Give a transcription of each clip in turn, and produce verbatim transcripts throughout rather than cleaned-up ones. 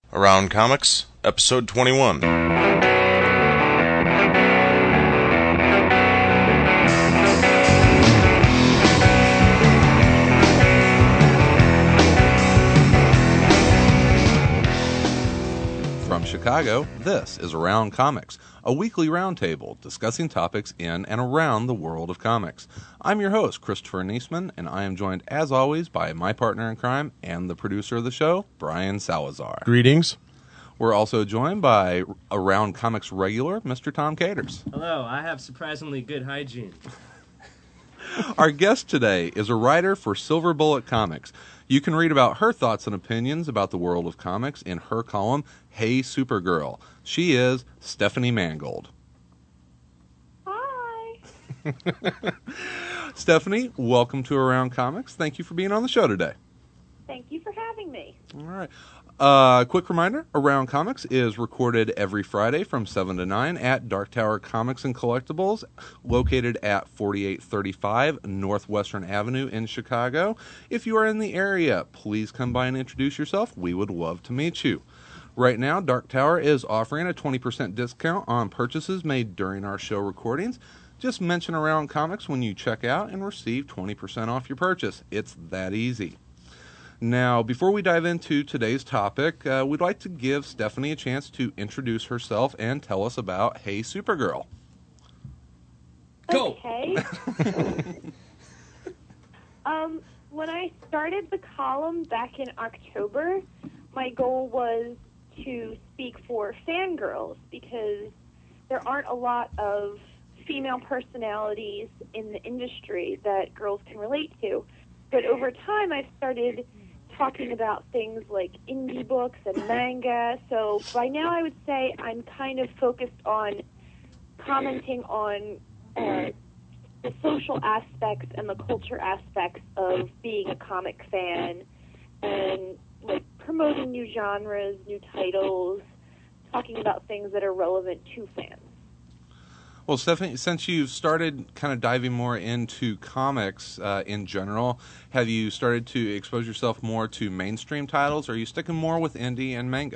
Around Comics, Episode twenty-one. From Chicago, this is Around Comics, a weekly roundtable discussing topics in and around the world of comics. I'm your host, Christopher Niesman, and I am joined, as always, by my partner in crime and the producer of the show, Brian Salazar. Greetings. We're also joined by Around Comics regular, Mister Tom Caters. Hello, I have surprisingly good hygiene. Our guest today is a writer for Silver Bullet Comics. You can read about her thoughts and opinions about the world of comics in her column, Hey Supergirl. She is Stephanie Mangold. Hi. Stephanie, welcome to Around Comics. Thank you for being on the show today. Thank you for having me. All right. Uh, quick reminder, Around Comics is recorded every Friday from seven to nine at Dark Tower Comics and Collectibles, located at forty-eight thirty-five Northwestern Avenue in Chicago. If you are in the area, please come by and introduce yourself. We would love to meet you. Right now, Dark Tower is offering a twenty percent discount on purchases made during our show recordings. Just mention Around Comics when you check out and receive twenty percent off your purchase. It's that easy. Now, before we dive into today's topic, uh, we'd like to give Stephanie a chance to introduce herself and tell us about Hey Supergirl. Go! Okay. um, when I started the column back in October, my goal was to speak for fangirls because there aren't a lot of female personalities in the industry that girls can relate to. But over time, I've started talking about things like indie books and manga. So by now I would say I'm kind of focused on commenting on uh, the social aspects and the culture aspects of being a comic fan and like promoting new genres, new titles, talking about things that are relevant to fans. Well, Stephanie, since you've started kind of diving more into comics uh, in general, have you started to expose yourself more to mainstream titles, or are you sticking more with indie and manga?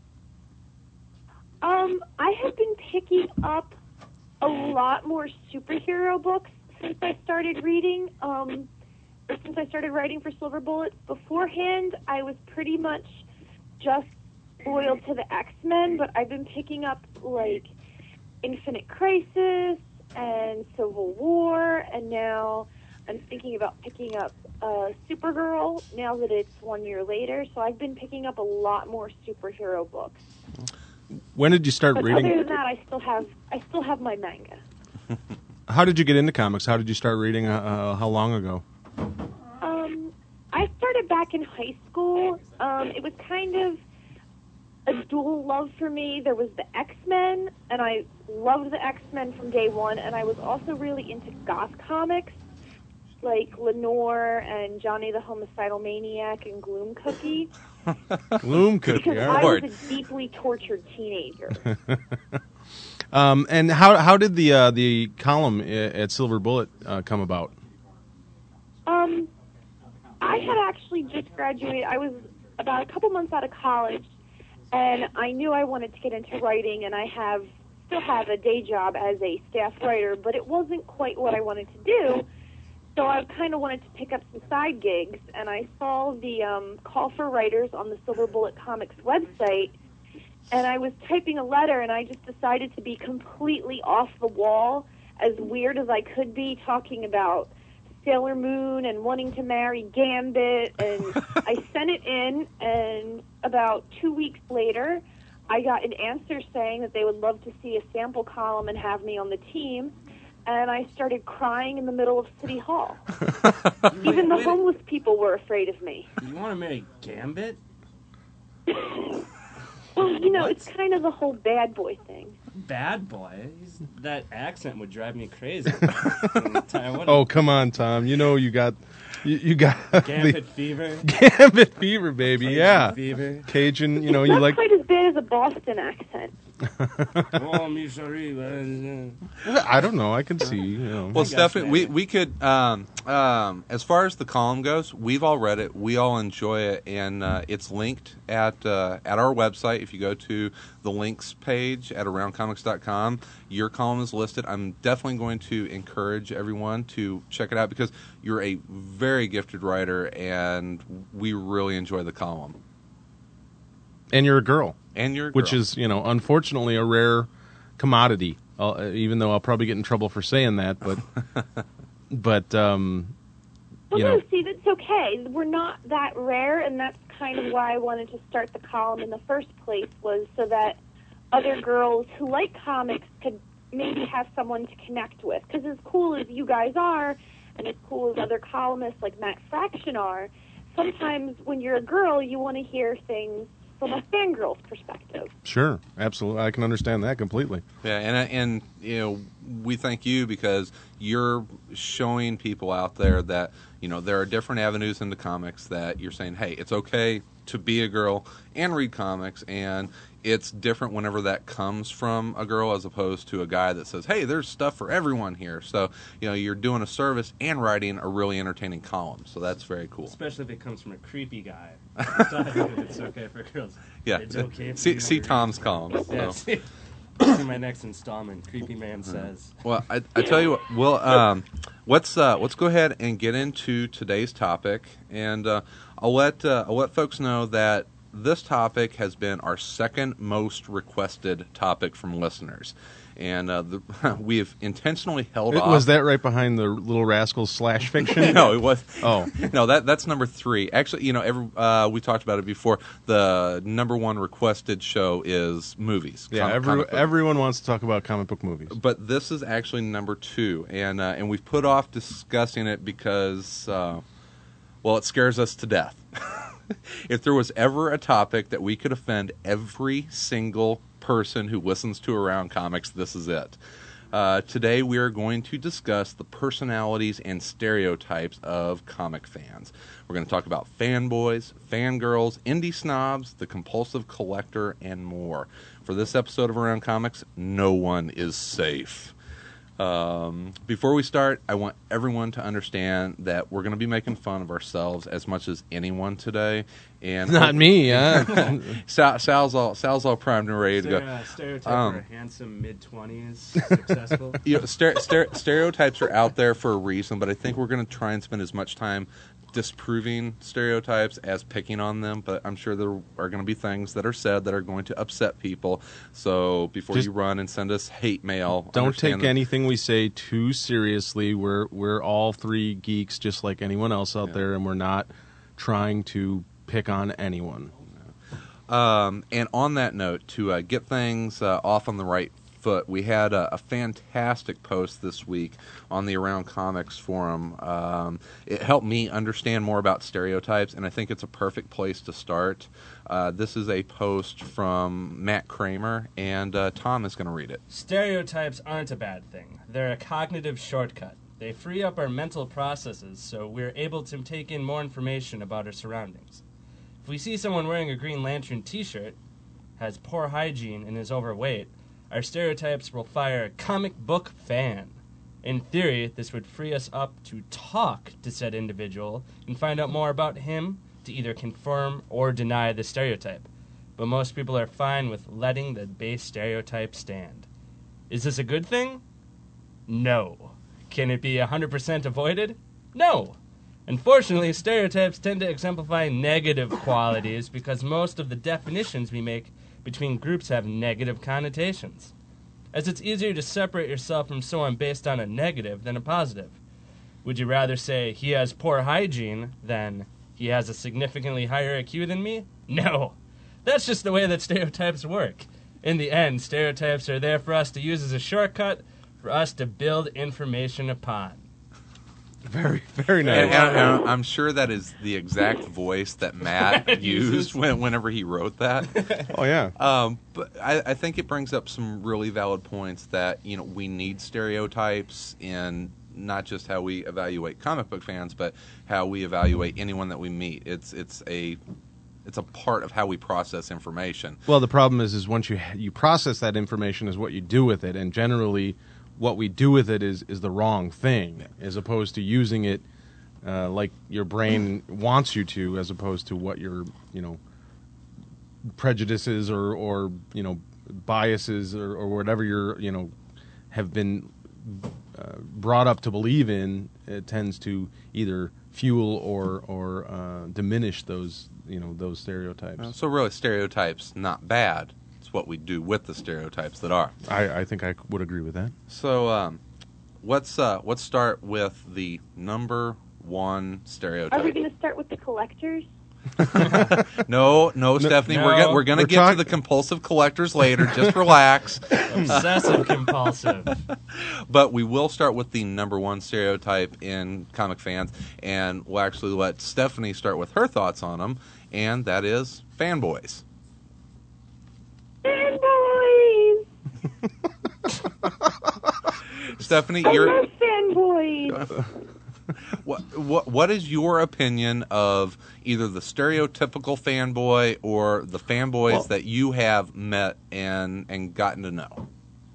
Um, I have been picking up a lot more superhero books since I started reading, um, or since I started writing for Silver Bullet. Beforehand, I was pretty much just loyal to the X-Men, but I've been picking up, like, Infinite Crisis and Civil War, and now I'm thinking about picking up uh, Supergirl now that it's one year later. So I've been picking up a lot more superhero books. When did you start But reading? other than that, I still have I still have my manga. How did you get into comics? How did you start reading? Uh, uh, how long ago? Um, I started back in high school. Um, it was kind of a dual love for me. There was the X-Men, and I loved the X-Men from day one, and I was also really into goth comics, like Lenore and Johnny the Homicidal Maniac and Gloom Cookie, Gloom Cookie. because all I right. was a deeply tortured teenager. Um, and how how did the uh, the column at Silver Bullet uh, come about? Um, I had actually just graduated. I was about a couple months out of college, and I knew I wanted to get into writing, and I have still have a day job as a staff writer, but it wasn't quite what I wanted to do. So I kind of wanted to pick up some side gigs, and I saw the um, call for writers on the Silver Bullet Comics website, and I was typing a letter, and I just decided to be completely off the wall, as weird as I could be, talking about Sailor Moon and wanting to marry Gambit, and I sent it in, and about two weeks later, I got an answer saying that they would love to see a sample column and have me on the team, and I started crying in the middle of City Hall. Even the wait. homeless people were afraid of me. You want to marry Gambit? Well, you know, What? it's kind of the whole bad boy thing. Bad boy? He's, that accent would drive me crazy. Taiwan. Oh, come on, Tom. You know you got you, you got Gambit the fever. Gambit fever, baby. Cajun Yeah, fever. Cajun. You know you Not like. quite as bad as a Boston accent. Oh, I'm sorry. but- I don't know. I can see. You know. Well, got Stephanie, you, we, man. we could, um, um, as far as the column goes, we've all read it. We all enjoy it, and uh, it's linked at uh, at our website. If you go to the links page at around comics dot com, your column is listed. I'm definitely going to encourage everyone to check it out because you're a very gifted writer, and we really enjoy the column. And you're a girl, And you're a which girl. is, you know, unfortunately a rare commodity. Uh, even though I'll probably get in trouble for saying that, but but um, Well, you no, know, see, that's okay. We're not that rare, and that's kind of why I wanted to start the column in the first place, was so that other girls who like comics could maybe have someone to connect with. Because as cool as you guys are, and as cool as other columnists like Matt Fraction are, sometimes when you're a girl, you want to hear things from a fangirl's perspective. sure, absolutely, I can understand that completely. Yeah, and and you know, we thank you because you're showing people out there that, you know, there are different avenues into comics, that you're saying, hey, it's okay to be a girl and read comics, and it's different whenever that comes from a girl as opposed to a guy that says, hey, there's stuff for everyone here. So, you know, you're doing a service and writing a really entertaining column. So that's very cool. Especially if it comes from a creepy guy. It's okay for girls. Yeah. It's okay for see you see to read. Tom's column. Yeah, So. see, see my next installment. Creepy man says. Well, I, I tell you what. Well, um, let's uh, let's go ahead and get into today's topic, and uh, I'll let uh, I'll let folks know that this topic has been our second most requested topic from listeners, and uh, the, we have intentionally held It- off. was that right behind the Little Rascals slash fiction? No, it was. Oh. no, that that's number three. Actually, you know, every uh, we talked about it before. The number one requested show is movies. Yeah, com- every, comic book. everyone wants to talk about comic book movies. But this is actually number two, and uh, and we've put off discussing it because, uh, well, it scares us to death. If there was ever a topic that we could offend every single person who listens to Around Comics, this is it. Uh, today we are going to discuss the personalities and stereotypes of comic fans. We're going to talk about fanboys, fangirls, indie snobs, the compulsive collector, and more. For this episode of Around Comics, no one is safe. Um, before we start, I want everyone to understand that we're going to be making fun of ourselves as much as anyone today. And Not me, huh? Sal, Sal's all Sal's all primed and ready to go. Stere- stereotype Um, for a handsome mid twenties successful. You know, stere- stere- stereotypes are out there for a reason, but I think we're going to try and spend as much time disproving stereotypes as picking on them. But I'm sure there are going to be things that are said that are going to upset people. So before Just you run and send us hate mail, Don't understand take that- anything we say too seriously. We're we're all three geeks, just like anyone else out Yeah. there, and we're not trying to pick on anyone. Um, and on that note, to uh, get things uh, off on the right foot, we had a, a fantastic post this week on the Around Comics forum. Um, it helped me understand more about stereotypes, and I think it's a perfect place to start. Uh, this is a post from Matt Kramer, and uh, Tom is going to read it. Stereotypes aren't a bad thing. They're a cognitive shortcut. They free up our mental processes so we're able to take in more information about our surroundings. If we see someone wearing a Green Lantern t-shirt, has poor hygiene, and is overweight, our stereotypes will fire comic book fan. In theory, this would free us up to talk to said individual and find out more about him to either confirm or deny the stereotype. But most people are fine with letting the base stereotype stand. Is this a good thing? No. Can it be one hundred percent avoided? No. Unfortunately, stereotypes tend to exemplify negative qualities because most of the definitions we make between groups have negative connotations. As it's easier to separate yourself from someone based on a negative than a positive. Would you rather say he has poor hygiene than he has a significantly higher I Q than me? No. That's just the way that stereotypes work. In the end, stereotypes are there for us to use as a shortcut for us to build information upon. Very, very And, nice. and- and I'm sure that is the exact voice that Matt used when, whenever he wrote that. Oh yeah. Um, but I, I think it brings up some really valid points that, you know, we need stereotypes in not just how we evaluate comic book fans, but how we evaluate anyone that we meet. It's it's a it's a part of how we process information. Well, the problem is, is once you you process that information, is what you do with it, and generally, what we do with it is is the wrong thing, as opposed to using it uh, like your brain wants you to, as opposed to what your you know prejudices or or you know biases or, or whatever you're you know have been uh, brought up to believe in. It tends to either fuel or or uh, diminish those you know those stereotypes. Uh, so really, stereotypes not bad. It's what we do with the stereotypes that are. I, I think I would agree with that. So um, let's uh, let's start with the number one stereotype. Are we going to start with the collectors? no, no, Stephanie, no. we're go- we're going to We're get talk- to the compulsive collectors later. Just relax. Obsessive compulsive. But we will start with the number one stereotype in comic fans, and we'll actually let Stephanie start with her thoughts on them, and that is fanboys. Fanboys! Stephanie, I you're. love fanboys! What, what what is your opinion of either the stereotypical fanboy or the fanboys Well- that you have met and and gotten to know?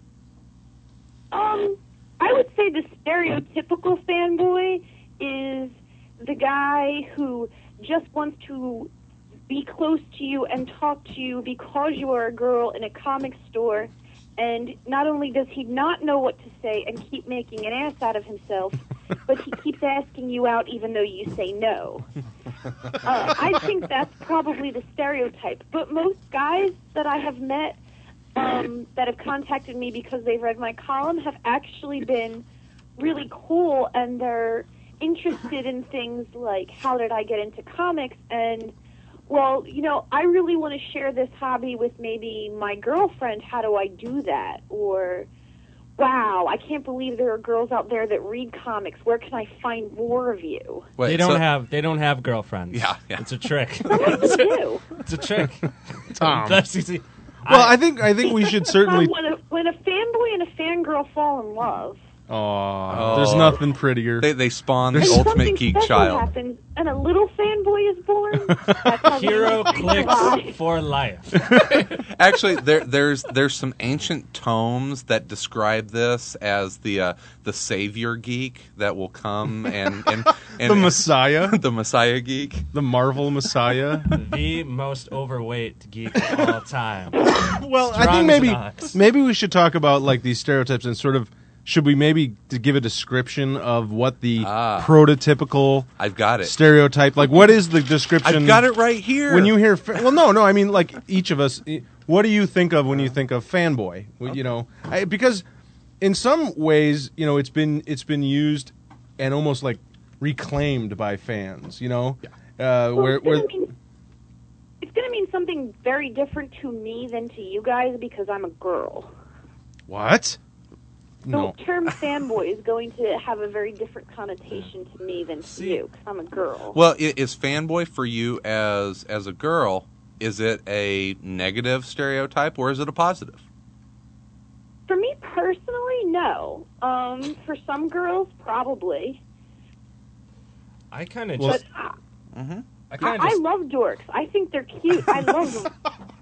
Um, I would say the stereotypical fanboy is the guy who just wants to be close to you and talk to you because you are a girl in a comic store, and not only does he not know what to say and keep making an ass out of himself, but he keeps asking you out even though you say no. Uh, I think that's probably the stereotype. But most guys that I have met um, that have contacted me because they've read my column have actually been really cool, and they're interested in things like, how did I get into comics? And, well, you know, I really want to share this hobby with maybe my girlfriend. How do I do that? Or, wow, I can't believe there are girls out there that read comics. Where can I find more of you? Wait, they don't so- have they don't have girlfriends. Yeah, yeah. It's a trick. Some of them do. It's a trick. Tom. That's easy. Well, I think I think we should certainly. When a, when a fanboy and a fangirl fall in love, Aw, there's nothing prettier. They they spawn the There's and ultimate something geek special child. happens, and a little fanboy is born. That's how Hero we clicks survive. for life. Actually, there there's there's some ancient tomes that describe this as the uh, the savior geek that will come and and, and the Messiah, the Messiah geek. the Marvel Messiah. The most overweight geek of all time. Well, I Strong think as maybe an ox. maybe we should talk about like these stereotypes and sort of should we maybe to give a description of what the Ah. prototypical I've got it. stereotype like what is the description? I've got it right here. When you hear fa- well, no, no, I mean like each of us. eh, What do you think of when you think of fanboy? Well, You know, I, because in some ways, you know, it's been it's been used and almost like reclaimed by fans. You know, uh, Well, where it's where gonna mean it's going to mean something very different to me than to you guys because I'm a girl. what? No. The term fanboy is going to have a very different connotation to me than to See- you because I'm a girl. Well, i- is fanboy for you as as a girl? Is it a negative stereotype or is it a positive? For me personally, no. Um, for some girls, probably. I kind of Well, just. But I, Mm-hmm. I I, kind of I just. love dorks. I think they're cute. I love them.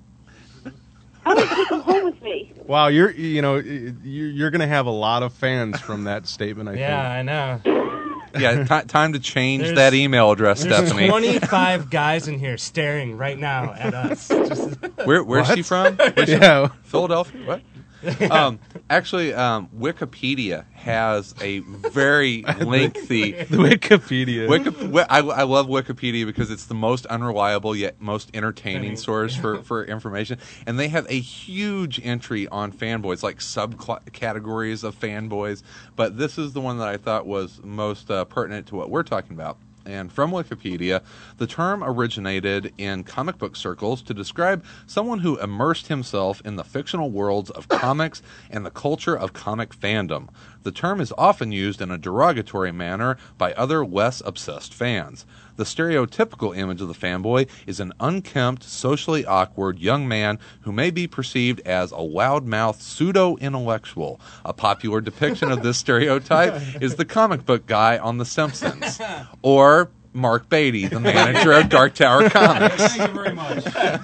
I want to take them home with me. Wow, you're you know you're, you're going to have a lot of fans from that statement. I Yeah, think. I know. Yeah, ti time to change There's- that email address, There's Stephanie. twenty-five guys in here staring right now at us. Just, Where where's What? she from? Where's she- Yeah. Philadelphia. What? Um, actually, um, Wikipedia has a very lengthy. The Wikipedia. Wiki, wi- I, I love Wikipedia because it's the most unreliable yet most entertaining source for, for information. And they have a huge entry on fanboys, like subcategories of fanboys. But this is the one that I thought was most uh, pertinent to what we're talking about. And from Wikipedia, the term originated in comic book circles to describe someone who immersed himself in the fictional worlds of comics and the culture of comic fandom. The term is often used in a derogatory manner by other less obsessed fans. The stereotypical image of the fanboy is an unkempt, socially awkward young man who may be perceived as a loudmouth pseudo-intellectual. A popular depiction of this stereotype is the comic book guy on The Simpsons. Or Mark Beatty, the manager of Dark Tower Comics. Thank you very much.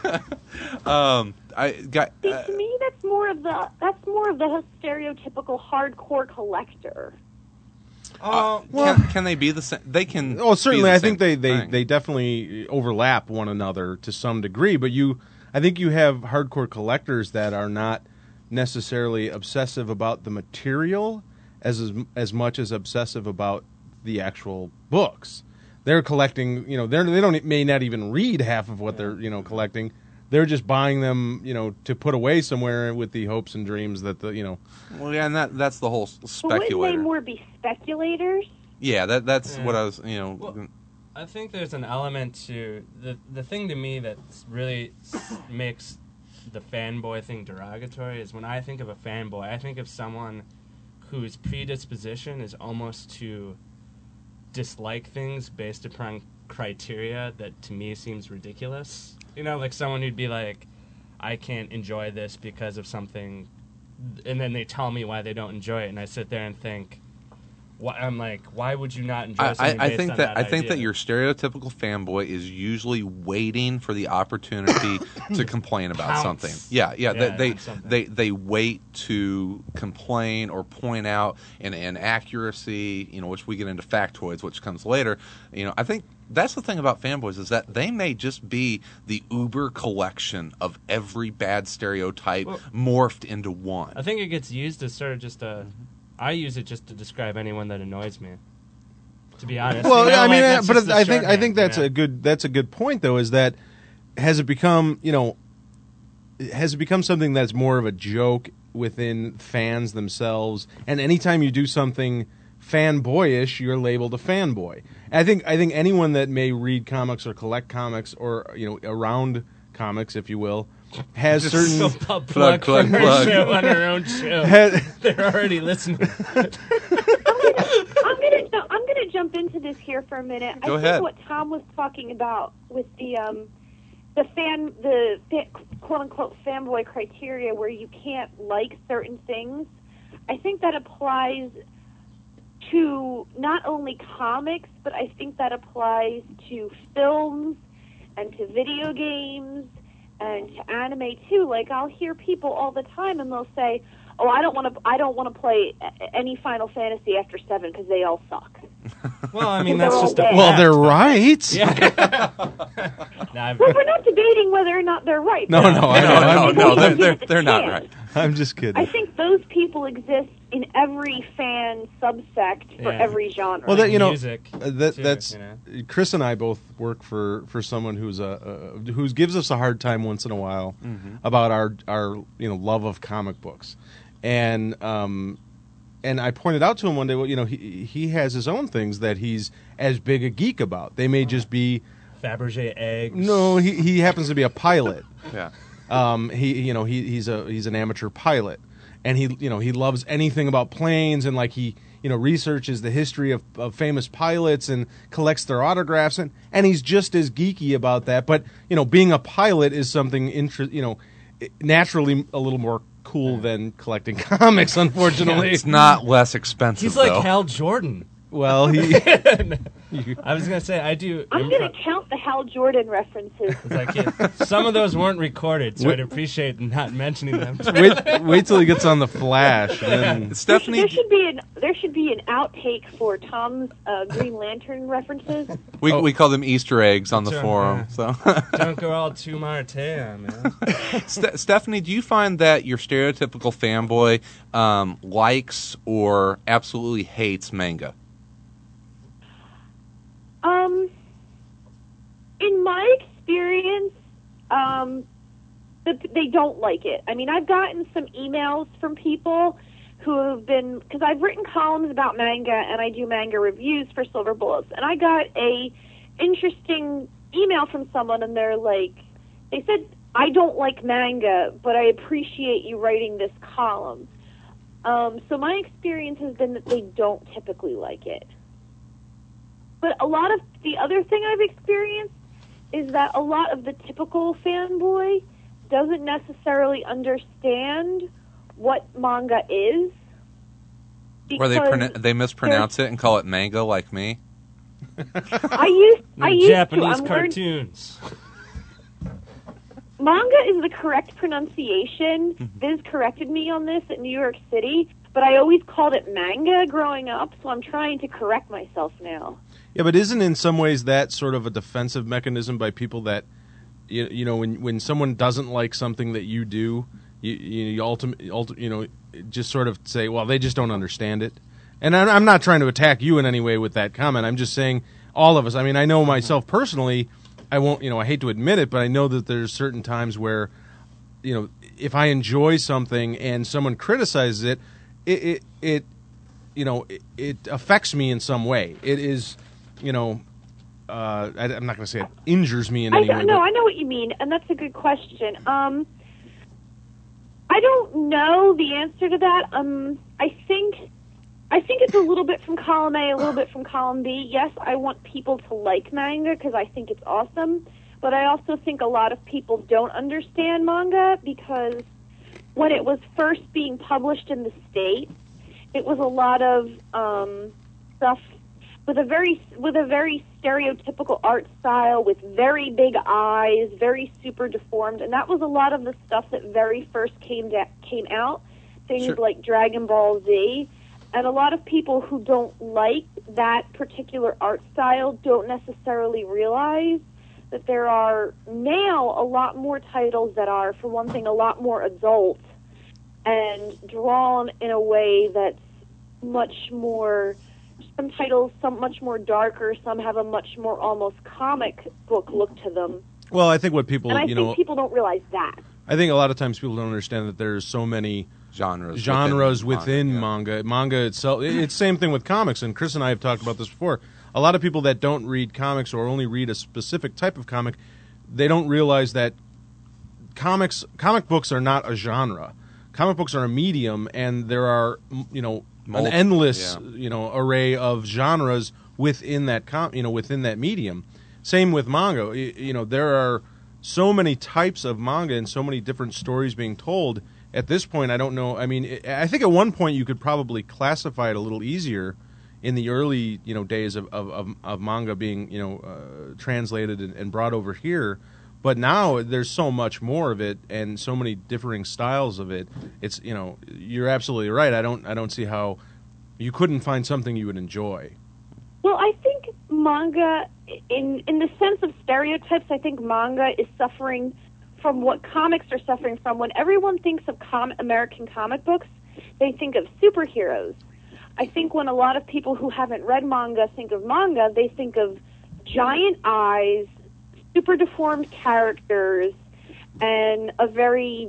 um, I got. See, Uh, to me, that's more of the that's more of the stereotypical hardcore collector. uh, can, can they be the same? They can. Oh, certainly. be the I think they, same they, thing. they definitely overlap one another to some degree. But you, I think you have hardcore collectors that are not necessarily obsessive about the material as as, as much as obsessive about the actual books. They're collecting. You know, they they don't may not even read half of what they're you know collecting. They're just buying them, you know, to put away somewhere with the hopes and dreams that the, you know. Well, yeah, and that that's the whole But speculator. wouldn't they more be speculators? Yeah, that that's Yeah. what I was. You know. Well, I think there's an element to the the thing to me that really s- makes the fanboy thing derogatory is when I think of a fanboy, I think of someone whose predisposition is almost to dislike things based upon criteria that to me seems ridiculous. You know, like someone who'd be like, I can't enjoy this because of something, and then they tell me why they don't enjoy it, and I sit there and think, why, I'm like, why would you not enjoy I, something I, I based think on that, that I think that idea? your stereotypical fanboy is usually waiting for the opportunity to complain about Pounce. something. Yeah, yeah. Yeah, they on something. they, they they wait to complain or point out an inaccuracy. You know, which we get into factoids, which comes later. You know, I think that's the thing about fanboys is that they may just be the uber collection of every bad stereotype Well, morphed into one. I think it gets used as sort of just a. I use it just to describe anyone that annoys me. To be honest. Well, You know, I mean, like, uh, that's but just the I think I shorthand, think that's you know? a good that's a good point though. Is that has it become you know has it become something that's more of a joke within fans themselves? And anytime you do something fanboyish, you're labeled a fanboy. And I think I think anyone that may read comics or collect comics or you know around comics, if you will, has certain. Go plug, plug, plug, for her plug. show on her own show. has- They're already listening. I'm gonna ju- I'm gonna jump into this here for a minute. Go I ahead. think what Tom was talking about with the um the fan the fa- quote unquote fanboy criteria where you can't like certain things. I think that applies to not only comics, but I think that applies to films and to video games and to anime too. Like I'll hear people all the time, and they'll say, "Oh, I don't want to. I don't want to play a- any Final Fantasy after seven because they all suck." Well, I mean, They're that's all just a bad. well, fact. they're right. Yeah. Nah, I've- Well, we're not debating whether or not they're right. No, no, I know. no, I'm- no, no, they're People they're, just they're not can't. right. I'm just kidding. I think those people exist in every fan subsect for Yeah. every genre. Well, that you know, Music, uh, that too, that's you know? Chris and I both work for, for someone who's a, a who gives us a hard time once in a while about our our you know love of comic books, and um, and I pointed out to him one day, well, you know, he he has his own things that he's as big a geek about. They may just be Fabergé eggs. no, he he happens to be a pilot. Yeah. Um, he you know he he's a he's an amateur pilot, and he you know he loves anything about planes, and like he you know researches the history of, of famous pilots and collects their autographs, and and he's just as geeky about that. But you know, being a pilot is something inter- you know naturally a little more cool than collecting comics. Unfortunately, It's not less expensive. He's like though. Hal Jordan. well he. I was gonna say I do. I'm improv- going to count the Hal Jordan references. It's like, yeah, some of those weren't recorded, so I'd appreciate not mentioning them. wait, wait till he gets on the Flash. And then, There should, Stephanie. there should be an there should be an outtake for Tom's uh, Green Lantern references. We Oh. we call them Easter eggs on the Sure, forum. yeah. So, Don't go all too Marte on man. Ste- Stephanie, do you find that your stereotypical fanboy um, likes or absolutely hates manga? Um, in my experience, um, the, they don't like it. I mean, I've gotten some emails from people who have been, because I've written columns about manga and I do manga reviews for Silver Bullets, and I got a interesting email from someone, and they're like, they said, I don't like manga, but I appreciate you writing this column. Um, so my experience has been that they don't typically like it. But a lot of the other thing I've experienced is that a lot of the typical fanboy doesn't necessarily understand what manga is. Or they because pronu- they mispronounce it and call it manga, like me. I used I The used Japanese to. I'm learn- cartoons. Manga is the correct pronunciation. Viz corrected me on this at New York City, but I always called it manga growing up, so I'm trying to correct myself now. Yeah, but isn't in some ways that sort of a defensive mechanism by people that, you, you know, when when someone doesn't like something that you do, you you, you, ultimate, ulti- you know, just sort of say, well, they just don't understand it. And I'm, I'm not trying to attack you in any way with that comment. I'm just saying all of us. I mean, I know myself personally, I won't, you know, I hate to admit it, but I know that there's certain times where, you know, if I enjoy something and someone criticizes it, it, it, it you know, it, it affects me in some way. It is, you know, uh, I, I'm not going to say it injures me in I any way. no, but- I know what you mean, and that's a good question. Um, I don't know the answer to that. Um, I think I think it's a little bit from column A, a little bit from column B. Yes, I want people to like manga because I think it's awesome, but I also think a lot of people don't understand manga because when it was first being published in the States, it was a lot of um, stuff with a very with a very stereotypical art style, with very big eyes, very super deformed, and that was a lot of the stuff that very first came da- came out. Things Sure. like Dragon Ball Z, and a lot of people who don't like that particular art style don't necessarily realize that there are now a lot more titles that are, for one thing, a lot more adult and drawn in a way that's much more. Some titles, some much more darker. Some have a much more almost comic book look to them. Well, I think what people, And I you think know, people don't realize that. I think a lot of times people don't understand that there's so many Genres. genres within yeah. manga. Manga itself, it- it's same thing with comics, and Chris and I have talked about this before. A lot of people that don't read comics or only read a specific type of comic, they don't realize that comics, comic books are not a genre. Comic books are a medium, and there are, m- you know, an Multi- endless, yeah. you know, array of genres within that com- you know, within that medium. Same with manga. Y- You know, there are so many types of manga and so many different stories being told. At this point, I don't know. I mean, I I think at one point you could probably classify it a little easier in the early, you know, days of, of, of, of manga being, you know, uh, translated and, and brought over here. But now there's so much more of it and so many differing styles of it. It's, you know, you're absolutely right. I don't I don't see how you couldn't find something you would enjoy. Well, I think manga, in in the sense of stereotypes, I think manga is suffering from what comics are suffering from. When everyone thinks of com- American comic books, they think of superheroes. I think when a lot of people who haven't read manga think of manga, they think of giant eyes, super deformed characters, and a very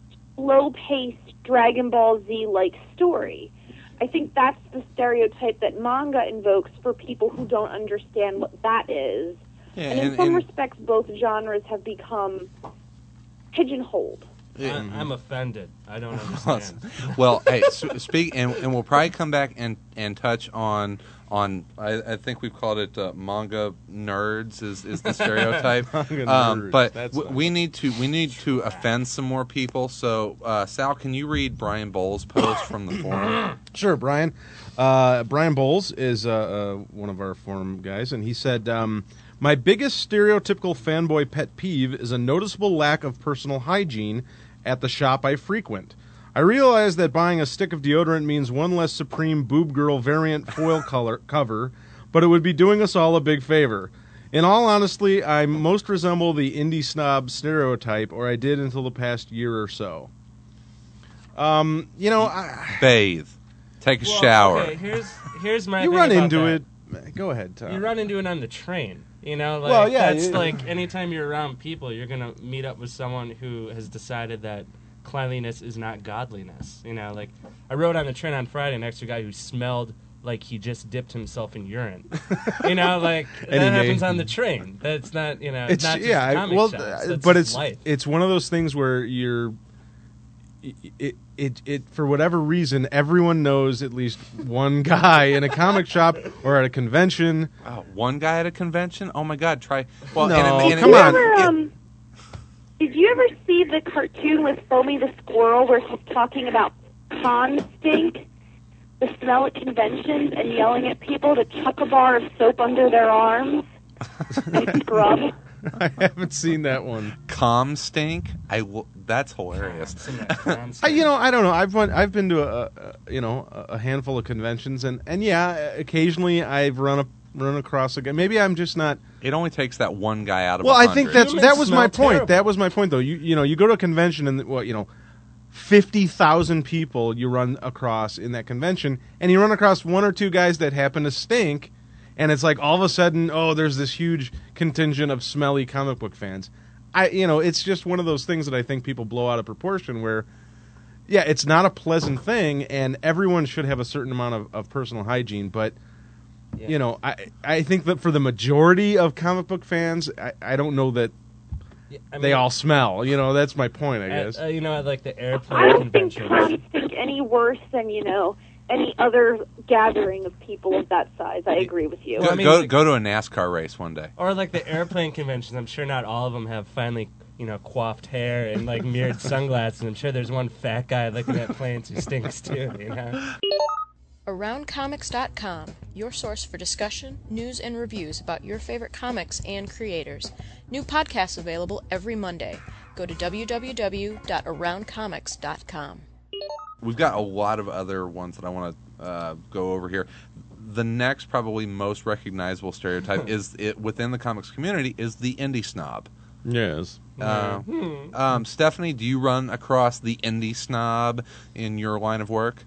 slow-paced Dragon Ball Z-like story. I think that's the stereotype that manga invokes for people who don't understand what that is. Yeah, and in and- some and- respects, both genres have become pigeonholed. I, I'm offended. I don't understand. Well, hey, s- speak, and, and we'll probably come back and, and touch on on. I, I think we've called it uh, manga nerds is, is the stereotype. Manga um, nerds, but that's w- we need to we need to offend some more people. So, uh, Sal, can you read Brian Bowles' post from the forum? Sure, Brian. Uh, Brian Bowles is uh, uh, one of our forum guys, and he said, um, my biggest stereotypical fanboy pet peeve is a noticeable lack of personal hygiene at the shop I frequent. I realize that buying a stick of deodorant means one less Supreme Boob Girl variant foil color cover, but it would be doing us all a big favor. In all honesty, I most resemble the indie snob stereotype, or I did until the past year or so. Um, you know, I... Bathe, take a Well, shower. Okay, here's here's my. You thing run about into that. it. Go ahead, Tom. You run into it on the train. You know, like Well, yeah, that's you- like anytime you're around people, you're gonna meet up with someone who has decided that cleanliness is not godliness. You know, like I rode on the train on Friday next to a guy who smelled like he just dipped himself in urine. You know, like that And he may- happens on the train. That's not, you know, It's not just yeah, I- comic well, shops. uh, That's but just it's life. it's one of those things where you're it, it it for whatever reason everyone knows at least one guy in a comic shop or at a convention. Oh, one guy at a convention? Oh my God! Try. Well, No, and it- and come it- Did you on. ever, um, did you ever see the cartoon with Foamy the Squirrel where he's talking about pond stink? the smell at conventions and yelling at people to chuck a bar of soap under their arms and scrub. I haven't seen that one. Com stink. I w- that's hilarious. I, you know, I don't know. I've went, I've been to a, a you know a handful of conventions, and, and yeah, occasionally I've run a, run across a guy. Maybe I'm just not. It only takes that one guy out of. Well, I think that's Humans that was my smell point. terrible. That was my point, though. You you know, you go to a convention and what you know, fifty thousand people you run across in that convention, and you run across one or two guys that happen to stink. And it's like all of a sudden, oh, there's this huge contingent of smelly comic book fans. I, you know, it's just one of those things that I think people blow out of proportion. Where, yeah, it's not a pleasant thing, and everyone should have a certain amount of, of personal hygiene. But, Yeah. you know, I I think that for the majority of comic book fans, I, I don't know that Yeah, I they mean, all smell. You know, that's my point, I at, guess. uh, you know, at like the I airplane don't think conventions. cons stink any worse than, you know, any other gathering of people of that size. I agree with you. Well, Go, I mean, go, like- go to a NASCAR race one day. Or like the airplane conventions. I'm sure not all of them have finely, you know, coiffed hair and like mirrored sunglasses. I'm sure there's one fat guy looking at planes who stinks too. You know. around comics dot com, your source for discussion, news, and reviews about your favorite comics and creators. New podcasts available every Monday. Go to w w w dot around comics dot com. We've got a lot of other ones that I want to uh, go over here. The next, probably most recognizable stereotype is it within the comics community is the indie snob. Yes. Uh, um, Stephanie, do you run across the indie snob in your line of work?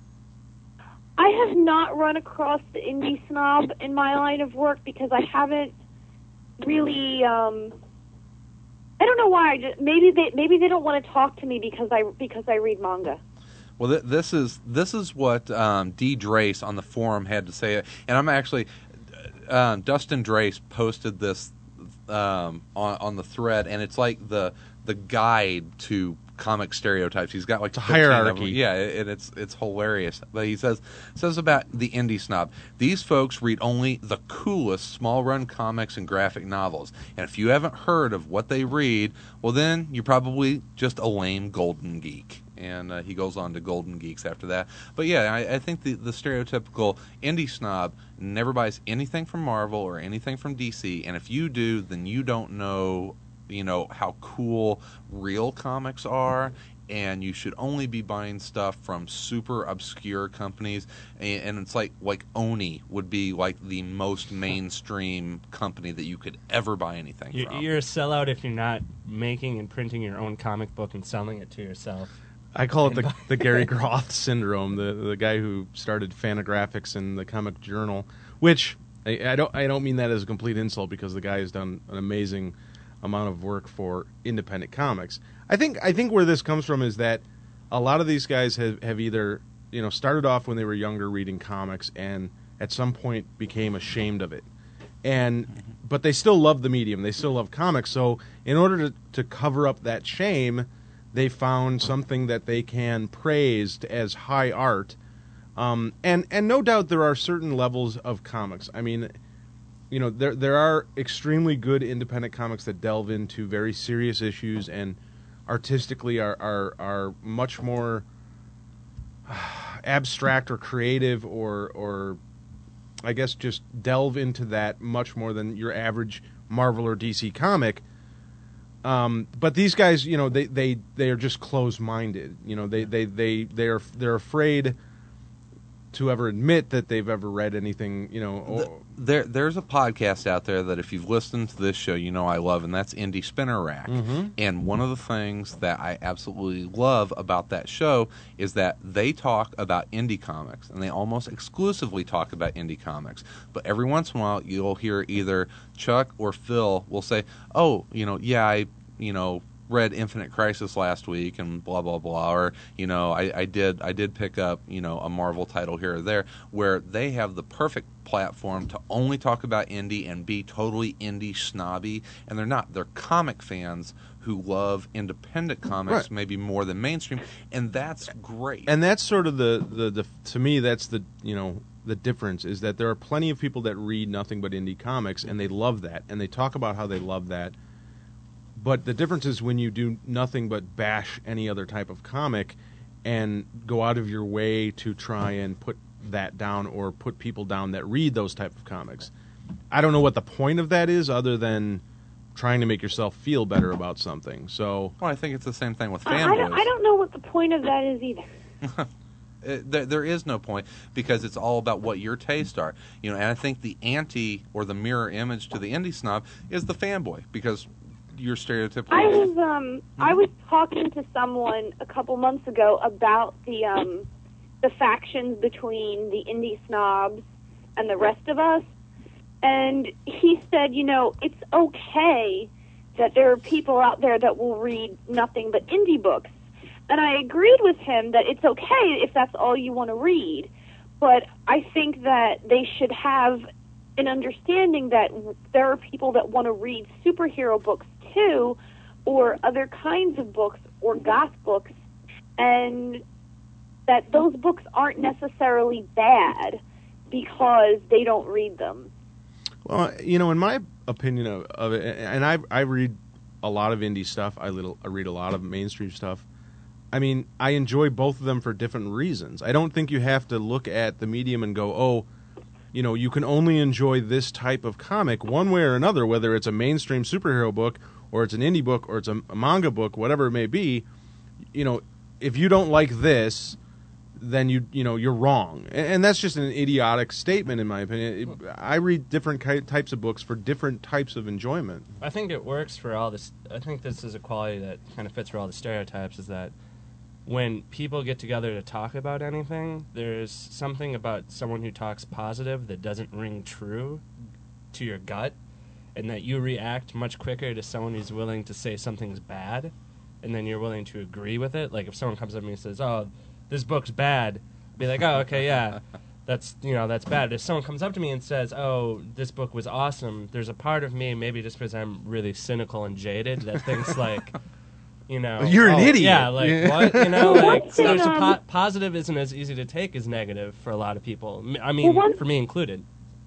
I have not run across the indie snob in my line of work because I haven't really. Um, I don't know why. I just, maybe they maybe they don't want to talk to me because I because I read manga. Well, th- this is this is what um, D. Drace on the forum had to say, and I'm actually uh, Dustin Drace posted this um, on on the thread, and it's like the the guide to comic stereotypes. He's got like a fifteen of them. hierarchy. Yeah, and it's it's hilarious. But he says says about the indie snob. These folks read only the coolest small run comics and graphic novels. And if you haven't heard of what they read, well then you're probably just a lame golden geek. And uh, he goes on to golden geeks after that. But yeah, I, I think the, the stereotypical indie snob never buys anything from Marvel or anything from D C. And if you do, then you don't know you know how cool real comics are, and you should only be buying stuff from super obscure companies. And, and it's like like Oni would be like the most mainstream company that you could ever buy anything You're, from. you're a sellout if you're not making and printing your own comic book and selling it to yourself. I call it the, the Gary Groth syndrome, the the guy who started Fantagraphics and the Comic Journal, which I, I don't I don't mean that as a complete insult because the guy has done an amazing amount of work for independent comics. I think I think where this comes from is that a lot of these guys have, have either you know started off when they were younger reading comics and at some point became ashamed of it, and but they still love the medium, they still love comics. So in order to, to cover up that shame, they found something that they can praise as high art. Um, and, and no doubt there are certain levels of comics. I mean, you know, there there are extremely good independent comics that delve into very serious issues and artistically are, are, are much more abstract or creative or, or I guess just delve into that much more than your average Marvel or D C comic. Um, but these guys, you know, they, they, they are just closed-minded. You know, they they they they're they're afraid to ever admit that they've ever read anything. You know, or, There, there's a podcast out there that if you've listened to this show, you know I love, and that's Indie Spinner Rack. Mm-hmm. And one of the things that I absolutely love about that show is that they talk about indie comics, and they almost exclusively talk about indie comics. But every once in a while, you'll hear either Chuck or Phil will say, "Oh, you know, yeah, I, you know." read Infinite Crisis last week and blah blah blah, or you know I, I did I did pick up you know a Marvel title here or there, where they have the perfect platform to only talk about indie and be totally indie snobby, and they're not. They're comic fans who love independent comics Right. maybe more than mainstream, and that's great. and that's sort of the, the, the to me that's the you know the difference is that there are plenty of people that read nothing but indie comics and they love that and they talk about how they love that. But the difference is when you do nothing but bash any other type of comic, and go out of your way to try and put that down or put people down that read those type of comics. I don't know what the point of that is other than trying to make yourself feel better about something. So, Well, I think it's the same thing with I, I, fanboys. don't, I don't know what the point of that is either. It, there, there is no point because it's all about what your tastes are, you know. And I think the anti or the mirror image to the indie snob is the fanboy because you're stereotypical. I was um I was talking to someone a couple months ago about the um the factions between the indie snobs and the rest of us, and he said, you know, it's okay that there are people out there that will read nothing but indie books. And I agreed with him that it's okay if that's all you want to read, but I think that they should have an understanding that there are people that want to read superhero books too, or other kinds of books, or goth books, and that those books aren't necessarily bad because they don't read them. well, you know, in my opinion of, of it, and I I read a lot of indie stuff. I little I read a lot of mainstream stuff. I mean, I enjoy both of them for different reasons. I don't think you have to look at the medium and go, oh, you know, you can only enjoy this type of comic one way or another, whether it's a mainstream superhero book or it's an indie book or it's a, a manga book, whatever it may be. You know, if you don't like this, then you you know you're wrong, and, and that's just an idiotic statement in my opinion. It, I read different ki- types of books for different types of enjoyment. I think it works for all this. I think this is a quality that kind of fits for all the stereotypes, is that when people get together to talk about anything, there's something about someone who talks positive that doesn't ring true to your gut, and that you react much quicker to someone who's willing to say something's bad, and then you're willing to agree with it. Like if someone comes up to me and says, oh, this book's bad, I'll be like, oh, okay, yeah, that's, you know, that's bad. If someone comes up to me and says, oh, this book was awesome, there's a part of me, maybe just because I'm really cynical and jaded, that thinks like, you know, You're an oh, idiot. Yeah, like Yeah. what? You know, Well, like one so thing, there's a um, po- positive isn't as easy to take as negative for a lot of people. M- I mean, Well, one- for me included.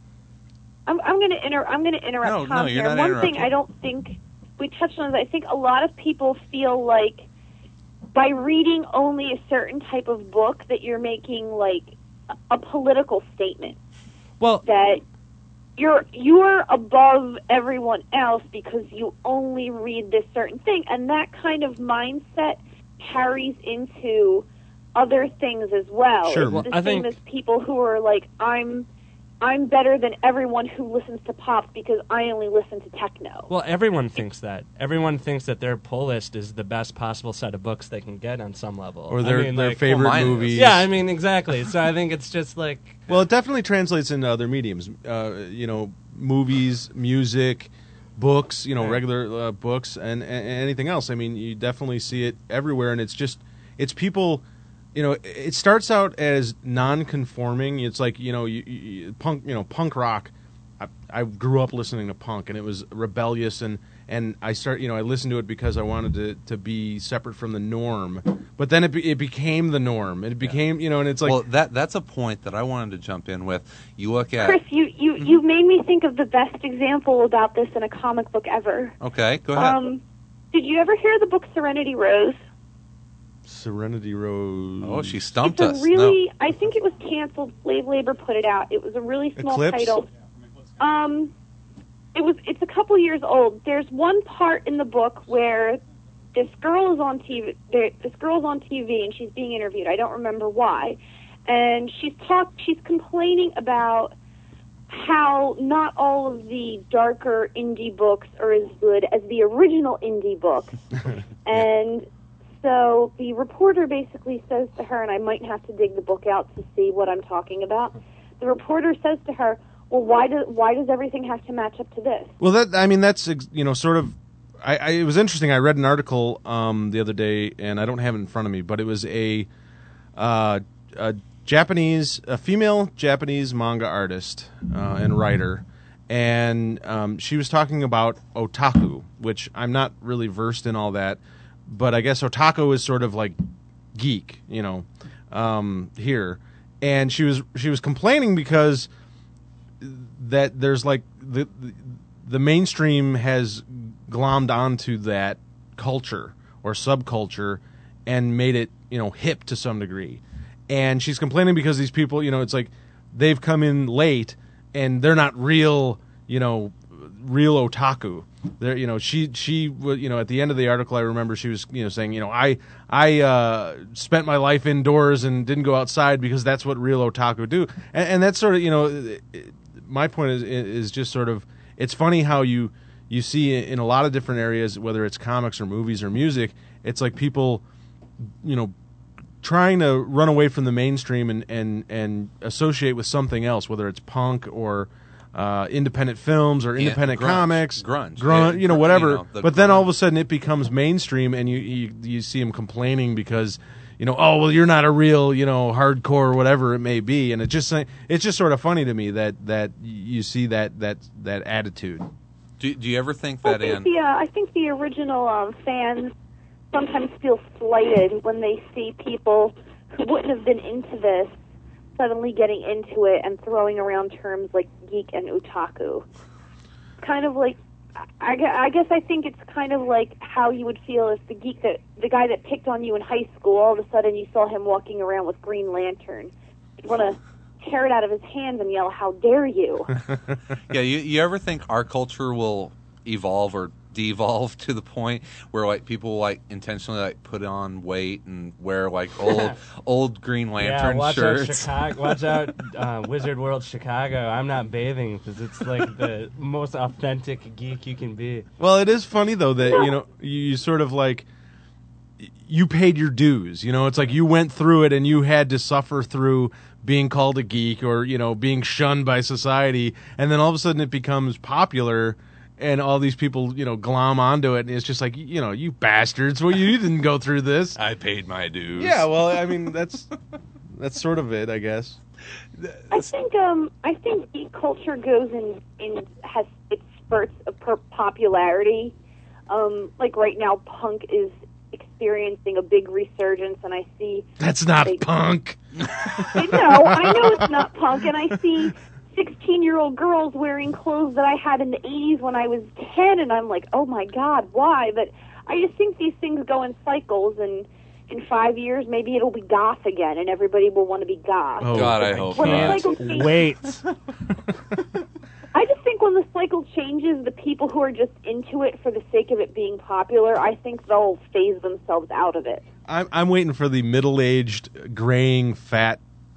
I'm, I'm going to inter- I'm going to interrupt No, Tom no, you're here. not One thing interrupting. I don't think we touched on is I think a lot of people feel like by reading only a certain type of book that you're making like a, a political statement, Well, that you're you're above everyone else because you only read this certain thing, and that kind of mindset carries into other things as well. Sure. It's Well, the I same think- as people who are like, I'm I'm better than everyone who listens to pop because I only listen to techno. well, everyone thinks that. Everyone thinks that their pull list is the best possible set of books they can get on some level. Or their I mean, their like, favorite mine is. movies. Yeah, I mean, exactly. So I think it's just like, Well, it definitely translates into other mediums. Uh, you know, movies, music, books. You know, Yeah. regular uh, books, and, and anything else. I mean, you definitely see it everywhere, and it's just it's people. You know, it starts out as non-conforming. It's like you know, you, you, punk. You know, punk rock. I, I grew up listening to punk, and it was rebellious, and and I start. You know, I listened to it because I wanted to to be separate from the norm. But then it be, it became the norm. It became you know, and it's like well, that that's a point that I wanted to jump in with. You look at Chris, you, you, you made me think of the best example about this in a comic book ever. okay, go ahead. Um, did you ever hear the book Serenity Rose? Serenity Rose. oh, she stumped It's a us. really, I think it was canceled. Slave Labor put it out. It was a really small Eclipse? title. Um, it was. It's a couple years old. There's one part in the book where this girl is on T V. There, this girl's on T V and she's being interviewed. I don't remember why, and she's talk. She's complaining about how not all of the darker indie books are as good as the original indie books, and. So the reporter basically says to her, and I might have to dig the book out to see what I'm talking about. The reporter says to her, "Well, why does why does everything have to match up to this?" Well, that I mean, that's ex- you know, sort of. I, I it was interesting. I read an article um, the other day, and I don't have it in front of me, but it was a, uh, a Japanese, a female Japanese manga artist uh, and writer, and um, she was talking about otaku, which I'm not really versed in all that. But I guess otaku is sort of like geek, you know, um, here. And she was she was complaining because that there's like the the mainstream has glommed onto that culture or subculture, and made it, you know, hip to some degree. And she's complaining because these people, you know, it's like they've come in late and they're not real, you know, real otaku. They're, you know, she she w- you know, at the end of the article, I remember she was, you know, saying, you know, I I uh, spent my life indoors and didn't go outside because that's what real otaku do. And, and that's sort of, you know, it, it, my point is is just sort of, it's funny how you you see in a lot of different areas, whether it's comics or movies or music, it's like people, you know, trying to run away from the mainstream and and and associate with something else, whether it's punk or Uh, independent films or independent grunge, comics, grunge, grunge, yeah, you know, whatever. you know, the but then all of a grunge. sudden it becomes mainstream, and you, you you see them complaining because, you know, oh well, you're not a real, you know, hardcore or whatever it may be, and it just it's just sort of funny to me that that you see that that that attitude. Do, do you ever think I that think in? the uh, I think the original um, fans sometimes feel slighted when they see people who wouldn't have been into this suddenly getting into it and throwing around terms like geek and otaku. Kind of like, I, gue- I guess I think it's kind of like how you would feel if the geek that the guy that picked on you in high school, all of a sudden you saw him walking around with Green Lantern. You'd want to tear it out of his hands and yell, "How dare you!" Yeah, you, you ever think our culture will evolve or devolve to the point where like people like intentionally like put on weight and wear like old old Green Lantern yeah, watch shirts? out, Chicago! Watch out, uh, Wizard World Chicago! I'm not bathing because it's like the most authentic geek you can be. Well, it is funny though that, you know, you, you sort of like, you paid your dues. You know, it's like you went through it and you had to suffer through being called a geek or, you know, being shunned by society, and then all of a sudden it becomes popular. And all these people, you know, glom onto it, and it's just like, you know, you bastards! Well, you didn't go through this. I paid my dues. Yeah, well, I mean, that's that's sort of it, I guess. I think um I think geek culture goes in in has its spurts of per- popularity. Um, like right now, punk is experiencing a big resurgence, and I see. That's not they, punk. I know, I know it's not punk, and I see sixteen-year-old girls wearing clothes that I had in the eighties when I was ten, and I'm like, oh my God, why? But I just think these things go in cycles, and in five years, maybe it'll be goth again, and everybody will want to be goth. Oh, God, I hope When the not. cycle changes- Wait. I just think when the cycle changes, the people who are just into it for the sake of it being popular, I think they'll phase themselves out of it. I'm I'm waiting for the middle-aged, graying, fat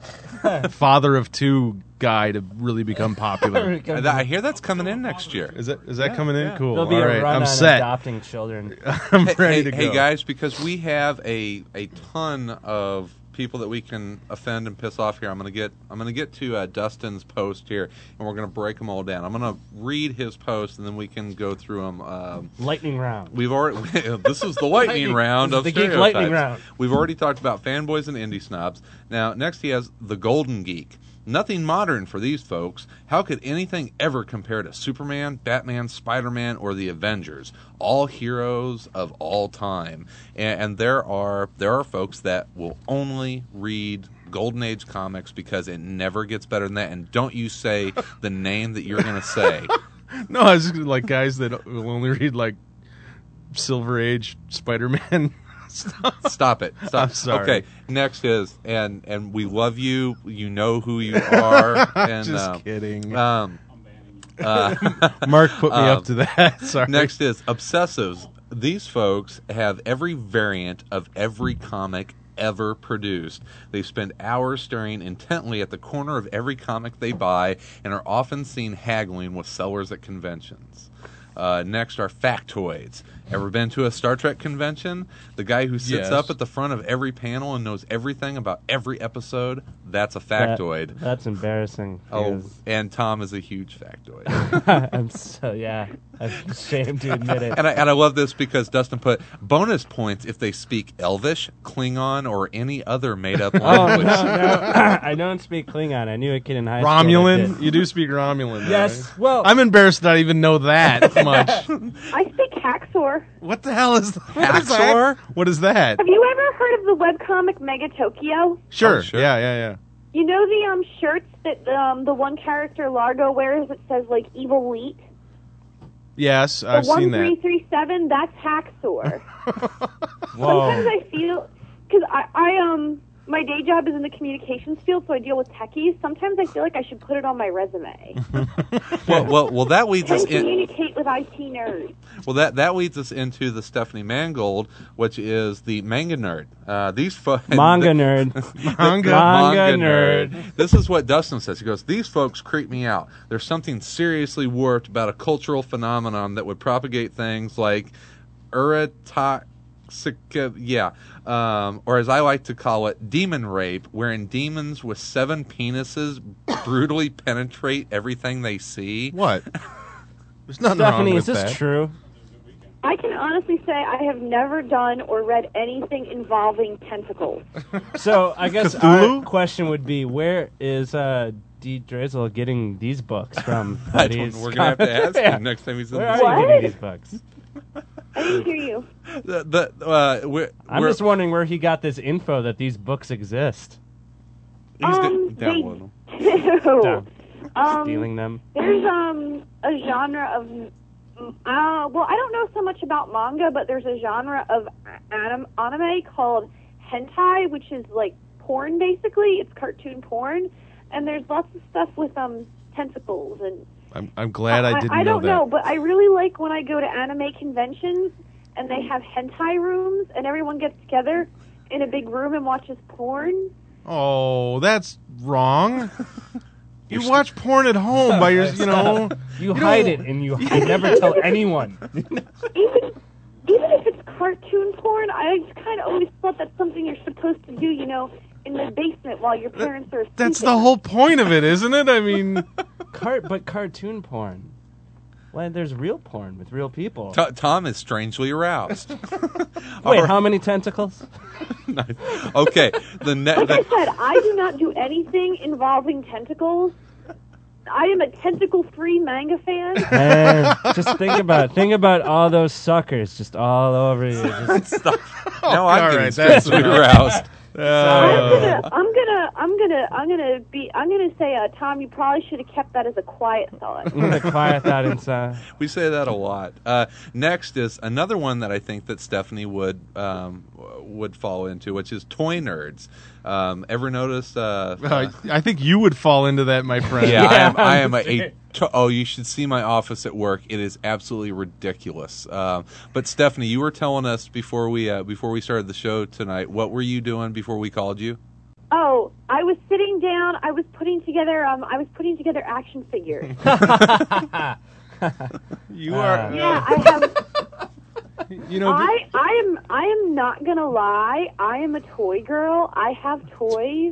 father of two guy to really become popular. I, I hear that's coming in next year. Is that is that coming in? Cool. There'll be All a right, run I'm on set. adopting children. I'm Hey, ready hey, to go. hey, guys, because we have a a ton of people that we can offend and piss off here. I'm gonna get I'm gonna get to uh, Dustin's post here, and we're gonna break them all down. I'm gonna read his post, and then we can go through them. Um, Lightning round. We've already. This is the lightning Lightning- round this of is the geek stereotypes. lightning round. We've already talked about fanboys and indie snobs. Now, next he has the Golden Geek. Nothing modern for these folks. How could anything ever compare to Superman, Batman, Spider-Man, or the Avengers? All heroes of all time. And, and there are there are folks that will only read Golden Age comics because it never gets better than that. And don't you say the name that you're going to say. No, I was just like guys that will only read like Silver Age Spider-Man stuff. Stop it. Stop. I'm sorry. Okay, next is, and and we love you. You know who you are. And, Just um, kidding. Um, uh, Mark put me um, up to that. Sorry. next is obsessives. These folks have every variant of every comic ever produced. They spend hours staring intently at the corner of every comic they buy and are often seen haggling with sellers at conventions. Uh, next are factoids. Ever been to a Star Trek convention? The guy who sits Yes. up at the front of every panel and knows everything about every episode, that's a That- factoid. that's embarrassing. oh, because- and Tom is a huge factoid. I'm so yeah. I'm ashamed to admit it. And I, and I love this because Dustin put bonus points if they speak Elvish, Klingon, or any other made-up Oh no, language. no! I don't speak Klingon. I knew a kid in high school. that Romulan? did. You do speak Romulan, though, Yes. right? Well, I'm embarrassed that I even know that much. I speak Haxor. What the hell is that? Haxor? What is that? Have you ever heard of the webcomic Mega Tokyo? Sure. Oh, sure. Yeah, yeah, yeah. You know the um shirts that um the one character Largo wears that says like Evil Leet? Yes, The I've one seen three that. three seven, that's Haxor. whoa. Sometimes I feel my day job is in the communications field, so I deal with techies. Sometimes I feel like I should put it on my resume. well, well, well, that leads us And in. communicate with I T nerds. Well, that that leads us into the Stephanie Mangold, which is the manga nerd. Uh, these folks, Manga nerd. Manga. Manga nerd. This is what Dustin says. He goes, "These folks creep me out. There's something seriously warped about a cultural phenomenon that would propagate things like erotoxic, yeah, um, or as I like to call it, demon rape, wherein demons with seven penises brutally penetrate everything they see." What? There's nothing wrong Stephanie, with is this that. true? I can honestly say I have never done or read anything involving tentacles. So I guess Cthulhu? our question would be, where is uh, D. Drizzle getting these books from? I that don't- he's- We're gonna have to ask Yeah. him next time he's in Where the are What? you getting these books? I didn't hear you. The, the, uh, we're, I'm we're- just wondering where he got this info that these books exist. he's Um, d- download them. they do. Down. Um, Stealing them. There's um a genre of uh well I don't know so much about manga, but there's a genre of anim- anime called hentai, which is like porn basically. It's cartoon porn, and there's lots of stuff with um tentacles and. I'm, I'm glad I didn't I, know don't that. know, but I really like when I go to anime conventions and they have hentai rooms and everyone gets together in a big room and watches porn. Oh, that's wrong. You watch porn at home by your, you know. You, hide it and you, you never tell anyone. Even even if it's cartoon porn, I just kind of always thought that's something you're supposed to do, you know, in the basement while your parents are asleep. That's the whole point of it, isn't it? I mean, Car- but cartoon porn. Well, there's real porn with real people. T- Tom is strangely aroused. Wait, Our- how many tentacles? okay, the, ne- Like I the said, I do not do anything involving tentacles. I am a tentacle-free manga fan. Man, just think about think about all those suckers just all over you. Just, no, I'm all getting right, that's strangely enough. aroused. I'm uh, gonna, I'm gonna, I'm gonna, I'm gonna be, I'm gonna say, uh, Tom, you probably should have kept that as a quiet thought. I'm gonna quiet that inside. We say that a lot. Uh, next is another one that I think that Stephanie would um, would fall into, which is toy nerds. Um, ever notice? Uh, I, I think you would fall into that, my friend. yeah, I am. I I'm am a, a saying. to- oh, you should see my office at work. It is absolutely ridiculous. Um, but Stephanie, you were telling us before we uh, before we started the show tonight. What were you doing before we called you? Oh, I was sitting down. I was putting together, um, I was putting together action figures. You are. Uh, Yeah, I have. You know. I, I am, I am not gonna lie. I am a toy girl. I have toys.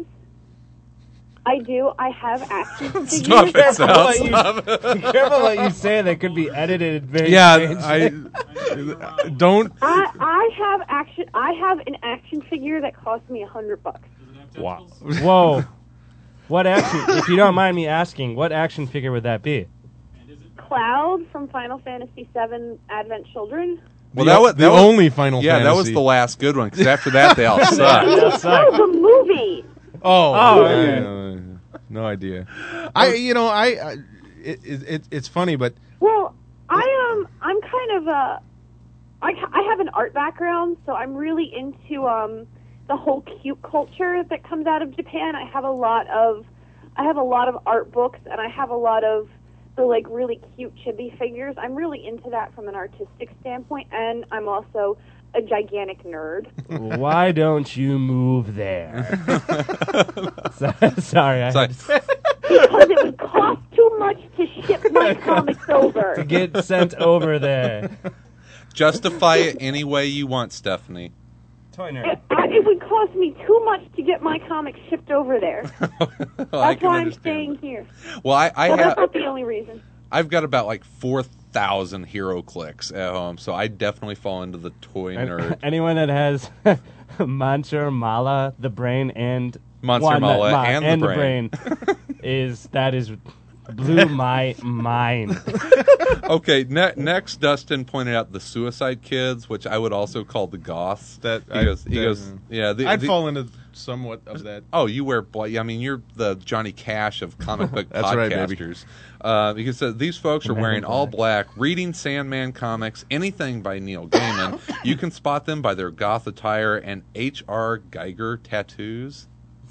I do. I have action figures. Stop it, Careful Sal. what you- Stop it. Be careful what you say. That could be edited very yeah, strangely. I don't. I, I have action. I have an action figure that cost me a hundred bucks. Wow. Whoa. What action? If you don't mind me asking, what action figure would that be? Cloud from Final Fantasy seven Advent Children. Well, the, that was the that was- only Final Yeah, Fantasy. that was the last good one. Because after that, they all sucked. That sucked. Oh, the movie. Oh, Oh, yeah, okay. no, no idea. I, you know, I, I it, it, it's funny, but Well, I um, I'm kind of a, I, I have an art background, so I'm really into um the whole cute culture that comes out of Japan. I have a lot of, I have a lot of art books, and I have a lot of the like really cute chibi figures. I'm really into that from an artistic standpoint, and I'm also a gigantic nerd. Why don't you move there? So- Sorry, I Sorry. had to Because it would cost too much to ship my comics over. get sent over there. Justify it any way you want, Stephanie. Toy It, nerd. I- it would cost me too much to get my comics shipped over there. Well, That's I can why I'm understand staying that. here. Well, I, I Well, have. that's not the only reason. I've got about like four thousand hero clicks at home, so I definitely fall into the toy nerd. Anyone that has Mancher Mala, the brain, and Monster One- Mala Ma- and the brain. brain is that is blew my mind. Okay, ne- next, Dustin pointed out the Suicide Kids, which I would also call the Goths. that He I, goes, he that- goes, yeah. The, I'd the- fall into somewhat of that. Oh, you wear black. I mean, you're the Johnny Cash of comic book That's right, baby. podcasters. Uh, because uh, these folks are Man in wearing all black. black, reading Sandman comics, anything by Neil Gaiman. You can spot them by their goth attire and H R. Geiger tattoos.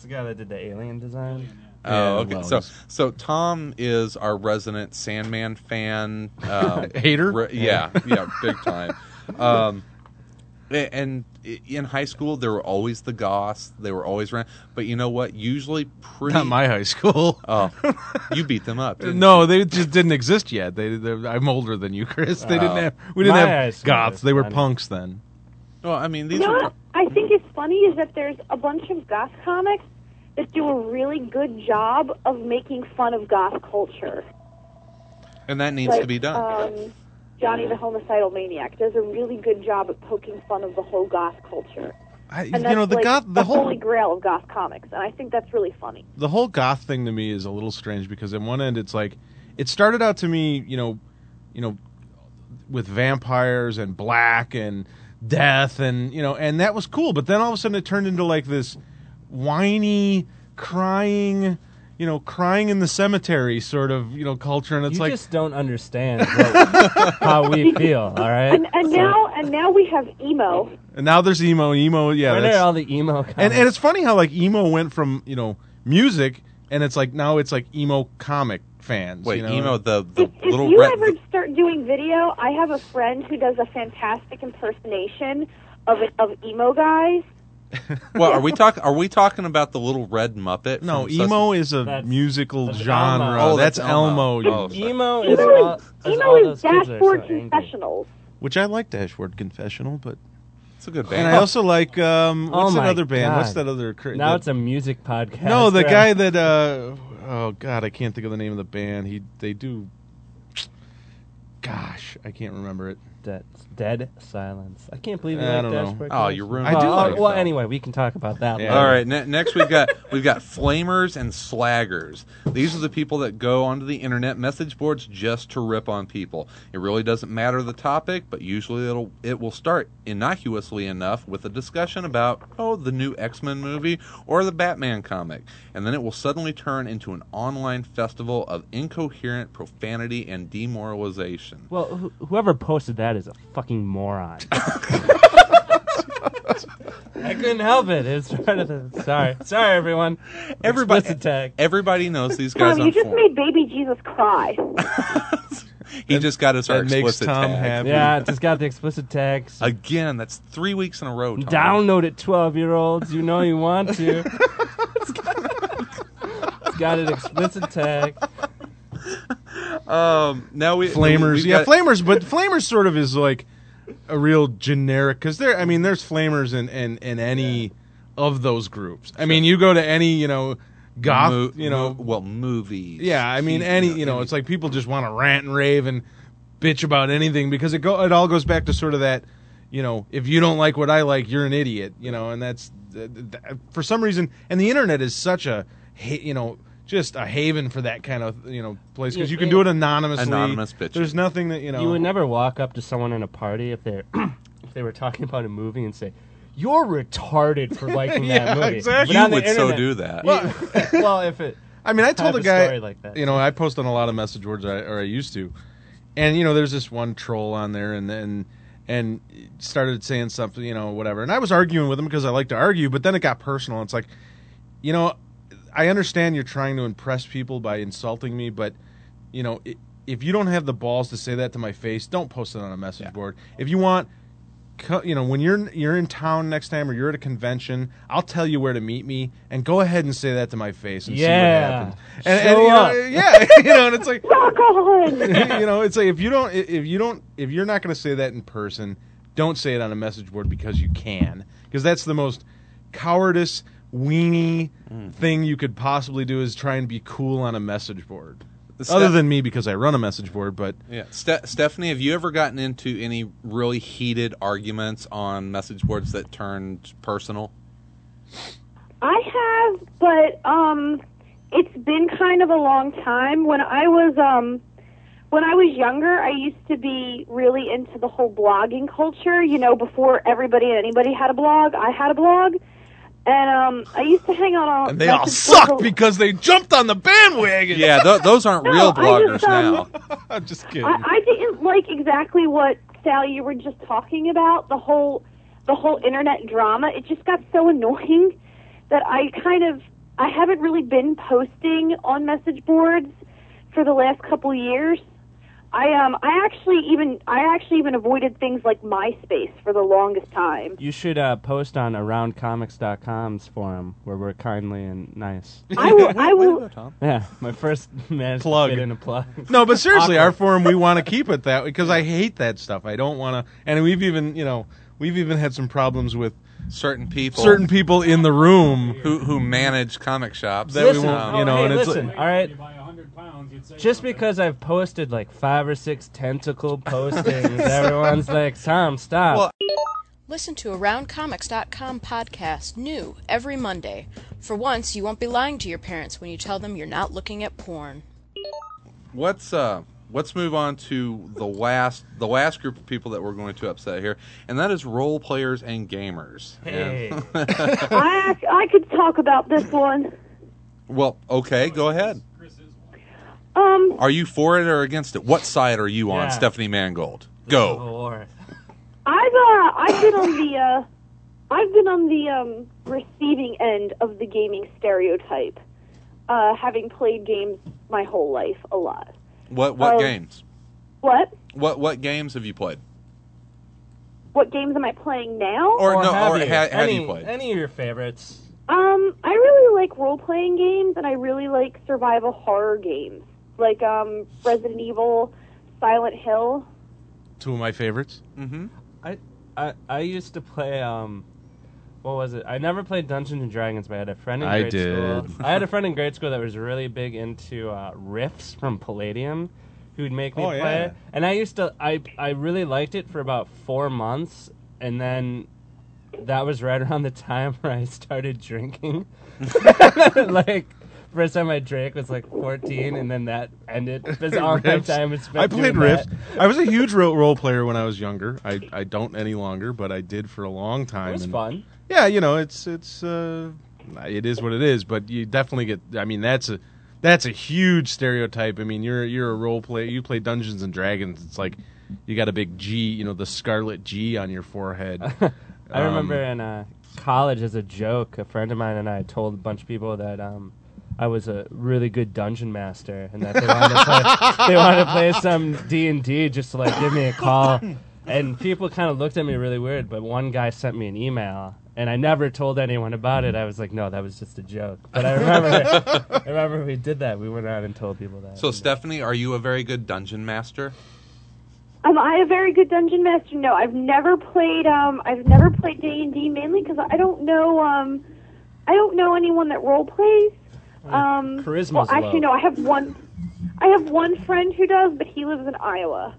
the guy that did the alien design. Oh, Yeah, okay. well, so, he's- so Tom is our resident Sandman fan. Um, Hater? re- yeah, yeah, big time. Um, a- and i- in high school, there were always the goths. They were always around. But you know what? Usually pretty... Not my high school. Oh, you beat them up, didn't No, you? they just didn't exist yet. They, they're- I'm older than you, Chris. They didn't Oh. have. We didn't My high have school goths. was They were funny. punks then. Well, I mean, these You know are... what I think is funny is that there's a bunch of goth comics that do a really good job of making fun of goth culture. And that needs like, to be done. Um, Johnny the Homicidal Maniac does a really good job at poking fun of the whole goth culture. I, And you that's know, the like goth, the the whole holy grail of goth comics, and I think that's really funny. the whole goth thing to me is a little strange because on one end it's like it started out to me, you know, you know, with vampires and black and death and you know, and that was cool. But then all of a sudden it turned into like this whiny, crying, you know, crying in the cemetery sort of you know culture, and it's you like just don't understand what, how we feel, all right? And, and now, and now we have emo. and now there's emo, emo, yeah, Where that's, are all the emo comics? and and it's funny how like emo went from you know music, and it's like now it's like emo comic fans. Wait, you know? emo, the, the If, if little you red... ever start doing video, I have a friend who does a fantastic impersonation of it, of emo guys. Well, are we talking? Are we talking about the little red Muppet? No, from Sesame- emo is a That's- musical that's genre. Elmo. Oh, that's that's Elmo, Elmo. you- Oh, sorry. emo is Emo all, is, is emo all is those kids that are Dashboard so angry. Confessionals. which I like Dashboard Confessional, but It's a good band. and I also like um, Oh what's that my other band? What's God. that other? cra- Now that- it's a music podcast. no, the right? guy that uh, oh god, I can't think of the name of the band. He they do. Gosh, I can't remember it. Dead, dead silence. I can't believe you I like don't know. Dashboard Oh, Confessionals. you ruined I do Well, like uh, Well, it. anyway, we can talk about that. Yeah. later. All right, ne- next we've got we've got flamers and slaggers. These are the people that go onto the internet message boards just to rip on people. It really doesn't matter the topic, but usually it'll it will start innocuously enough with a discussion about oh the new X-Men movie or the Batman comic, and then it will suddenly turn into an online festival of incoherent profanity and demoralization. Well, wh- whoever posted that is a fucking moron. I couldn't help it. It was part of the. Sorry, sorry, everyone. Everybody, Explicit tag. everybody knows these guys Tom, on you just forum. made baby Jesus cry. He just got us our That makes explicit Tom tag. happy. Yeah, it just got the explicit tags. Again, that's three weeks in a row. Tom. Download it, twelve-year-olds. You know you want to. it's, got, it's got an explicit tag. Um, now we Flamers, we've yeah, got- Flamers, but Flamers sort of is like a real generic because there. I mean, there's Flamers in, in, in any of those groups. I mean, you go to any, you know, goth, Mo- you know, mo- well, movies. yeah. I mean, T V, any, you know, it's like people just want to rant and rave and bitch about anything because it go it all goes back to sort of that, you know, if you don't like what I like, you're an idiot, you know, and that's th- th- for some reason, and the internet is such a, ha- you know. Just a haven for that kind of you know place because you can do it anonymously. Anonymous bitching. There's nothing that you know. You would never walk up to someone in a party if they if they were talking about a movie and say, "You're retarded for liking Yeah, that movie." exactly. But on You the would so internet- do that. Well, well, if it. I mean, I told have a a guy, story like that. you know, I post on a lot of message boards, I, or I used to, and you know, there's this one troll on there, and then and started saying something, you know, whatever, and I was arguing with him because I like to argue, but then it got personal. It's like, you know, I understand you're trying to impress people by insulting me, but you know, i if you don't have the balls to say that to my face, don't post it on a message board. If you want. Co- You know, when you're you're in town next time or you're at a convention, I'll tell you where to meet me, and go ahead and say that to my face and see what Yeah. happens. And, Show and, you know, up. yeah, you know, and it's like, Rock on! you know, it's like if you don't, if you don't, if you're not going to say that in person, don't say it on a message board because you can, because that's the most cowardice, weenie thing you could possibly do is try and be cool on a message board. The Other Ste- than me, because I run a message board, but yeah, Ste- Stephanie, have you ever gotten into any really heated arguments on message boards that turned personal? I have, but um, it's been kind of a long time. When I was um, when I was younger, I used to be really into the whole blogging culture. You know, before everybody and anybody had a blog, I had a blog, and um, I used to hang out on. and they all message boards suck a- because they jumped on the bandwagon. Yeah, th- those aren't No, real I bloggers just, um, now. I'm just kidding. I, I didn't like exactly what Sally you were just talking about. The whole the whole internet drama. It just got so annoying that I kind of I haven't really been posting on message boards for the last couple of years. I um I actually even I actually even avoided things like MySpace for the longest time. You should uh, post on around comics dot com's forum where we're kindly and nice. I will. I Way to will. go, Tom. Yeah, my first managed Plug. to fit in a plug. No, but seriously, Awkward. our forum, we want to keep it that way because I hate that stuff. I don't want to, and we've even, you know, we've even had some problems with Certain people, certain people in the room. who who manage comic shops. That we Listen, won't, oh, you know, hey, and it's listen, like- all right. You buy one hundred pounds, you'd say Just something. because I've posted like five or six tentacle postings, everyone's like, Tom, stop. Well, Listen to around comics dot com podcast, new every Monday. For once, you won't be lying to your parents when you tell them you're not looking at porn. Let's uh let's move on to the last the last group of people that we're going to upset here, and that is role players and gamers. Hey. And- I ac- I could talk about this one. well, okay, go ahead. Chris is one. Um, Are you for it or against it? What side are you on, Yeah. Stephanie Mangold? Civil Go. War. I've uh I've been on the uh I've been on the um receiving end of the gaming stereotype, uh, having played games my whole life a lot. What what Um, games? What? What what games have you played? What games am I playing now? Or, no, have or you? ha- have any, you played? Any of your favorites? Um, I really like role-playing games, and I really like survival horror games, like um, Resident Evil, Silent Hill. Two of my favorites. Mm-hmm. I, I I used to play um what was it? I never played Dungeons and Dragons, but I had a friend in I grade did. school. I had a friend in grade school that was really big into uh, riffs from Palladium, who'd make me Oh, play yeah. it. And I used to I I really liked it for about four months, and then that was right around the time where I started drinking. Like first time I drank was like fourteen, and then that ended. Because all my Riffs. time was spent I played doing Rift. that. I was a huge role, role player when I was younger. I, I don't any longer, but I did for a long time. It was and- fun. Yeah, you know, it's it's uh, it is what it is. But you definitely get. I mean, that's a that's a huge stereotype. I mean, you're you're a role player. You play Dungeons and Dragons. It's like you got a big G, you know, the scarlet G on your forehead. I remember Um, in uh, college, as a joke, a friend of mine and I told a bunch of people that um, I was a really good dungeon master, and that they wanted to play, they wanted to play some D and D just to like give me a call. And people kind of looked at me really weird. But one guy sent me an email, and I never told anyone about it. I was like, no, that was just a joke. But I remember, I remember we did that. We went out and told people that. So, Stephanie, are you a very good dungeon master? Am I a very good dungeon master? No, I've never played. Um, I've never played D and D mainly because I don't know. Um, I don't know anyone that role plays. Um, charisma's well, actually, low. no. I have one. I have one friend who does, but he lives in Iowa.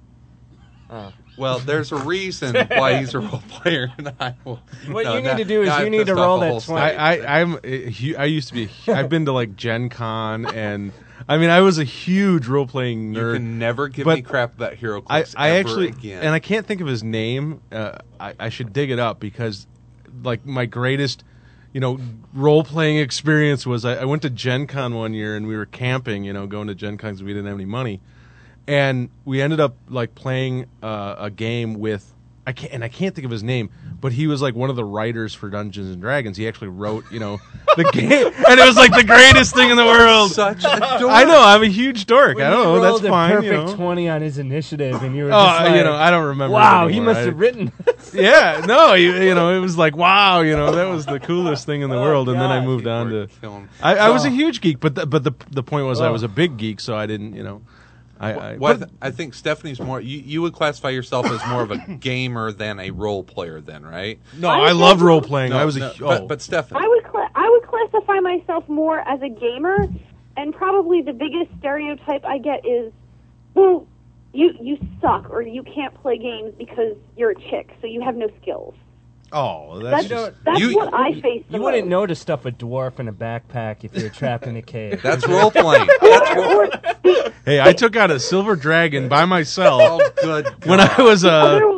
Well, there's a reason why he's a role player, and I will. What no, you need now- to do is now you I've need to pissed off roll the that whole twenty. state. I, I I'm a hu- I used to be. I've been to like Gen Con, and I mean, I was a huge role playing You nerd. can never give But me crap about Hero I, Clips I ever actually, again. and I can't think of his name. Uh, I, I should dig it up because, like, my greatest, you know, role playing experience was I, I went to Gen Con one year and we were camping. You know, going to Gen Con because we didn't have any money, and we ended up like playing uh, a game with. I can't, and I can't think of his name, but he was like one of the writers for Dungeons and Dragons. He actually wrote, you know, the game, and it was like the greatest thing in the world. Such a dork. I know, I'm a huge dork. When I don't you know, that's rolled a fine. perfect You know. twenty on his initiative, and you were Oh, just like, you know, I don't remember. it wow, he anymore. must I- have written this. Yeah, no, you, you know, it was like wow, you know, that was the coolest thing in the Oh, world. And then I God. moved on to. Film. I, I was a Oh. huge geek, but the, but the the point was I Oh. was a big geek, so I didn't, you know. I, I, Well, I, but- th- I think Stephanie's more. You, you would classify yourself as more of a gamer than a role player, then, right? no, I I was loved also- role playing. No, I was a no, hu- but, oh. but Stephanie, I would cla- I would classify myself more as a gamer, and probably the biggest stereotype I get is, well, you you suck or you can't play games because you're a chick, so you have no skills. oh, that's That's just, that's You- what I face. The You wouldn't most. know to stuff a dwarf in a backpack if you're trapped in a cave. that's role playing. That's role. Or the hey, I took out a silver dragon by myself Oh, good. when I was uh, other,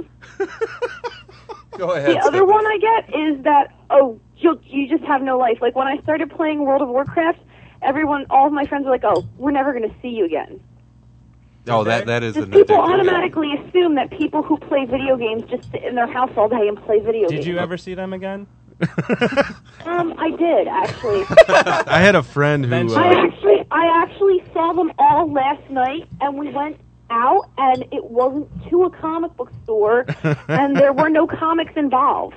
Go ahead. the other Stephanie. one I get is that oh you you just have no life. Like when I started playing World of Warcraft, everyone, all of my friends were like, oh, we're never going to see you again. Oh, that that is Just an people addictive- automatically assume that people who play video games just sit in their house all day and play video games. Did you ever see them again? Um, I did actually. I had a friend who. I Uh, actually, I actually saw them all last night, and we went out, and it wasn't to a comic book store, and there were no comics involved.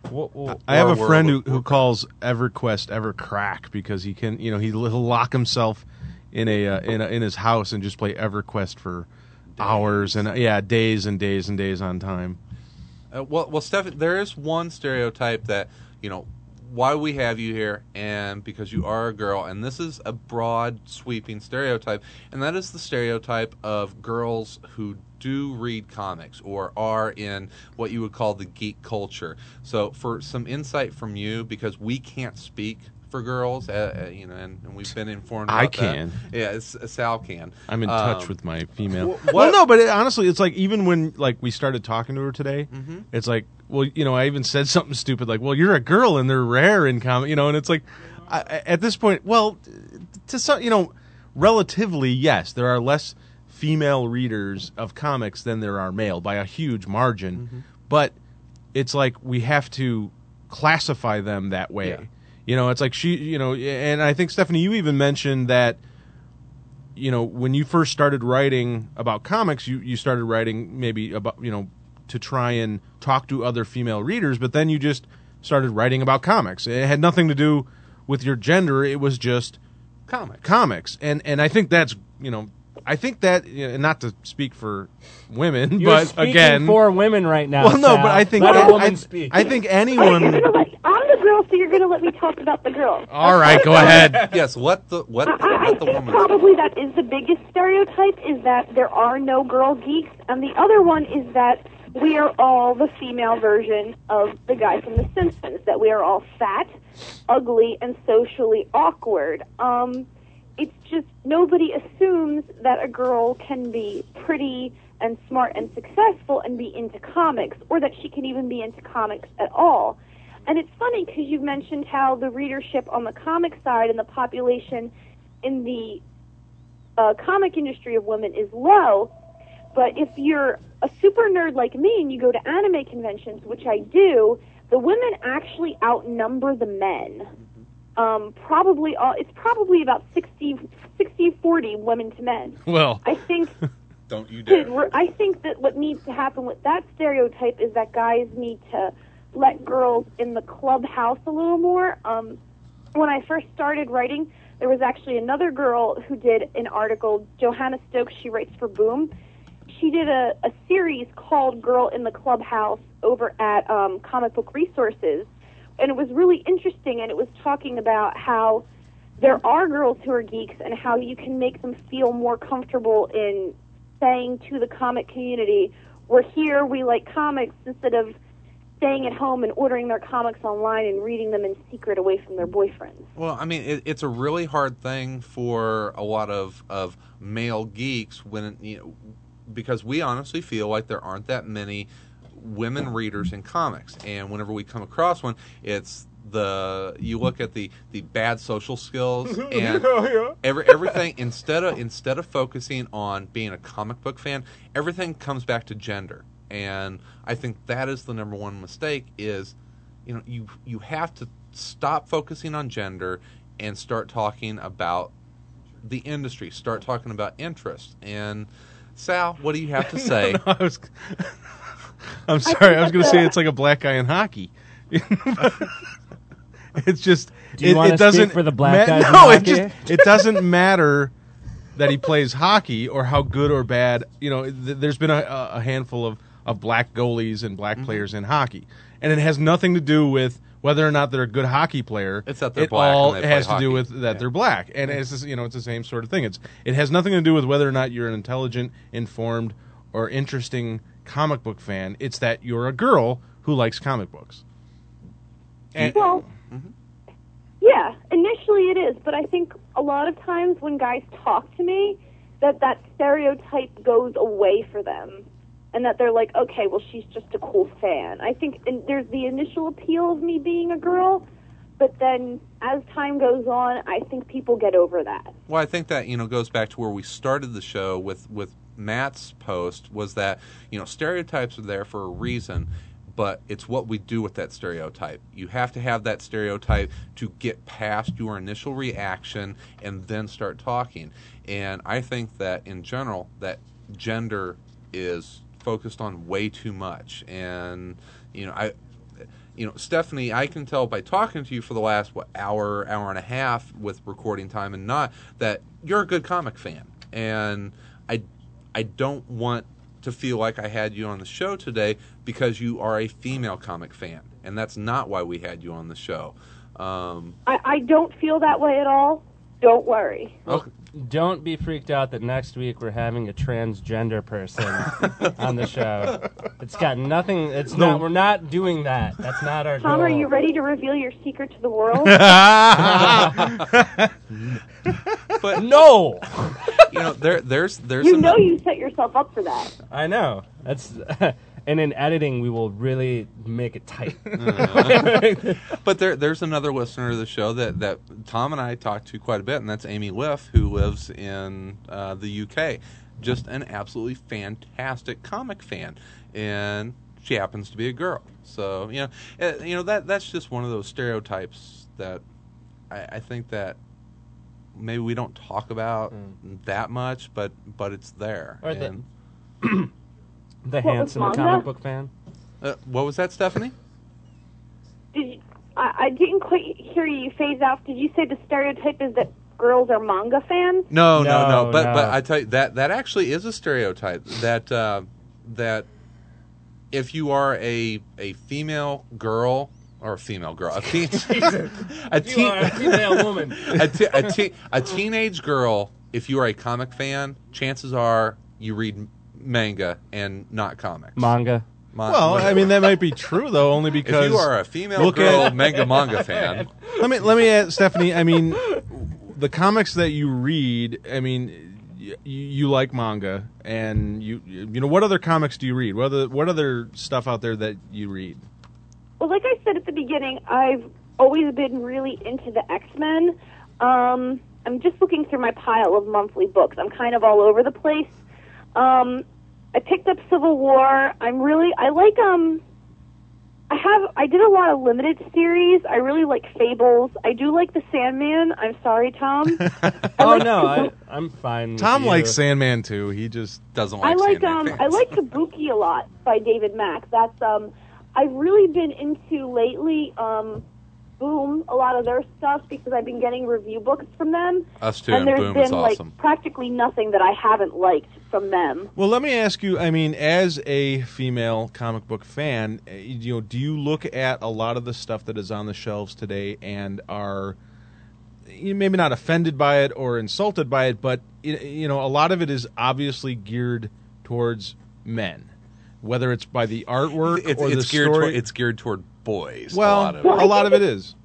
I have a Or friend who, World of who calls EverQuest EverCrack because he can, you know, he, he'll lock himself in a, uh, in a in his house and just play EverQuest for hours and uh, yeah, days and days and days on time. Uh, well, well, Steph, there is one stereotype that, you know, why we have you here, and because you are a girl, and this is a broad, sweeping stereotype, and that is the stereotype of girls who do read comics or are in what you would call the geek culture. So, for some insight from you, because we can't speak for girls, uh, uh, you know, and, and we've been informed. About I can. That. Yeah, it's, uh, Sal can. I'm in Um, touch with my female. wh- Well, what- no, but it, honestly, it's like even when like we started talking to her today, Mhm. it's like, well, you know, I even said something stupid like, "Well, you're a girl and they're rare in comic," you know, and it's like, I, at this point, well, to some, you know, relatively, yes, there are less female readers of comics than there are male by a huge margin, Mm-hmm. but it's like we have to classify them that way. Yeah. You know, it's like she, you know, and I think, Stephanie, you even mentioned that, you know, when you first started writing about comics, you, you started writing maybe about, you know, to try and talk to other female readers, but then you just started writing about comics. It had nothing to do with your gender. It was just comics. Comics. And, and I think that's, you know, I think that, you know, not to speak for women, You're but speaking again, for women right now. well, no, Sal. but I think Let I, a woman I, speak. I think Wait, you're anyone. gonna let, I'm the girl, so you're going to let me talk about the girl. All right, go ahead. Yes, what the what, I, I what the think woman. probably that is the biggest stereotype, is that there are no girl geeks, and the other one is that we are all the female version of the guy from The Simpsons, that we are all fat, ugly, and socially awkward. Um, it's just nobody assumes that a girl can be pretty and smart and successful and be into comics, or that she can even be into comics at all. And it's funny because you've mentioned how the readership on the comic side and the population in the uh, comic industry of women is low. But if you're a super nerd like me and you go to anime conventions, which I do, the women actually outnumber the men. Um, probably all, it's probably about sixty forty women to men. Well, I think Don't you dare. I think that what needs to happen with that stereotype is that guys need to let girls in the clubhouse a little more. Um, when I first started writing, there was actually another girl who did an article, Johanna Stokes, she writes for Boom. She did a, a series called Girl in the Clubhouse over at um, Comic Book Resources, and it was really interesting, and it was talking about how there are girls who are geeks and how you can make them feel more comfortable in saying to the comic community, we're here, we like comics, instead of staying at home and ordering their comics online and reading them in secret away from their boyfriends. Well, I mean, it, it's a really hard thing for a lot of, of male geeks when, you know, because we honestly feel like there aren't that many women readers in comics, and whenever we come across one, it's the you look at the, the bad social skills and every, everything instead of instead of focusing on being a comic book fan, everything comes back to gender. And I think that is the number one mistake is, you know, you you have to stop focusing on gender and start talking about the industry, start talking about interest. And Sal, what do you have to say? No, I was, I'm sorry. I was going to say it's like a black guy in hockey. It's just Do you it, wanna it doesn't speak for the black guys in No, it hockey? just it doesn't matter that he plays hockey or how good or bad. You know, th- there's been a, a handful of, of black goalies and black Mm-hmm. players in hockey, and it has nothing to do with whether or not they're a good hockey player. It's that they're it black all and they has play to do hockey. with that Yeah. they're black, and it's just, you know it's the same sort of thing. It's it has nothing to do with whether or not you're an intelligent, informed, or interesting comic book fan. It's that you're a girl who likes comic books. And, Well, yeah, initially it is, but I think a lot of times when guys talk to me, that that stereotype goes away for them, and that they're like, okay, well, she's just a cool fan. I think and there's the initial appeal of me being a girl, but then as time goes on, I think people get over that. Well, I think that, you know, goes back to where we started the show with, with Matt's post, was that, you know, stereotypes are there for a reason, but it's what we do with that stereotype. You have to have that stereotype to get past your initial reaction and then start talking. And I think that in general, that gender is focused on way too much. And you know, I, you know, Stephanie, I can tell by talking to you for the last what hour, hour and a half with recording time and not that you're a good comic fan. And I, I don't want to feel like I had you on the show today because you are a female comic fan, and that's not why we had you on the show. Um, I, I don't feel that way at all. Don't worry. Well, don't be freaked out that next week we're having a transgender person on the show. It's got nothing. It's No. not. We're not doing that. That's not our Tom, goal. are you ready to reveal your secret to the world? but No. you know, there, there's, there's. You an- know you set yourself up for that. I know. That's. And in editing, we will really make it tight. But there, there's another listener of the show that, that Tom and I talk to quite a bit, and that's Amy Liff, who lives in uh, the U K. Just an absolutely fantastic comic fan, and she happens to be a girl. So you know, uh, you know that that's just one of those stereotypes that I, I think that maybe we don't talk about Mm. that much, but but it's there. Or the- And- The What was handsome manga? comic book fan. uh, what was that, Stephanie? Did you, I, I didn't quite hear you phase out. Did you say the stereotype is that girls are manga fans? No, no, no. No, But no. but I tell you that that actually is a stereotype that uh, that if you are a a female girl or a female girl, a teen, a, You teen, are a female woman. a, te- a, te- a teenage girl, if you are a comic fan, chances are you read manga and not comics. Manga. Ma- Well, I mean that might be true though, only because if you are a female look girl at- manga manga fan, let me let me ask Stephanie. I mean, the comics that you read. I mean, you, you like manga, and you you know what other comics do you read? What other what other stuff out there that you read? Well, like I said at the beginning, I've always been really into the X-Men. Um, I'm just looking through my pile of monthly books. I'm kind of all over the place. Um, I picked up Civil War. I'm really, I like, um, I have, I did a lot of limited series. I really like Fables. I do like The Sandman. I'm sorry, Tom. I Oh like no, I, Kabu- I'm fine. with Tom you. likes Sandman too. He just doesn't I like like, Sandman um, fans. I like Kabuki a lot by David Mack. That's, um, I've really been into lately, um, Boom, a lot of their stuff because I've been getting review books from them. Us too, and and there's Boom been is like awesome. practically nothing that I haven't liked from them. Well, let me ask you. I mean, as a female comic book fan, uh, you know, do you look at a lot of the stuff that is on the shelves today and are you maybe not offended by it or insulted by it, but y- you know, a lot of it is obviously geared towards men, whether it's by the artwork It's, or it's the geared story. toward, it's geared toward boys. well, a lot of Well, it. a lot of it think is.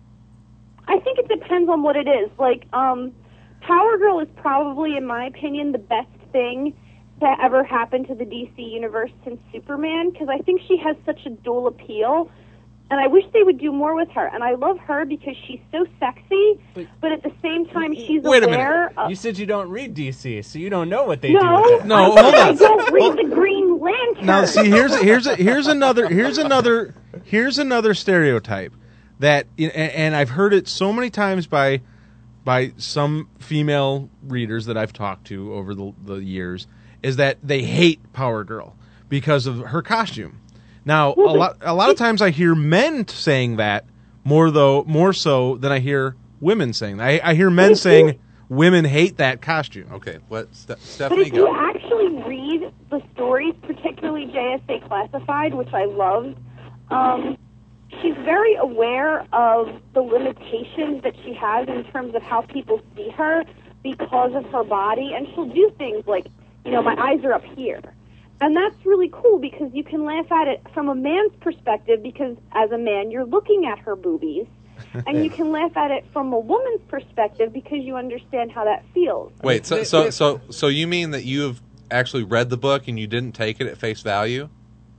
I think it depends on what it is. Like, um, Power Girl is probably, in my opinion, the best thing to ever happen to the D C universe since Superman because I think she has such a dual appeal. And I wish they would do more with her. And I love her because she's so sexy, But- but at the same time, she's Wait a minute. aware of... You said you don't read D C, so you don't know what they no, do with it. No, I, hold I on. don't read the Green Lantern. Now, see, here's here's here's another here's another here's another stereotype that, and, and I've heard it so many times by by some female readers that I've talked to over the, the years, is that they hate Power Girl because of her costume. Now, a lot a lot of times I hear men saying that more though more so than I hear women saying that. I, I hear men saying women hate that costume. Okay, let Ste- But Stephanie if you go. actually read the stories, particularly J S A Classified, which I loved, um, she's very aware of the limitations that she has in terms of how people see her because of her body, and she'll do things like, you know, my eyes are up here. And that's really cool because you can laugh at it from a man's perspective because as a man, you're looking at her boobies. And you can laugh at it from a woman's perspective because you understand how that feels. Wait, so so so so you mean that you have actually read the book and you didn't take it at face value?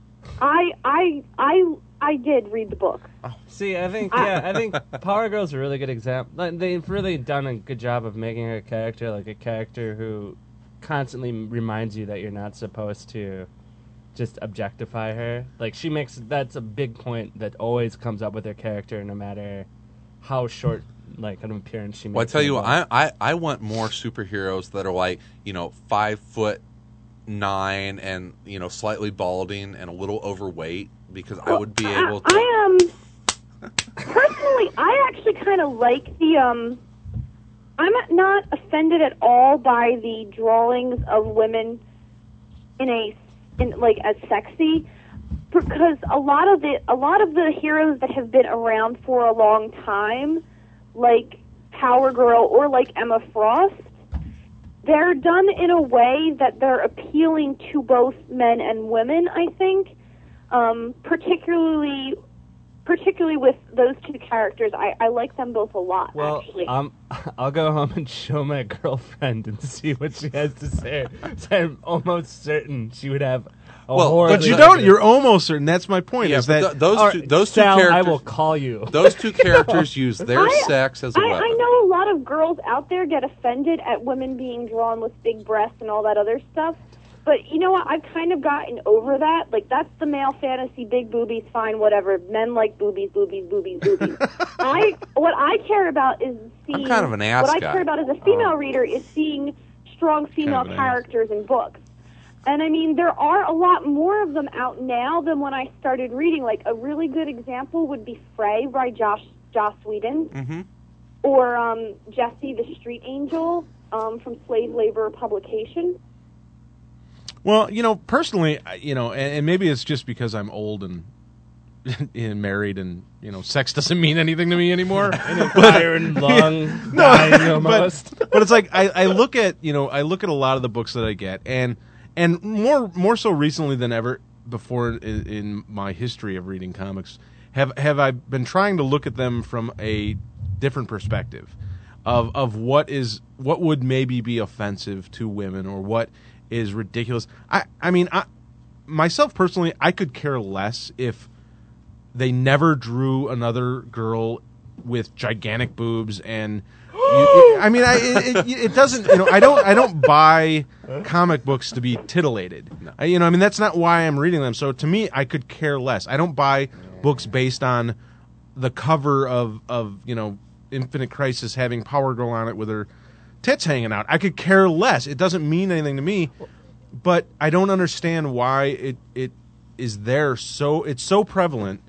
I I I I did read the book. See, I think yeah, I think Power Girl's a really good example. Like, they've really done a good job of making her character like a character who constantly reminds you that you're not supposed to just objectify her. Like she makes that's a big point that always comes up with her character, no matter how short like an appearance she makes. Well, I tell in you the what, book. I, I I want more superheroes that are like, you know, five foot nine and, you know, slightly balding and a little overweight, because I would be able to. I um personally, I actually kind of like the um. I'm not offended at all by the drawings of women in a in like as sexy, because a lot of the a lot of the heroes that have been around for a long time, like Power Girl or like Emma Frost, they're done in a way that they're appealing to both men and women, I think. Um, particularly particularly with those two characters, I, I like them both a lot, Well, actually. um, I'll go home and show my girlfriend and see what she has to say. So I'm almost certain she would have a Well, horribly But you negative- don't. You're almost certain. That's my point. Yeah, is but that th- those All two right, those two Sal, characters I will call you. those two characters use their I- sex as a I, weapon. I know a lot of girls out there get offended at women being drawn with big breasts and all that other stuff. But you know what? I've kind of gotten over that. Like, that's the male fantasy, big boobies, fine, whatever. Men like boobies, boobies, boobies, boobies. I What I care about is seeing... I'm kind of an ass What I guy. care about as a female reader is seeing strong female Kind of an ass. characters in books. And, I mean, there are a lot more of them out now than when I started reading. Like, a really good example would be Frey by Josh, Joss Whedon. Mm-hmm. Or um, Jesse the Street Angel um, from Slave Labor Publication. Well, you know, personally, I- you know, and, and maybe it's just because I'm old and, and married, and you know, sex doesn't mean anything to me anymore. Iron lung, dying almost. But, but it's like I, I look at you know I look at a lot of the books that I get, and and more more so recently than ever before in, in my history of reading comics, have have I been trying to look at them from a different perspective of of what is what would maybe be offensive to women, or what is ridiculous. I I mean, I myself personally, I could care less if they never drew another girl with gigantic boobs and. You, I mean, I, it, it, it doesn't. You know, I don't. I don't buy comic books to be titillated. I, you know, I mean, that's not why I'm reading them. So to me, I could care less. I don't buy books based on the cover of of you know Infinite Crisis having Power Girl on it with her tits hanging out. I could care less. It doesn't mean anything to me. But I don't understand why it it is there. So it's so prevalent,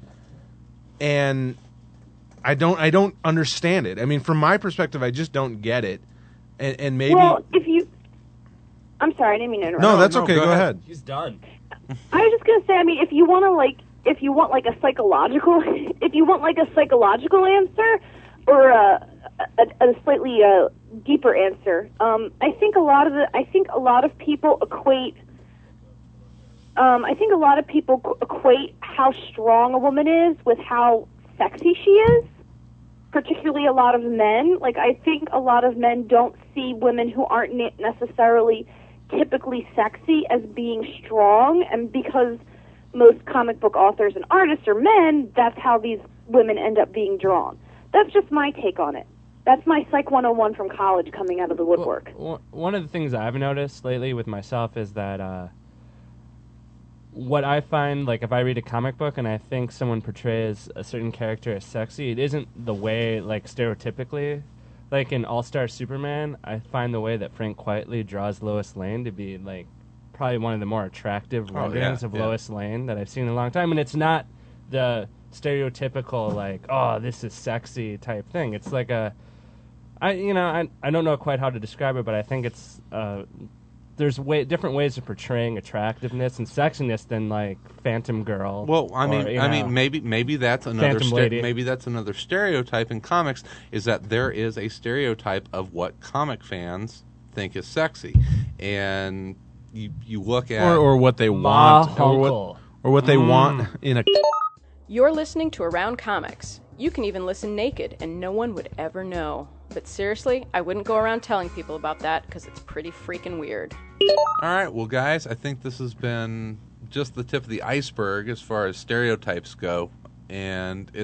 and. I don't. I don't understand it. I mean, from my perspective, I just don't get it, and, and maybe. Well, if you... I'm sorry, I didn't mean to interrupt. no, that's no, okay. go Go, ahead. ahead. He's done. I was just gonna say, I mean, if you want to like, if you want like a psychological, if you want like a psychological answer, or a, a, a slightly uh, deeper answer, um, I think a lot of the, I think a lot of people equate, um, I think a lot of people qu- equate how strong a woman is with how sexy she is. Particularly a lot of men. Like, I think a lot of men don't see women who aren't ne- necessarily typically sexy as being strong, and because most comic book authors and artists are men, that's how these women end up being drawn. That's just my take on it. That's my Psych one oh one from college coming out of the woodwork. Well, one of the things I've noticed lately with myself is that uh, what I find, like, if I read a comic book and I think someone portrays a certain character as sexy, it isn't the way, like, stereotypically. Like, in All-Star Superman, I find the way that Frank Quietly draws Lois Lane to be, like, probably one of the more attractive Oh, renderings yeah, of yeah. Lois Lane that I've seen in a long time. And it's not the stereotypical, like, oh, this is sexy type thing. It's like a... I you know I I don't know quite how to describe it, but I think it's uh, there's way different ways of portraying attractiveness and sexiness than like Phantom Girl. Well, I or, mean, you I know, mean, maybe maybe that's another Phantom ster- Lady. maybe that's another stereotype in comics, is that there is a stereotype of what comic fans think is sexy, and you you look at Or, or what they Ma want, or what, Hunkle. or what they want in a. You're listening to Around Comics. You can even listen naked, and no one would ever know. But seriously, I wouldn't go around telling people about that because it's pretty freaking weird. All right, well, guys, I think this has been just the tip of the iceberg as far as stereotypes go, and it's a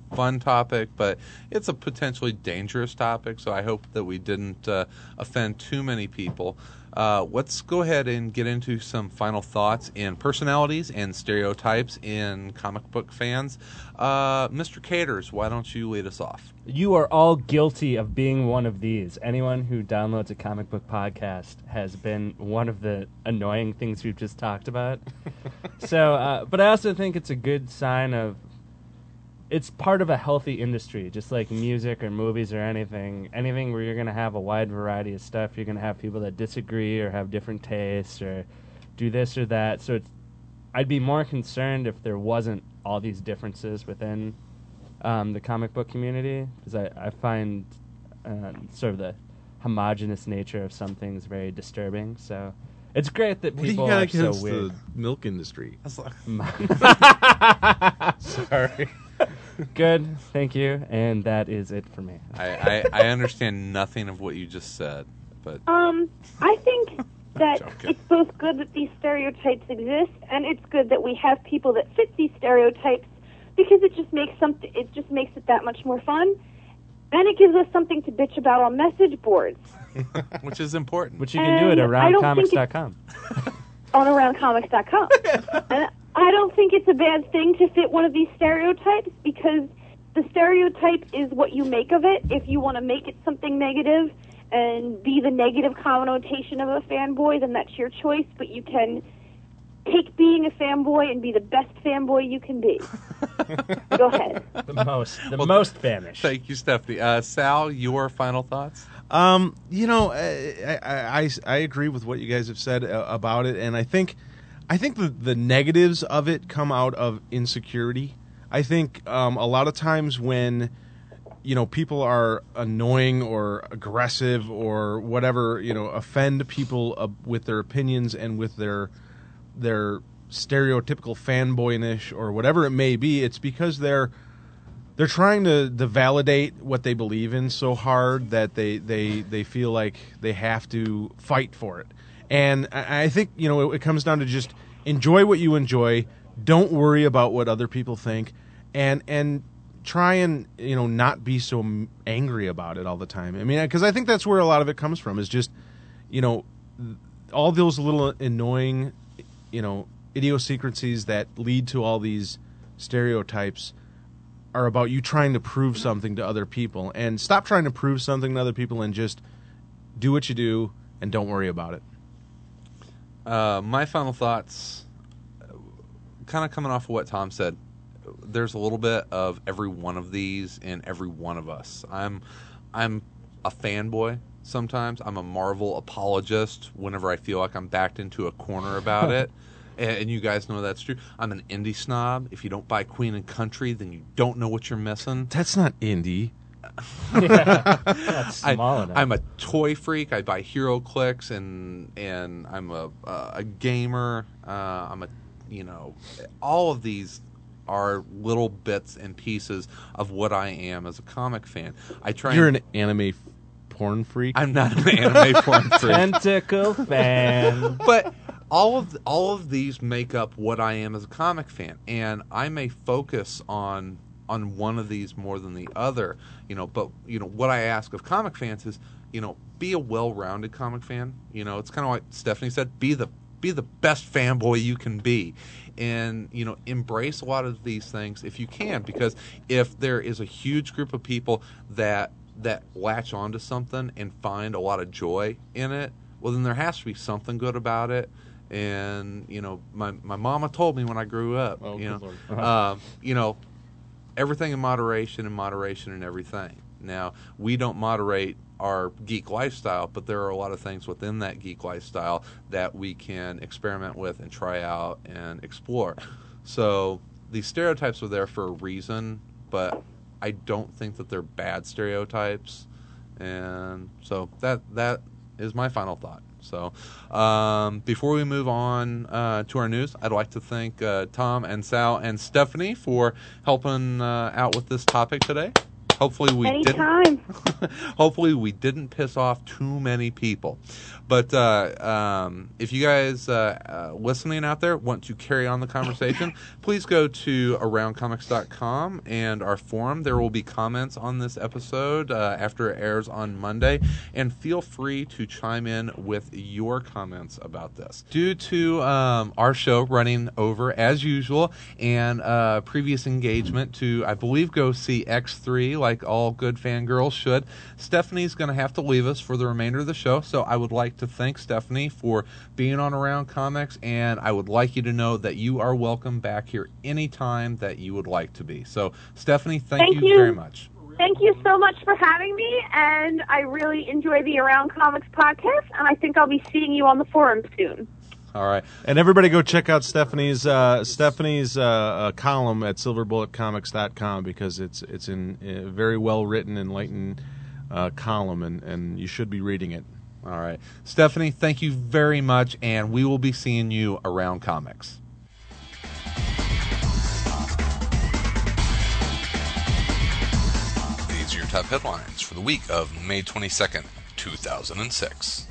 fun topic, but it's a potentially dangerous topic, so I hope that we didn't uh, offend too many people. Uh, let's go ahead and get into some final thoughts in personalities and stereotypes in comic book fans. Uh, Mister Caters, why don't you lead us off? You are all guilty of being one of these. Anyone who downloads a comic book podcast has been one of the annoying things we've just talked about. so, uh, but I also think it's a good sign of it's part of a healthy industry, just like music or movies or anything. Anything where you're going to have a wide variety of stuff. You're going to have people that disagree or have different tastes or do this or that. So it's, I'd be more concerned if there wasn't all these differences within um, the comic book community, because I, I find uh, sort of the homogenous nature of some things very disturbing. So it's great that What do you people got are so against weird. the milk industry? Sorry. Good, thank you, and that is it for me. I, I, I understand nothing of what you just said, but Um, I think that Joking. it's both good that these stereotypes exist, and it's good that we have people that fit these stereotypes, because it just makes something. It just makes it that much more fun, and it gives us something to bitch about on message boards which is important. Which you can do at And I around don't comics think dot com. on around comics dot com. And I don't think it's a bad thing to fit one of these stereotypes, because the stereotype is what you make of it. If you want to make it something negative and be the negative connotation of a fanboy, then that's your choice, but you can take being a fanboy and be the best fanboy you can be. Go ahead. The most, the Well, most famished. Thank you, Stephanie. Uh, Sal, your final thoughts? Um, you know, I, I, I, I agree with what you guys have said uh, about it, and I think, I think the, the negatives of it come out of insecurity. I think um, a lot of times when, you know, people are annoying or aggressive or whatever, you know, offend people uh, with their opinions and with their their stereotypical fanboynish or whatever it may be, it's because they're they're trying to, to validate what they believe in so hard that they, they, they feel like they have to fight for it. And I, I think, you know, it, it comes down to just enjoy what you enjoy. Don't worry about what other people think, and and try and, you know, not be so m- angry about it all the time. I mean, because I think that's where a lot of it comes from, is just, you know, all those little annoying, you know, idiosyncrasies that lead to all these stereotypes are about you trying to prove something to other people. And stop trying to prove something to other people and just do what you do and don't worry about it. Uh, my final thoughts, kind of coming off of what Tom said, there's a little bit of every one of these in every one of us. I'm, I'm a fanboy sometimes. I'm a Marvel apologist whenever I feel like I'm backed into a corner about it. And, and you guys know that's true. I'm an indie snob. If you don't buy Queen and Country, then you don't know what you're missing. That's not indie. Yeah, that's small I, enough. I'm a toy freak. I buy Hero Clicks, and and I'm a uh, a gamer. Uh, I'm a you know, all of these are little bits and pieces of what I am as a comic fan. I try. You're and, an anime f- porn freak. I'm not an anime porn freak, Tentacle fan. but all of all of these make up what I am as a comic fan, and I may focus on. on one of these more than the other, you know, but, you know, what I ask of comic fans is, you know, be a well-rounded comic fan. You know, it's kind of like Stephanie said, be the be the best fanboy you can be. And, you know, embrace a lot of these things if you can, because if there is a huge group of people that that latch onto something and find a lot of joy in it, well, then there has to be something good about it. And, you know, my, my mama told me when I grew up, Oh, you good know, Lord. uh, you know, everything in moderation and moderation and everything. Now, we don't moderate our geek lifestyle, but there are a lot of things within that geek lifestyle that we can experiment with and try out and explore. So these stereotypes are there for a reason, but I don't think that they're bad stereotypes. And so that that is my final thought. So um, before we move on uh, to our news, I'd like to thank uh, Tom and Sal and Stephanie for helping uh, out with this topic today. Hopefully we didn't. Anytime. Hopefully we didn't piss off too many people. But uh, um, if you guys uh, uh, listening out there want to carry on the conversation, please go to around comics dot com and our forum. There will be comments on this episode uh, after it airs on Monday, and feel free to chime in with your comments about this. Due to um, our show running over as usual and uh, previous engagement to, I believe, go see X three like all good fangirls should, Stephanie's going to have to leave us for the remainder of the show, so I would like to thank Stephanie for being on Around Comics, and I would like you to know that you are welcome back here anytime that you would like to be. So, Stephanie, thank, Thank you, you. very much. Thank you so much for having me, and I really enjoy the Around Comics podcast, and I think I'll be seeing you on the forum soon. All right. And everybody go check out Stephanie's uh, Stephanie's uh, uh, column at silver bullet comics dot com, because it's it's in a very well written, enlightened uh, column, and, and you should be reading it. All right. Stephanie, thank you very much, and we will be seeing you around comics. These are your top headlines for the week of May twenty-second, two thousand six.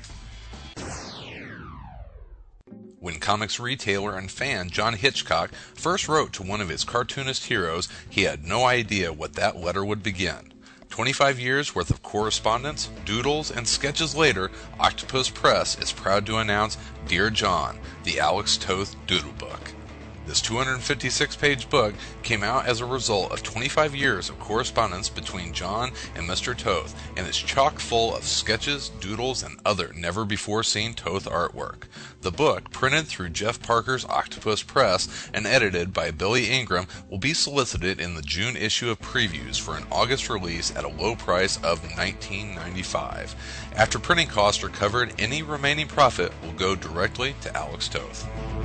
When comics retailer and fan John Hitchcock first wrote to one of his cartoonist heroes, he had no idea what that letter would begin. twenty-five years worth of correspondence, doodles, and sketches later, Octopus Press is proud to announce Dear John, the Alex Toth Doodle Book. This two hundred fifty-six page book came out as a result of twenty-five years of correspondence between John and Mister Toth, and is chock full of sketches, doodles, and other never-before-seen Toth artwork. The book, printed through Jeff Parker's Octopus Press and edited by Billy Ingram, will be solicited in the June issue of Previews for an August release at a low price of nineteen ninety-five dollars. After printing costs are covered, any remaining profit will go directly to Alex Toth.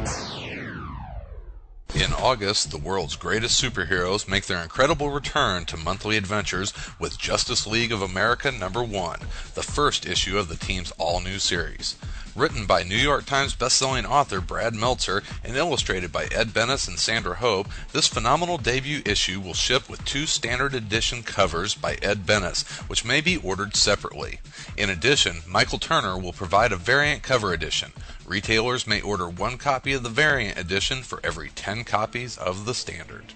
In August, the world's greatest superheroes make their incredible return to monthly adventures with Justice League of America number one, the first issue of the team's all-new series. Written by New York Times bestselling author Brad Meltzer and illustrated by Ed Benes and Sandra Hope, this phenomenal debut issue will ship with two standard edition covers by Ed Benes, which may be ordered separately. In addition, Michael Turner will provide a variant cover edition. Retailers may order one copy of the variant edition for every ten copies of the standard.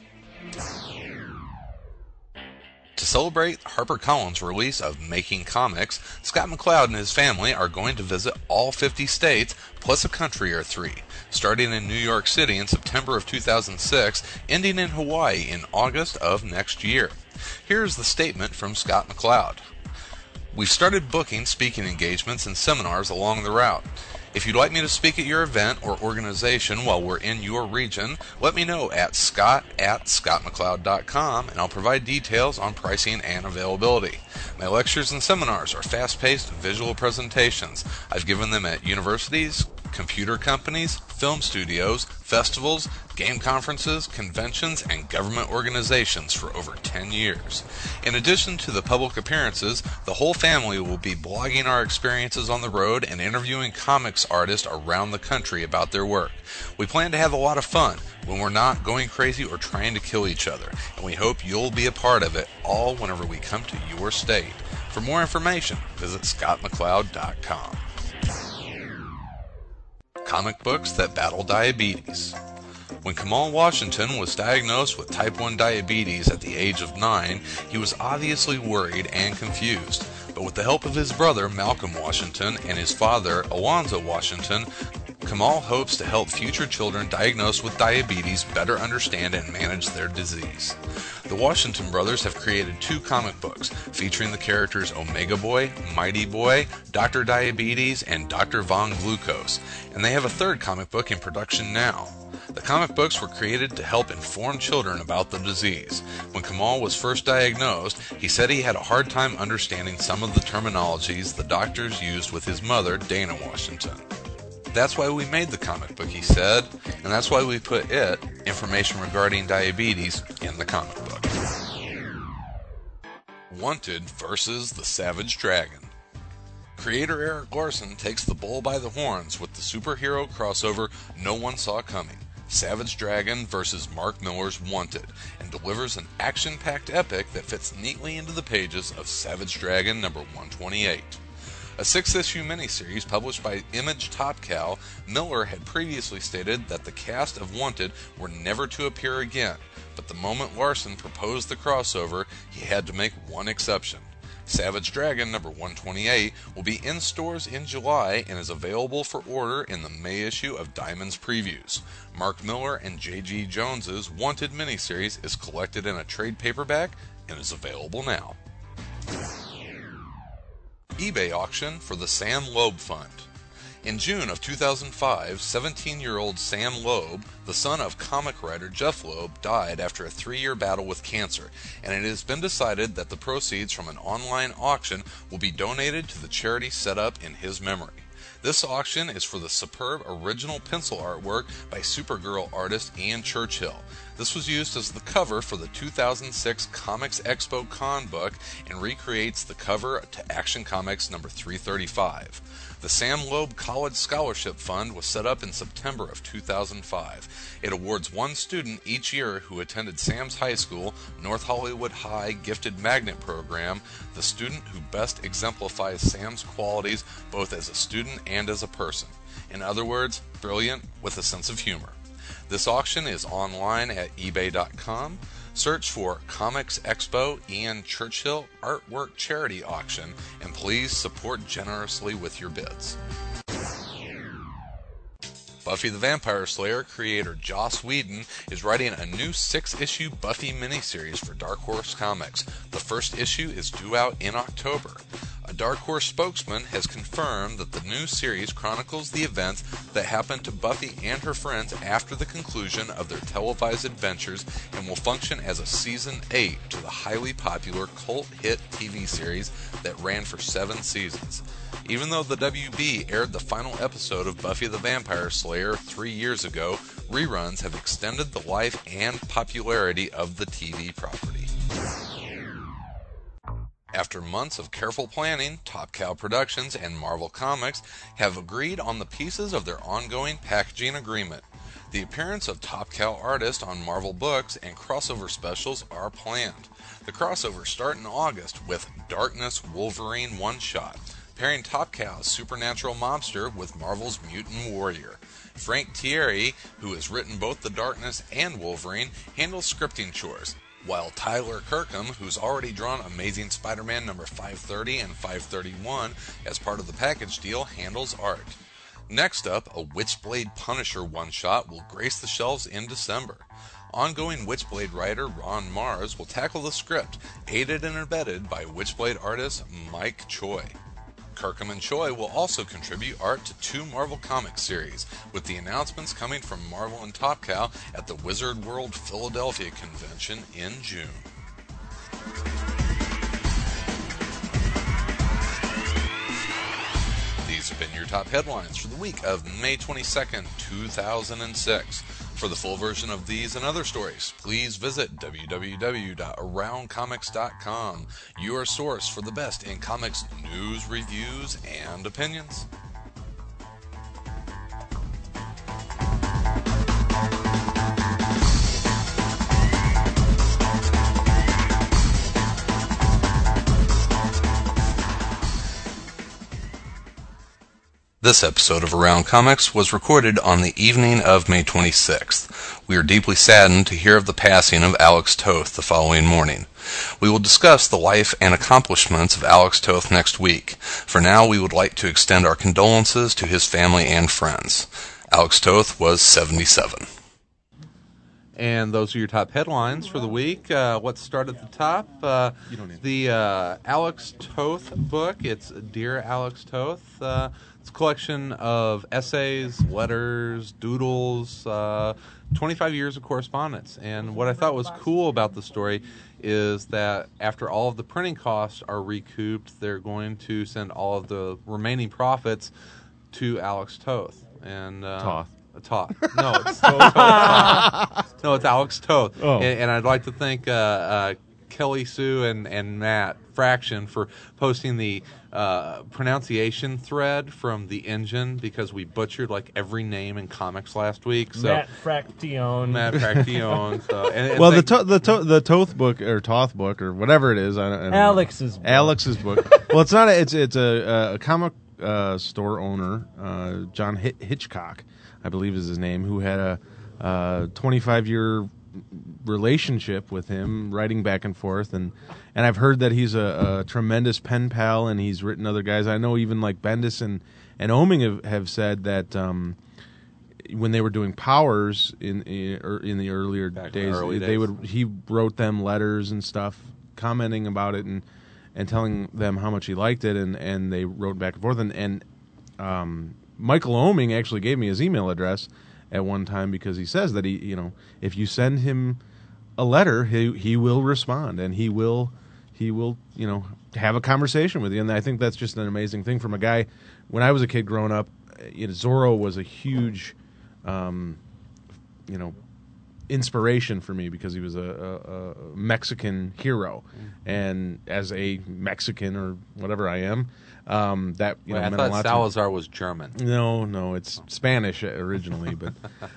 To celebrate HarperCollins' release of Making Comics, Scott McCloud and his family are going to visit all fifty states, plus a country or three, starting in New York City in September of two thousand six, ending in Hawaii in August of next year. Here's the statement from Scott McCloud. We've started booking speaking engagements and seminars along the route. If you'd like me to speak at your event or organization while we're in your region, let me know at scott at scott mccloud dot com, and I'll provide details on pricing and availability. My lectures and seminars are fast-paced visual presentations. I've given them at universities, computer companies, film studios, festivals, game conferences, conventions, and government organizations for over ten years. In addition to the public appearances, the whole family will be blogging our experiences on the road and interviewing comics artists around the country about their work. We plan to have a lot of fun when we're not going crazy or trying to kill each other, and we hope you'll be a part of it all whenever we come to your state. For more information, visit scott mccloud dot com. Comic books that battle diabetes. When Kamal Washington was diagnosed with type one diabetes at the age of nine, he was obviously worried and confused. But with the help of his brother, Malcolm Washington, and his father, Alonzo Washington, Kamal hopes to help future children diagnosed with diabetes better understand and manage their disease. The Washington brothers have created two comic books featuring the characters Omega Boy, Mighty Boy, Doctor Diabetes, and Doctor Von Glucose, and they have a third comic book in production now. The comic books were created to help inform children about the disease. When Kamal was first diagnosed, he said he had a hard time understanding some of the terminologies the doctors used with his mother, Dana Washington. That's why we made the comic book, he said, and that's why we put it, information regarding diabetes, in the comic book. Wanted versus the Savage Dragon. Creator Eric Larson takes the bull by the horns with the superhero crossover no one saw coming. Savage Dragon versus Mark Miller's Wanted, and delivers an action-packed epic that fits neatly into the pages of Savage Dragon number one twenty-eight. A six-issue miniseries published by Image Top Cow, Miller had previously stated that the cast of Wanted were never to appear again, but the moment Larson proposed the crossover, he had to make one exception. Savage Dragon number one twenty-eight will be in stores in July and is available for order in the May issue of Diamond's Previews. Mark Miller and J G. Jones's Wanted miniseries is collected in a trade paperback and is available now. eBay auction for the Sam Loeb Fund. In June of two thousand five, seventeen-year-old Sam Loeb, the son of comic writer Jeff Loeb, died after a three-year battle with cancer, and it has been decided that the proceeds from an online auction will be donated to the charity set up in his memory. This auction is for the superb original pencil artwork by Supergirl artist Ian Churchill. This was used as the cover for the two thousand six Comics Expo Con book and recreates the cover to Action Comics number three thirty-five. The Sam Loeb College Scholarship Fund was set up in September of two thousand five. It awards one student each year who attended Sam's High School, North Hollywood High Gifted Magnet Program, the student who best exemplifies Sam's qualities both as a student and as a person. In other words, brilliant with a sense of humor. This auction is online at ebay dot com. Search for Comics Expo Ian Churchill Artwork Charity Auction, and please support generously with your bids. Buffy the Vampire Slayer creator Joss Whedon is writing a new six-issue Buffy miniseries for Dark Horse Comics. The first issue is due out in October. A Dark Horse spokesman has confirmed that the new series chronicles the events that happened to Buffy and her friends after the conclusion of their televised adventures and will function as a season eight to the highly popular cult hit T V series that ran for seven seasons. Even though the W B aired the final episode of Buffy the Vampire Slayer three years ago, reruns have extended the life and popularity of the T V property. After months of careful planning, Top Cow Productions and Marvel Comics have agreed on the pieces of their ongoing packaging agreement. The appearance of Top Cow artists on Marvel books and crossover specials are planned. The crossovers start in August with Darkness Wolverine one-shot, pairing Top Cow's supernatural mobster with Marvel's mutant warrior. Frank Thierry, who has written both The Darkness and Wolverine, handles scripting chores, while Tyler Kirkham, who's already drawn Amazing Spider-Man number five thirty and five thirty-one as part of the package deal, handles art. Next up, a Witchblade Punisher one-shot will grace the shelves in December. Ongoing Witchblade writer Ron Mars will tackle the script, aided and abetted by Witchblade artist Mike Choi. Kirkham and Choi will also contribute art to two Marvel Comics series, with the announcements coming from Marvel and Top Cow at the Wizard World Philadelphia convention in June. These have been your top headlines for the week of May twenty-second, two thousand six. For the full version of these and other stories, please visit w w w dot around comics dot com, your source for the best in comics news, reviews, and opinions. This episode of Around Comics was recorded on the evening of May twenty-sixth. We are deeply saddened to hear of the passing of Alex Toth the following morning. We will discuss the life and accomplishments of Alex Toth next week. For now, we would like to extend our condolences to his family and friends. Alex Toth was seventy-seven. And those are your top headlines for the week. Uh, let's start at the top. Uh, the uh, Alex Toth book. It's Dear Alex Toth. Uh, it's a collection of essays, letters, doodles, uh, twenty-five years of correspondence. And what I thought was cool about the story is that after all of the printing costs are recouped, they're going to send all of the remaining profits to Alex Toth. And uh, Toth. Toth. No, it's Toth. Toth. No, it's Alex Toth. Oh. And, and I'd like to thank uh, uh, Kelly Sue and, and Matt Fraction for posting the uh, pronunciation thread from the engine because we butchered like every name in comics last week. So Matt Fraction. Matt Fraction. so, and, and well, the thank- to, the to, the Toth book or Toth book or whatever it is, I don't, I don't Alex's know. book. Alex's book. Well, it's not. A, it's it's a, a comic uh, store owner, uh, John H- Hitchcock, I believe is his name, who had a uh, twenty-five year relationship with him, writing back and forth, and and I've heard that he's a, a tremendous pen pal, and he's written other guys. I know even like Bendis and and Oeming have, have said that um, when they were doing Powers in in, er, in the earlier Back in days, the early they days. would he wrote them letters and stuff, commenting about it and and telling them how much he liked it, and, and they wrote back and forth, and and um, Michael Oeming actually gave me his email address at one time because he says that he, you know, if you send him a letter, he he will respond and he will he will, you know, have a conversation with you. And I think that's just an amazing thing from a guy. When I was a kid growing up, you know, Zorro was a huge, um, you know, inspiration for me because he was a, a, a Mexican hero, and as a Mexican or whatever I am, um, that you Wait, know I meant a thought lot to me. Salazar was German. No, no, it's Spanish originally, but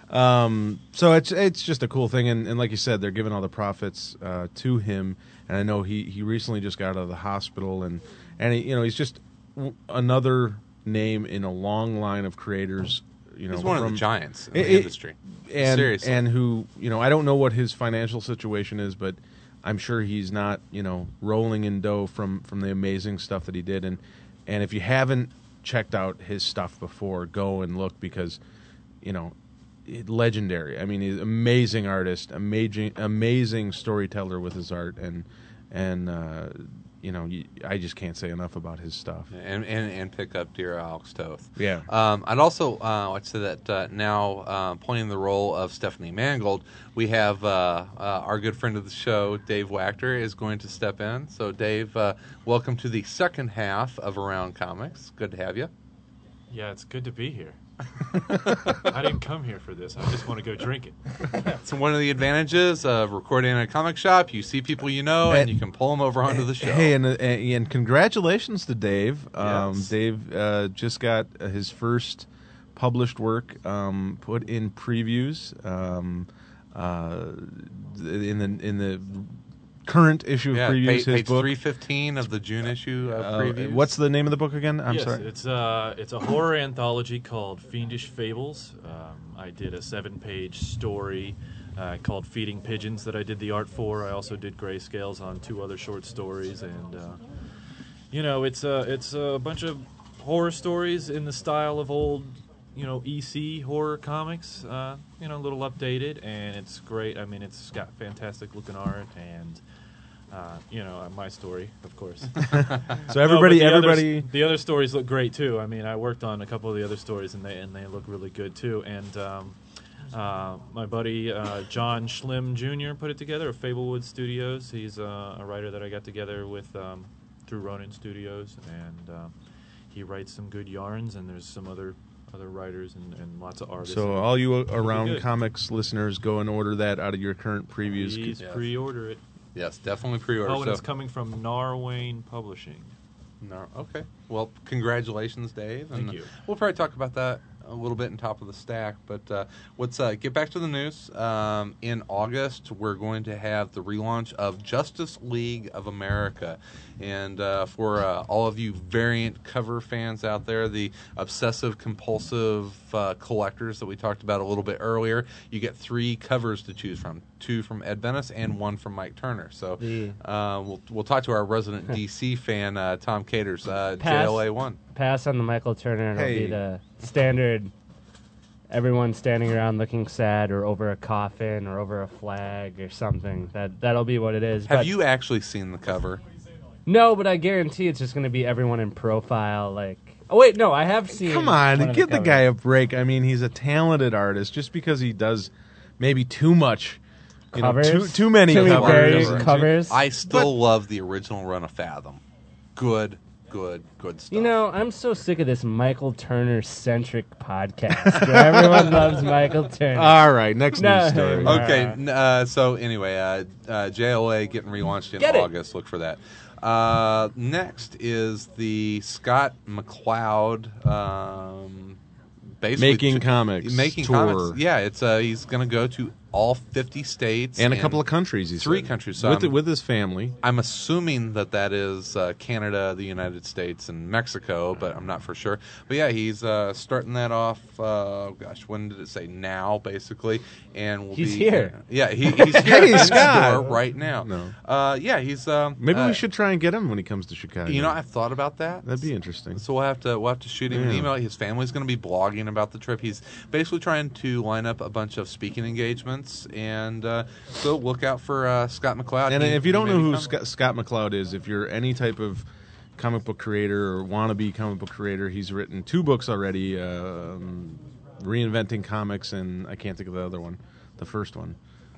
um, so it's it's just a cool thing, and, and like you said, they're giving all the profits uh, to him, and I know he, he recently just got out of the hospital, and and he, you know he's just w- another name in a long line of creators. You know, He's one from, of the giants in It- the it- industry. and Seriously. and who you know I don't know what his financial situation is, but I'm sure he's not you know rolling in dough from from the amazing stuff that he did, and and if you haven't checked out his stuff before, go and look because you know it, legendary. I mean, he's an amazing artist, amazing amazing storyteller with his art, and and uh, you know you, I just can't say enough about his stuff. And, and and pick up Dear Alex Toth. Yeah. Um, I'd also uh, like to say that uh, now uh, playing the role of Stephanie Mangold, we have uh, uh, our good friend of the show, Dave Wachter, is going to step in. So, Dave, uh, welcome to the second half of Around Comics. Good to have you. Yeah, it's good to be here. I didn't come here for this. I just want to go drinking. So one of the advantages of recording in a comic shop, you see people you know, and you can pull them over onto the show. Hey, and, uh, and congratulations to Dave. Um, Yes. Dave uh, just got uh, his first published work um, put in previews um, uh, in the in the current issue of yeah, previews. page, his page book. three fifteen of the June issue of Uh, previews. what's the name of the book again? I'm yes, sorry. it's uh, it's a horror anthology called Fiendish Fables. Um, I did a seven-page story uh, called Feeding Pigeons that I did the art for. I also did grayscales on two other short stories, and uh, you know, it's a it's a bunch of horror stories in the style of old, you know, E C horror comics. Uh, you know, a little updated, and it's great. I mean, it's got fantastic looking art and. Uh, you know, uh, my story, of course. So everybody, No, but the everybody. Others, the other stories look great too. I mean, I worked on a couple of the other stories, and they and they look really good too. And um, uh, my buddy uh, John Schlim Junior put it together of Fablewood Studios. He's uh, a writer that I got together with um, through Ronin Studios, and uh, he writes some good yarns. And there's some other other writers and, and lots of artists. So and all you it'll be around good. comics listeners, go and order that out of your current previews. Please Yes. pre-order it. Yes, definitely pre-order. Oh, and so. it's coming from Narwayne Publishing. No, okay. Well, congratulations, Dave. Thank and you. We'll probably talk about that a little bit in top of the stack, but uh, let's uh, get back to the news. Um, in August, we're going to have the relaunch of Justice League of America, and uh, for uh, all of you variant cover fans out there, the obsessive compulsive uh, collectors that we talked about a little bit earlier, you get three covers to choose from: two from Ed Bennis and one from Mike Turner. So The- uh, we'll we'll talk to our resident D C fan, uh, Tom Caters, uh, J Pass. L A one. Pass on the Michael Turner, and it'll Hey. be the standard. Everyone standing around looking sad, or over a coffin, or over a flag, or something. That that'll be what it is. Have But- you actually seen the cover? No, but I guarantee it's just going to be everyone in profile. Like, oh wait, no, I have seen. Come one on, of give the covers. guy a break. I mean, he's a talented artist. Just because he does maybe too much, you Covers? know, too too many Too many covers. variant and too- covers. I still love the original run of Fathom. Good, good, good stuff. You know, I'm so sick of this Michael Turner centric podcast where everyone loves Michael Turner. All right, next No, news story. no. Okay, n- uh, so anyway, uh, uh, J L A getting relaunched in Get it. August. Look for that. Uh, next is the Scott McCloud. Um, basically Making t- Comics Making tour. Comics. Yeah, it's uh, he's going to go to all fifty states and a couple of countries. He three said. countries. So with I'm- with his family. I'm assuming that that is uh, Canada, the United States, and Mexico, but I'm not for sure. But yeah, he's uh, starting that off. Uh, gosh, when did it say? Now, basically, and we'll He's be, here. Yeah, he, he's here Hey, in the Scott. store right now. No. Uh, yeah, he's. Um, Maybe uh, we should try and get him when he comes to Chicago. You know, I've thought about that. That'd be interesting. So we'll have to we'll have to shoot him an Yeah. email. His family's going to be blogging about the trip. He's basically trying to line up a bunch of speaking engagements, and uh, so look out for uh, Scott McCloud. And He- if you he don't may know be who coming. Scott, Scott McCloud is, if you're any type of comic book creator or wannabe comic book creator, he's written two books already, um, Reinventing Comics, and I can't think of the other one, the first one.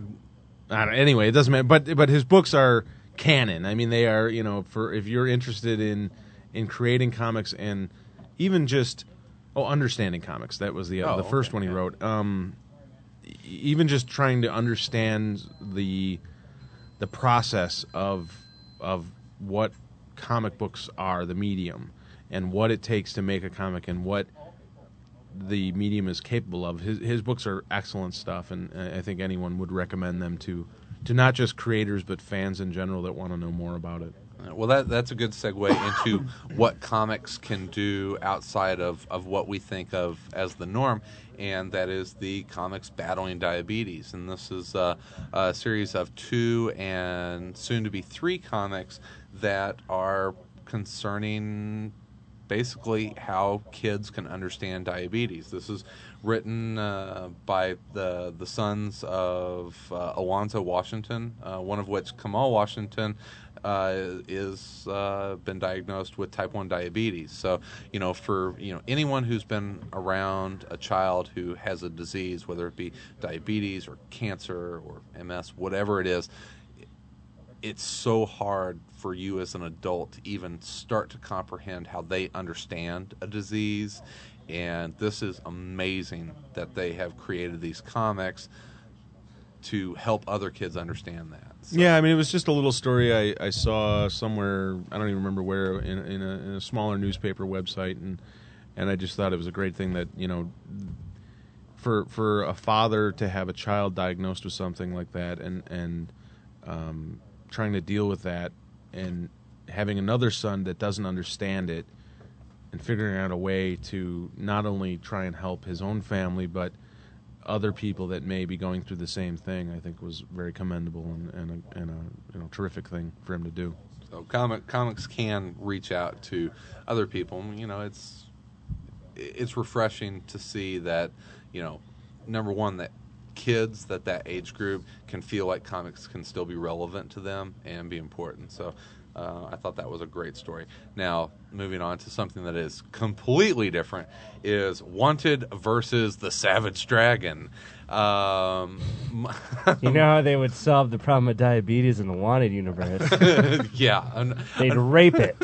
I don't, anyway, it doesn't matter. But but his books are canon. I mean, they are, you know, for if you're interested in in creating comics and even just oh, understanding comics. That was the uh, Oh, the first okay, one he yeah. wrote. Um, e- even just trying to understand the the process of of what comic books are, the medium, and what it takes to make a comic, and what the medium is capable of. His his books are excellent stuff, and uh, I think anyone would recommend them to to not just creators but fans in general that want to know more about it. Well, that that's a good segue into what comics can do outside of, of what we think of as the norm, and that is the comics battling diabetes. And this is uh, a series of two and soon to be three comics that are concerning basically how kids can understand diabetes. This is written uh, by the the sons of uh, Alonzo Washington, uh, one of which, Kamal Washington, uh, is uh, been diagnosed with type one diabetes. So, you know, for you know anyone who's been around a child who has a disease, whether it be diabetes or cancer or M S, whatever it is, it's so hard for you as an adult to even start to comprehend how they understand a disease. And this is amazing that they have created these comics to help other kids understand that. So, Yeah, I mean, it was just a little story I, I saw somewhere, I don't even remember where, in, in, a, in a smaller newspaper website, and and I just thought it was a great thing that, you know, for for a father to have a child diagnosed with something like that, and, and um, trying to deal with that, and having another son that doesn't understand it, and figuring out a way to not only try and help his own family, but other people that may be going through the same thing, I think was very commendable and, and, a, and a you know terrific thing for him to do. So comic comics can reach out to other people. You know, it's it's refreshing to see that, you know, number one, that kids that that age group can feel like comics can still be relevant to them and be important. So uh, I thought that was a great story. Now, moving on to something that is completely different is Wanted versus the Savage Dragon. Um, You know how they would solve the problem of diabetes in the Wanted universe? yeah. and- They'd rape it.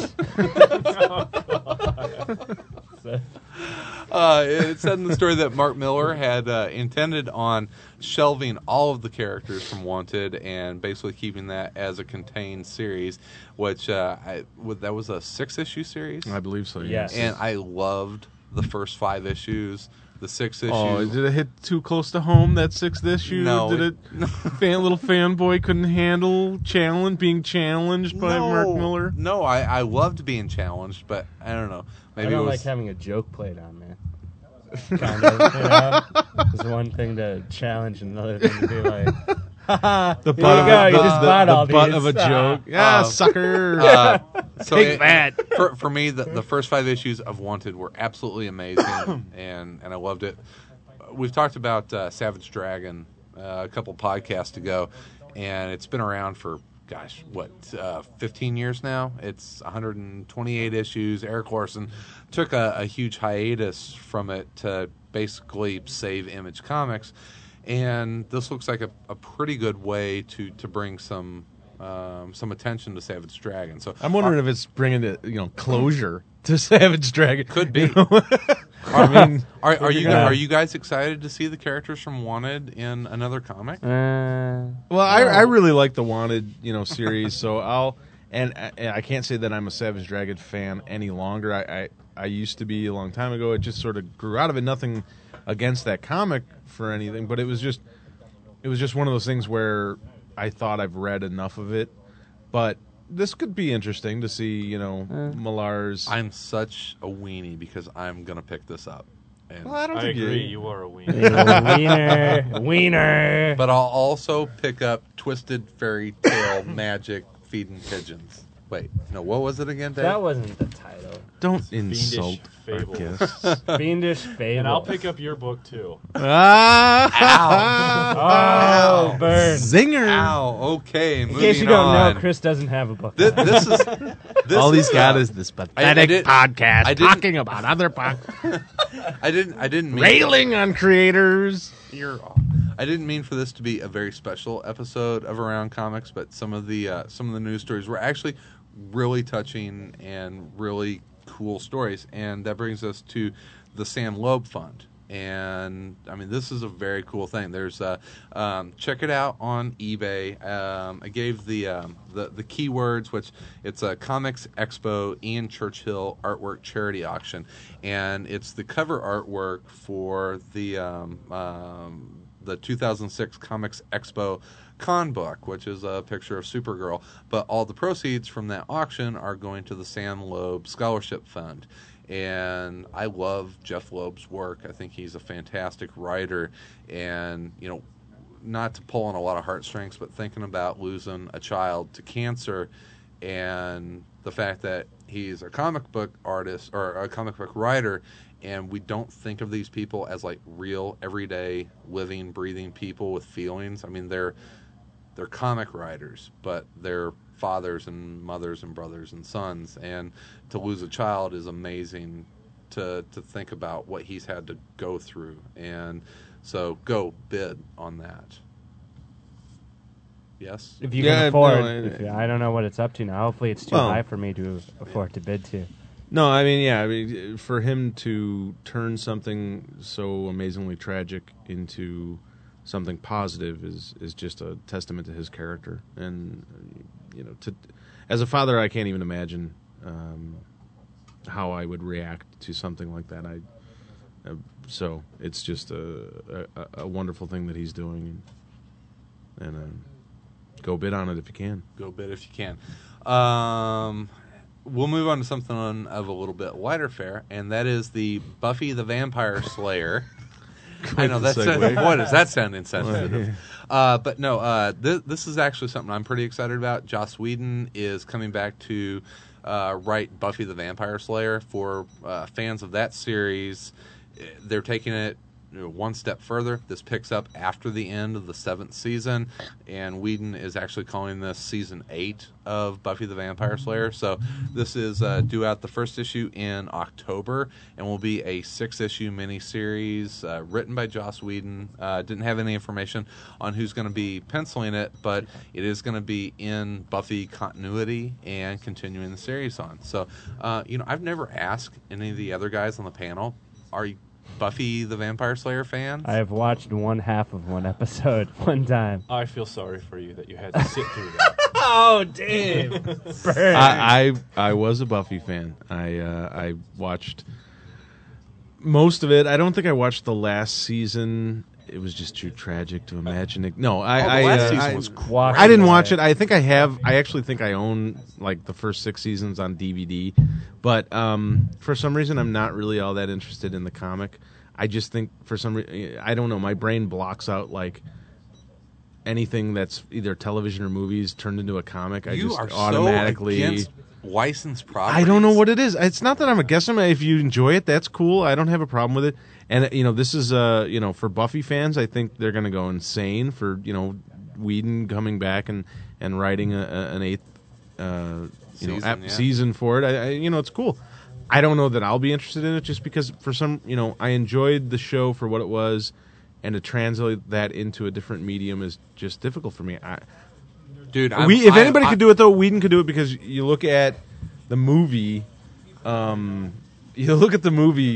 Uh, it said in the story that Mark Miller had uh, intended on shelving all of the characters from Wanted and basically keeping that as a contained series, which uh, I, w- that was a six-issue series. I believe so. Yes. And I loved the first five issues. The sixth issue. Oh, did it hit too close to home, that sixth issue? No, Did it- it? Fan, little fanboy couldn't handle challenge being challenged by Mark Miller. No, I, I loved being challenged, but I don't know. I Maybe don't it was like having a joke played on me. Kind of, you know? It's one thing to challenge, another thing to be like, haha, The here you go, you just bought the all butt these. of a Ah. joke. Yeah, Uh, sucker. Uh, so Take it- that. For, for me, the, the first five issues of Wanted were absolutely amazing, and, and I loved it. We've talked about uh, Savage Dragon uh, a couple podcasts ago, and it's been around for, gosh, what, uh, fifteen years now? It's one hundred twenty-eight issues. Eric Larson took a, a huge hiatus from it to basically save Image Comics, and this looks like a, a pretty good way to, to bring some um, some attention to Savage Dragon. So I'm wondering if it's bringing the you know closure to Savage Dragon. Could be. You know? I mean, are, are you Yeah. are you guys excited to see the characters from Wanted in another comic? Uh, Well, I, I really like the Wanted, you know, series. So I'll And I, I can't say that I'm a Savage Dragon fan any longer. I, I I used to be a long time ago. It just sort of grew out of it. Nothing against that comic for anything, but it was just it was just one of those things where I thought I've read enough of it. But this could be interesting to see, you know, uh, Millar's. I'm such a weenie because I'm gonna pick this up. And well, I don't I think agree. you, You are a wiener. Wiener, wiener. But I'll also pick up Twisted Fairy Tale Magic Feeding Pigeons. Wait, no, what was it again, Dave? That wasn't the title. Don't Fiendish insult our Fables. guests. Fiendish Fable. And I'll pick up your book too. Ah! Oh, burn. Zinger! Ow. Okay, In moving case you don't on. know, Chris doesn't have a book. This, this is this All he's is, got uh, is this I- I pathetic did- podcast I didn't- talking about other podcasts, I didn't. I didn't mean. railing on creators. You're. I didn't mean for this to be a very special episode of Around Comics, but some of the uh, some of the news stories were actually really touching and really cool stories, and that brings us to the Sam Loeb Fund. And I mean, this is a very cool thing. There's uh, um, check it out on eBay. Um, I gave the um, the the keywords, which it's a Comics Expo Ian Churchill artwork charity auction, and it's the cover artwork for the um, um, the two thousand six Comics Expo Con book, which is a picture of Supergirl. But all the proceeds from that auction are going to the Sam Loeb Scholarship Fund. And I love Jeff Loeb's work. I think he's a fantastic writer. And, you know, not to pull on a lot of heartstrings, but thinking about losing a child to cancer and the fact that he's a comic book artist or a comic book writer, and we don't think of these people as like real, everyday, living, breathing people with feelings. I mean, they're they're comic writers, but they're fathers and mothers and brothers and sons, and to lose a child is amazing to to think about what he's had to go through. And so go bid on that. Yes? If you Yeah, can afford, no, I- if you, I don't know what it's up to now. Hopefully, it's too Well- high for me to afford to bid to. No, I mean, yeah, I mean, for him to turn something so amazingly tragic into something positive is is just a testament to his character. And you know, to as a father, I can't even imagine um, how I would react to something like that. I uh, so it's just a, a a wonderful thing that he's doing, and, and uh, go bid on it if you can. Go bid if you can. Um, we'll move on to something on, of a little bit lighter fare, and that is the Buffy the Vampire Slayer. I know that's segue. what does that sound insensitive? Uh, but no, uh, th- this is actually something I'm pretty excited about. Joss Whedon is coming back to uh, write Buffy the Vampire Slayer. For uh, fans of that series, they're taking it you know, one step further. This picks up after the end of the seventh season, and Whedon is actually calling this season eight of Buffy the Vampire Slayer. So this is uh, due out the first issue in October, and will be a six-issue miniseries uh, written by Joss Whedon. Uh, didn't have any information on who's going to be penciling it, but it is going to be in Buffy continuity and continuing the series on. So, uh, you know, I've never asked any of the other guys on the panel, are you Buffy the Vampire Slayer fans? I have watched one half of one episode one time. I feel sorry for you that you had to sit through that. Oh, Dave! Burn. I, I I was a Buffy fan. I uh, I watched most of it. I don't think I watched the last season. It was just too tragic to imagine it. No, I. Oh, the I, last uh, season I, was Walking I didn't away. watch it. I think I have. I actually think I own like the first six seasons on D V D, but um, for some reason I'm not really all that interested in the comic. I just think for some reason I don't know. My brain blocks out like anything that's either television or movies turned into a comic. I you just are automatically. so against licensed properties. I don't know what it is. It's not that I'm against them. If you enjoy it, that's cool. I don't have a problem with it. And you know, this is uh, you know, for Buffy fans, I think they're going to go insane for you know Whedon coming back and and writing a, a, an eighth uh, you know Season, ap- yeah. season for it. I, I you know, it's cool. I don't know that I'll be interested in it just because for some you know I enjoyed the show for what it was, and to translate that into a different medium is just difficult for me. I, Dude, I'm, we, if I- anybody I- could do it, though, Whedon could do it because you look at the movie. Um, you look at the movie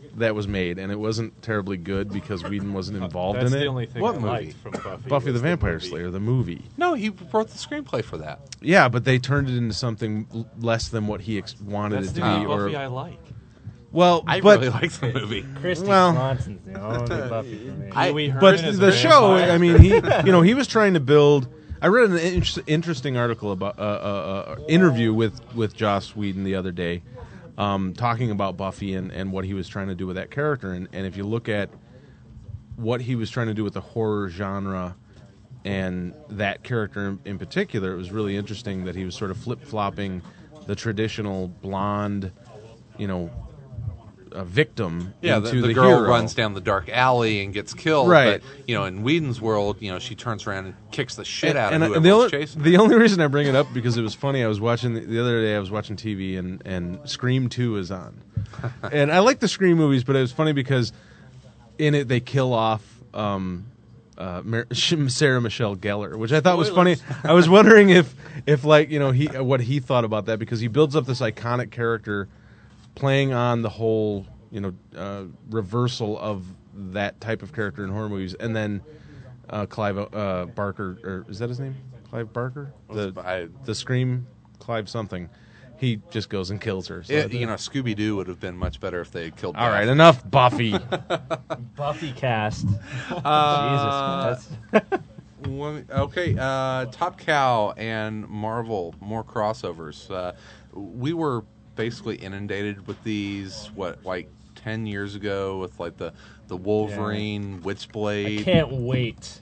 that was made, and it wasn't terribly good because Whedon wasn't involved That's in it. the only thing What I movie? liked from Buffy. Buffy the was Vampire movie. Slayer, the movie. No, he wrote the screenplay for that. Yeah, but they turned it into something l- less than what he ex- wanted That's it the to only be. Buffy Or I like. well, I but really like the movie. Christy Well- Swanson's the only Buffy for me. I- Pee-wee but Herman is a the show, vampire. I mean, he you know he was trying to build. I read an in- interesting article about uh, uh, uh, interview with with Joss Whedon the other day, um, talking about Buffy and, and what he was trying to do with that character. And, and if you look at what he was trying to do with the horror genre and that character in, in particular, it was really interesting that he was sort of flip flopping the traditional blonde, you know, uh, victim Yeah, the, into the, the, girl hero. runs down the dark alley and gets killed. Right. But, you know, in Whedon's world, you know, she turns around and kicks the shit out and, of and whoever the was only, chasing. the only reason I bring it up because it was funny. I was watching the, the other day. I was watching T V and, and Scream Two is on, and I like the Scream movies, but it was funny because in it they kill off um, uh, Mar- Sarah Michelle Gellar, which I thought was funny. I was wondering if if like you know he what he thought about that because he builds up this iconic character, playing on the whole you know uh, reversal of that type of character in horror movies, and then. Uh, Clive uh, Barker, or is that his name? Clive Barker, the I- the Scream, Clive something. He just goes and kills her. So It, you know, Scooby Doo would have been much better if they had killed. all right, Beth. enough Buffy. Buffy cast. Uh, Jesus Christ. One- okay, uh, Top Cow and Marvel, more crossovers. Uh, we were basically inundated with these. What, like ten years ago, with like the the Wolverine, I Witchblade. can't wait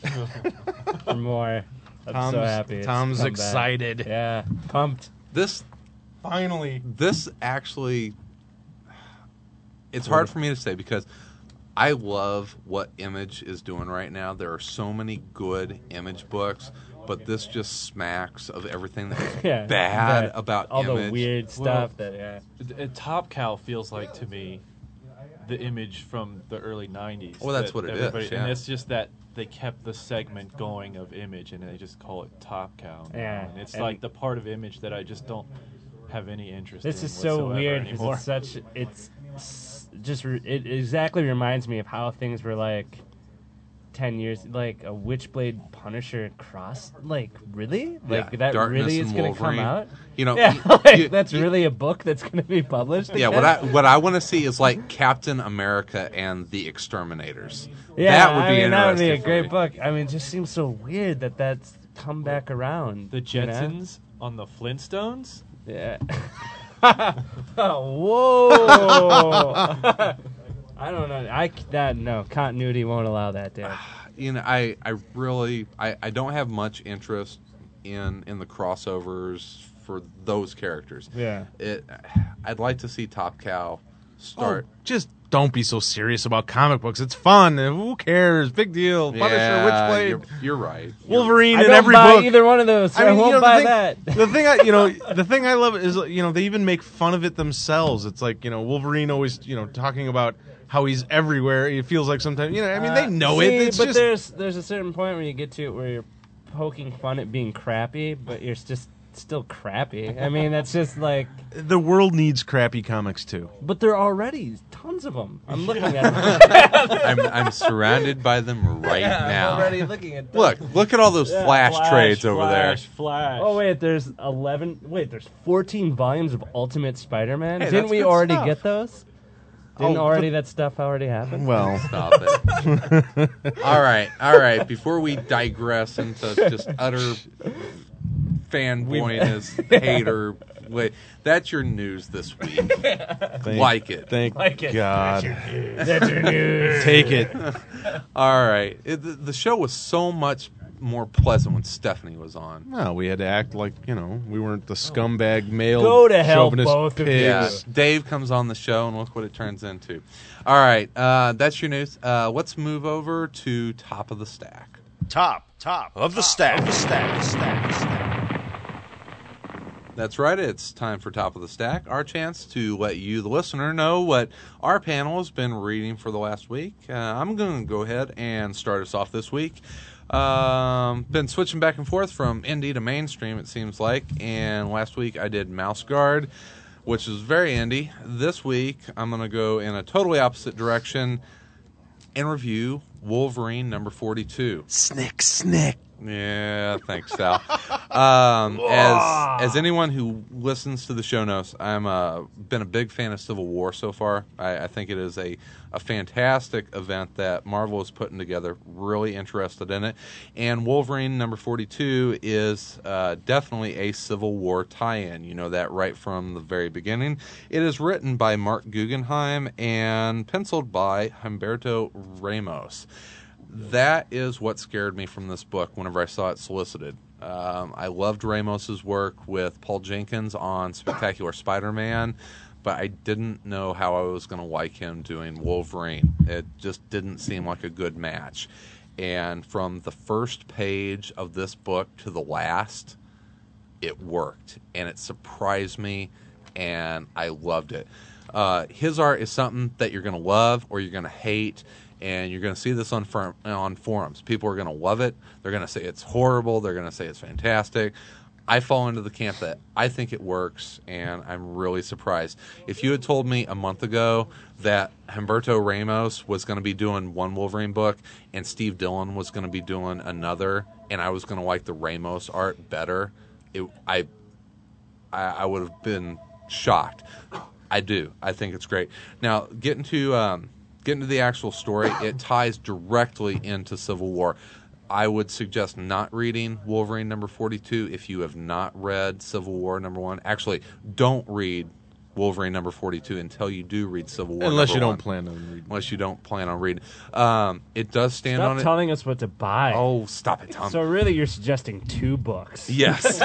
for more. I'm Tom's, so happy. it's Tom's come back. excited. Yeah, pumped. This Finally. this actually, it's hard for me to say because I love what Image is doing right now. There are so many good Image books, but this just smacks of everything that's Yeah, bad that- about all Image. the weird stuff Well, that yeah. D- uh, Top Cow feels like to me the Image from the early nineties. Well, that's that what it is, everybody- yeah. And it's just that they kept the segment going of Image, and they just call it Top Cow. now. Yeah, And it's and- like the part of Image that I just don't have any interest This in is so whatsoever weird anymore. because it's such it's s- just re- it exactly reminds me of how things were like ten years like a Witchblade Punisher cross like really like Yeah, that Darkness really is and going to come Wolverine. out. You know, Yeah, y- like, you- that's you- really a book that's going to be published. Yeah, again? what I what I want to see is like Captain America and the Exterminators. Yeah, that would be I mean, that would be a interesting for great me. book. I mean, it just seems so weird that that's come back around. The you know? Jetsons on the Flintstones? Yeah. Whoa. I don't know. I c- that no continuity won't allow that, Dan. You know, I, I really I, I don't have much interest in in the crossovers for those characters. Yeah. It I'd like to see Top Cow start. Oh, just don't be so serious about comic books. It's fun. and Who cares? Big deal. Punisher, Yeah, Witchblade, You're, you're right. Wolverine, I in don't every buy book. either one of those. So I, I mean, won't you know, buy the that. thing, the thing I, you know, the thing I love is, you know, they even make fun of it themselves. It's like, you know, Wolverine always, you know, talking about how he's everywhere. It feels like sometimes, you know, I mean, they Uh, know see, it. It's but just there's there's a certain point where you get to it where you're poking fun at being crappy, but you're just still crappy. I mean, that's just like. the world needs crappy comics too. But there are already tons of them. I'm looking at them. I'm I'm surrounded by them right now. I'm already looking at them. Look, look at all those Yeah, flash, Flash, trades over there. Flash, Flash. Oh wait, there's eleven. Wait, there's fourteen volumes of Ultimate Spider-Man. Hey, Didn't that's we good already stuff. get those? Didn't Oh, already that stuff already happen? Well, Stop it. all right, all right. Before we digress into just utter fanboyness, hater, wait, that's your news this week. thank, Like it. Thank Like it. God. That's your news. Take it. All right. It, the, the show was so much more pleasant when Stephanie was on. Well, we had to act like, you know, we weren't the scumbag male Go to hell, chauvinist both of you. pigs. Yeah, Dave comes on the show, and look what it turns into. All right, uh, that's your news. Uh, let's move over to Top of the Stack. Top, top of the stack, of the stack, stack, stack. That's right. It's time for Top of the Stack, our chance to let you, the listener, know what our panel has been reading for the last week. Uh, I'm going to go ahead and start us off this week. Um, been switching back and forth from indie to mainstream, it seems like. And last week I did Mouse Guard. which is very indie. This week, I'm going to go in a totally opposite direction and review Wolverine number forty-two. Snick, snick. Yeah, thanks, Sal. um, as as anyone who listens to the show knows, I'm uh, been a big fan of Civil War so far. I, I think it is a, a fantastic event that Marvel is putting together. Really interested in it. And Wolverine number forty-two is uh, definitely a Civil War tie-in. You know that right from the very beginning. It is written by Mark Guggenheim and penciled by Humberto Ramos. That is what scared me from this book whenever I saw it solicited. Um, I loved Ramos's work with Paul Jenkins on Spectacular Spider-Man, but I didn't know how I was going to like him doing Wolverine. It just didn't seem like a good match. And from the first page of this book to the last, it worked. And it surprised me, and I loved it. Uh, his art is something that you're going to love or you're going to hate. And you're going to see this on for, on forums. People are going to love it. They're going to say it's horrible. They're going to say it's fantastic. I fall into the camp that I think it works, and I'm really surprised. If you had told me a month ago that Humberto Ramos was going to be doing one Wolverine book and Steve Dillon was going to be doing another, and I was going to like the Ramos art better, it, I, I I would have been shocked. I do. I think it's great. Now, getting to... Um, Getting to the actual story, it ties directly into Civil War. I would suggest not reading Wolverine number forty-two if you have not read Civil War number one. Actually, don't read Wolverine number forty-two until you do read Civil War Unless number you don't one. plan on reading. Unless you don't plan on reading. Um, it does stand Stop on it. telling us what to buy. Oh, stop it, Tom. So really, you're suggesting two books. Yes.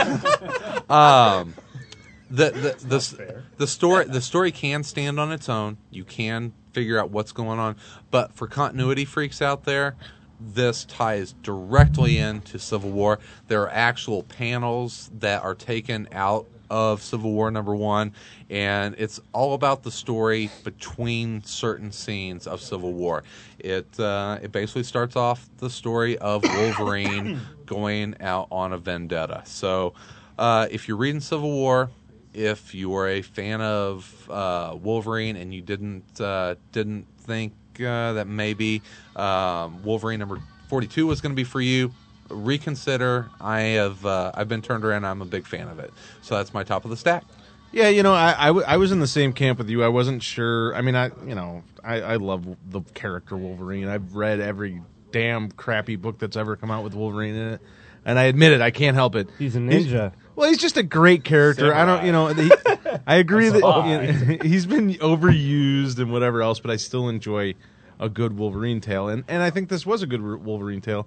um, the the the, the story the story can stand on its own. You can figure out what's going on, but for continuity freaks out there, this ties directly into Civil War. There are actual panels that are taken out of Civil War number one, and it's all about the story between certain scenes of Civil War. It uh, it basically starts off the story of Wolverine going out on a vendetta. So uh, if you're reading Civil War, if you are a fan of uh, Wolverine and you didn't uh, didn't think uh, that maybe um, Wolverine number forty-two was going to be for you, reconsider. I have uh, I've been turned around. I'm a big fan of it. So that's my top of the stack. Yeah, you know, I, I, w- I was in the same camp with you. I wasn't sure. I mean, I you know, I, I love the character Wolverine. I've read every damn crappy book that's ever come out with Wolverine in it. And I admit it, I can't help it. He's a ninja. He's, well, he's just a great character. Samurai. I don't, you know, he, I agree that you know, he's been overused and whatever else, but I still enjoy a good Wolverine tale. And and I think this was a good Wolverine tale.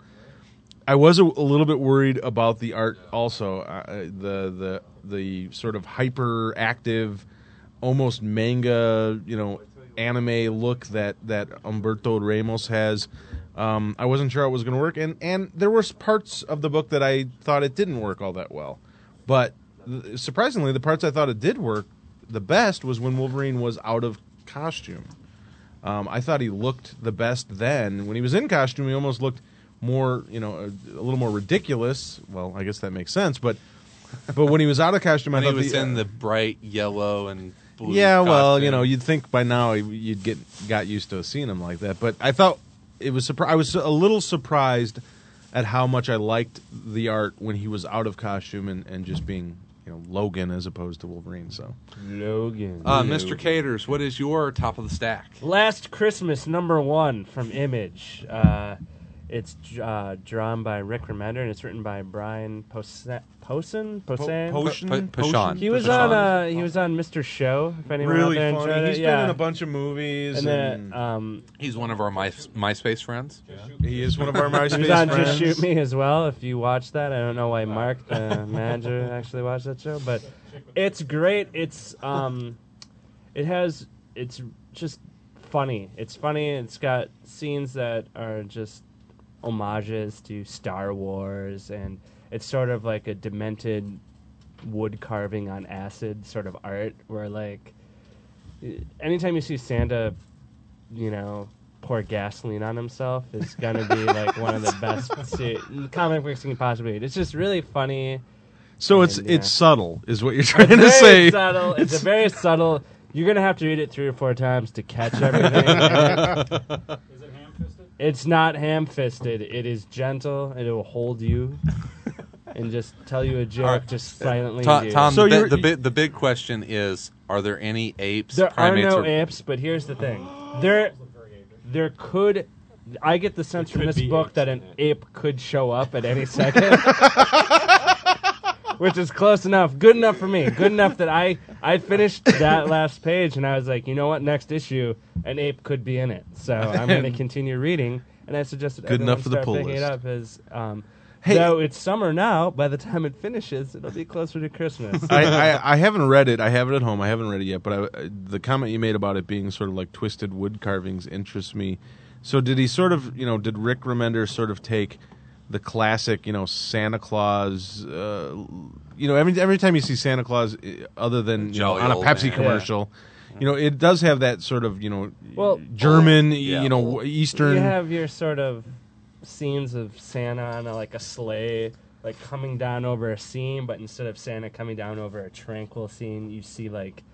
I was a, a little bit worried about the art also. Uh, the the the sort of hyperactive, almost manga, you know, anime look that, that Humberto Ramos has. Um, I wasn't sure how it was going to work, and, and there were parts of the book that I thought it didn't work all that well. But th- surprisingly, the parts I thought it did work the best was when Wolverine was out of costume. Um, I thought he looked the best then. When he was in costume, he almost looked more, you know, a, a little more ridiculous. Well, I guess that makes sense, but but when he was out of costume, When I he thought was the, in the bright yellow and blue yeah, well, costume. you know, you'd think by now you'd get got used to seeing him like that. But I thought it was surpri- I was a little surprised at how much I liked the art when he was out of costume and, and just being, you know, Logan as opposed to Wolverine. So Logan. Uh, Mister Caters, what is your top of the stack? Last Christmas, number one from Image. Uh, it's uh, drawn by Rick Remender, and it's written by Brian Posehn. Posen? Posen? Potion? Po- po- Potion. He was Potion. on. Uh, he was on Mister Show. If anyone really out there funny. enjoyed He's it, been yeah. in a bunch of movies, And and, then um, He's one of our My, MySpace friends. he is one of our MySpace he was on friends. Just Shoot Me as well. If you watched that, I don't know why Mark, the manager, actually watched that show, but it's great. It's um, it has. It's just funny. It's funny. It's got scenes that are just homages to Star Wars, and it's sort of like a demented wood carving on acid sort of art where, like, anytime you see Santa, you know, pour gasoline on himself, it's gonna be like one of the best se- comic books you can possibly read. It's just really funny. So it's And, yeah. it's subtle, is what you're trying It's to very say. subtle. It's a very subtle. You're gonna have to read it three or four times to catch everything. Is it ham-fisted? It's not ham-fisted. It is gentle, and it will hold you and just tell you a joke, All right. just silently. Tom, into Tom So the, you're- the, big, the big question is: are there any apes? There are primates, no or- apes, but here's the thing: there, there could. I get the sense from could this be book apes that in an it. ape could show up at any second, which is close enough, good enough for me, good enough that I I finished that last page and I was like, you know what, next issue, an ape could be in it, so I'm going to continue reading. And I suggested Good everyone enough for the start pull picking it list. up as. Um, Hey- Though it's summer now, by the time it finishes, it'll be closer to Christmas. I, I, I haven't read it. I have it at home. I haven't read it yet. But I, the comment you made about it being sort of like twisted wood carvings interests me. So did he sort of, you know, did Rick Remender sort of take the classic, you know, Santa Claus, uh, you know, every every time you see Santa Claus, uh, other than you know, Jolly on a old Pepsi man. commercial, you know, it does have that sort of, you know, Well, German, yeah. you know, Eastern. You have your sort of scenes of Santa on a, like a sleigh, like coming down over a scene, but instead of Santa coming down over a tranquil scene, you see like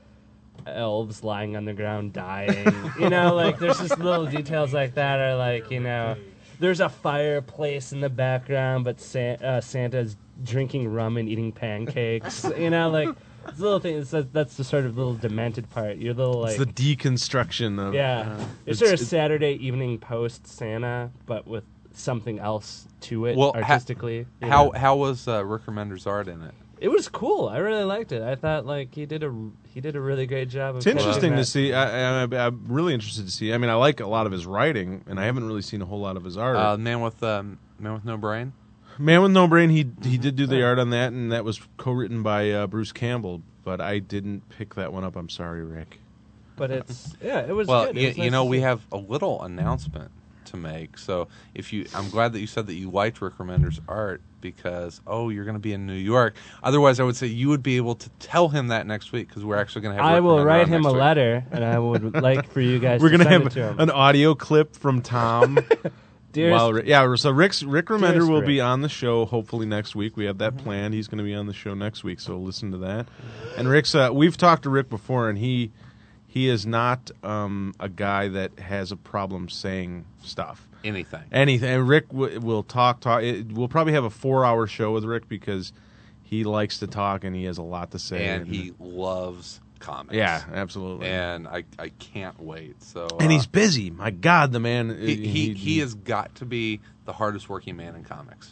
elves lying on the ground dying. You know, like there's just little details like that, or like, you know, there's a fireplace in the background, but San- uh, Santa's drinking rum and eating pancakes. You know, like it's little things. That's, that's the sort of little demented part. Your little like. it's the deconstruction of. Yeah, uh, it's, it's- sort of it's- Saturday Evening Post Santa, but with something else to it Well, ha- artistically. you How know. how was uh, Rick Remender's art in it? It was cool. I really liked it. I thought like he did a he did a really great job. Of It's interesting capturing to that. see. I, I, I'm really interested to see. I mean, I like a lot of his writing, and I haven't really seen a whole lot of his art. Uh, man with um, man with no brain. Man with No Brain, he he did do the art on that, and that was co-written by uh, Bruce Campbell. But I didn't pick that one up. I'm sorry, Rick. But it's yeah, it was. Well, good. It you, was you nice know, to we see. have a little announcement to make. So if you, I'm glad that you said that you liked Rick Remender's art because oh, you're going to be in New York. Otherwise, I would say you would be able to tell him that next week because we're actually going to have. I Rick will Remender write on him a next week. letter, and I would like for you guys. We're to gonna send have it to him. an audio clip from Tom. Dearest, While Ri- yeah, so Rick's, Rick Remender Dearest will Rick. be on the show hopefully next week. We have that planned. He's going to be on the show next week, so listen to that. And Rick's, uh, we've talked to Rick before, and he he is not um, a guy that has a problem saying stuff. Anything. Anything. And Rick w- will talk. Talk. It, we'll probably have a four-hour show with Rick because he likes to talk and he has a lot to say. And he loves comics. yeah, absolutely. And I, I can't wait. So And uh, he's busy. My God, the man. he, he he has got to be the hardest working man in comics.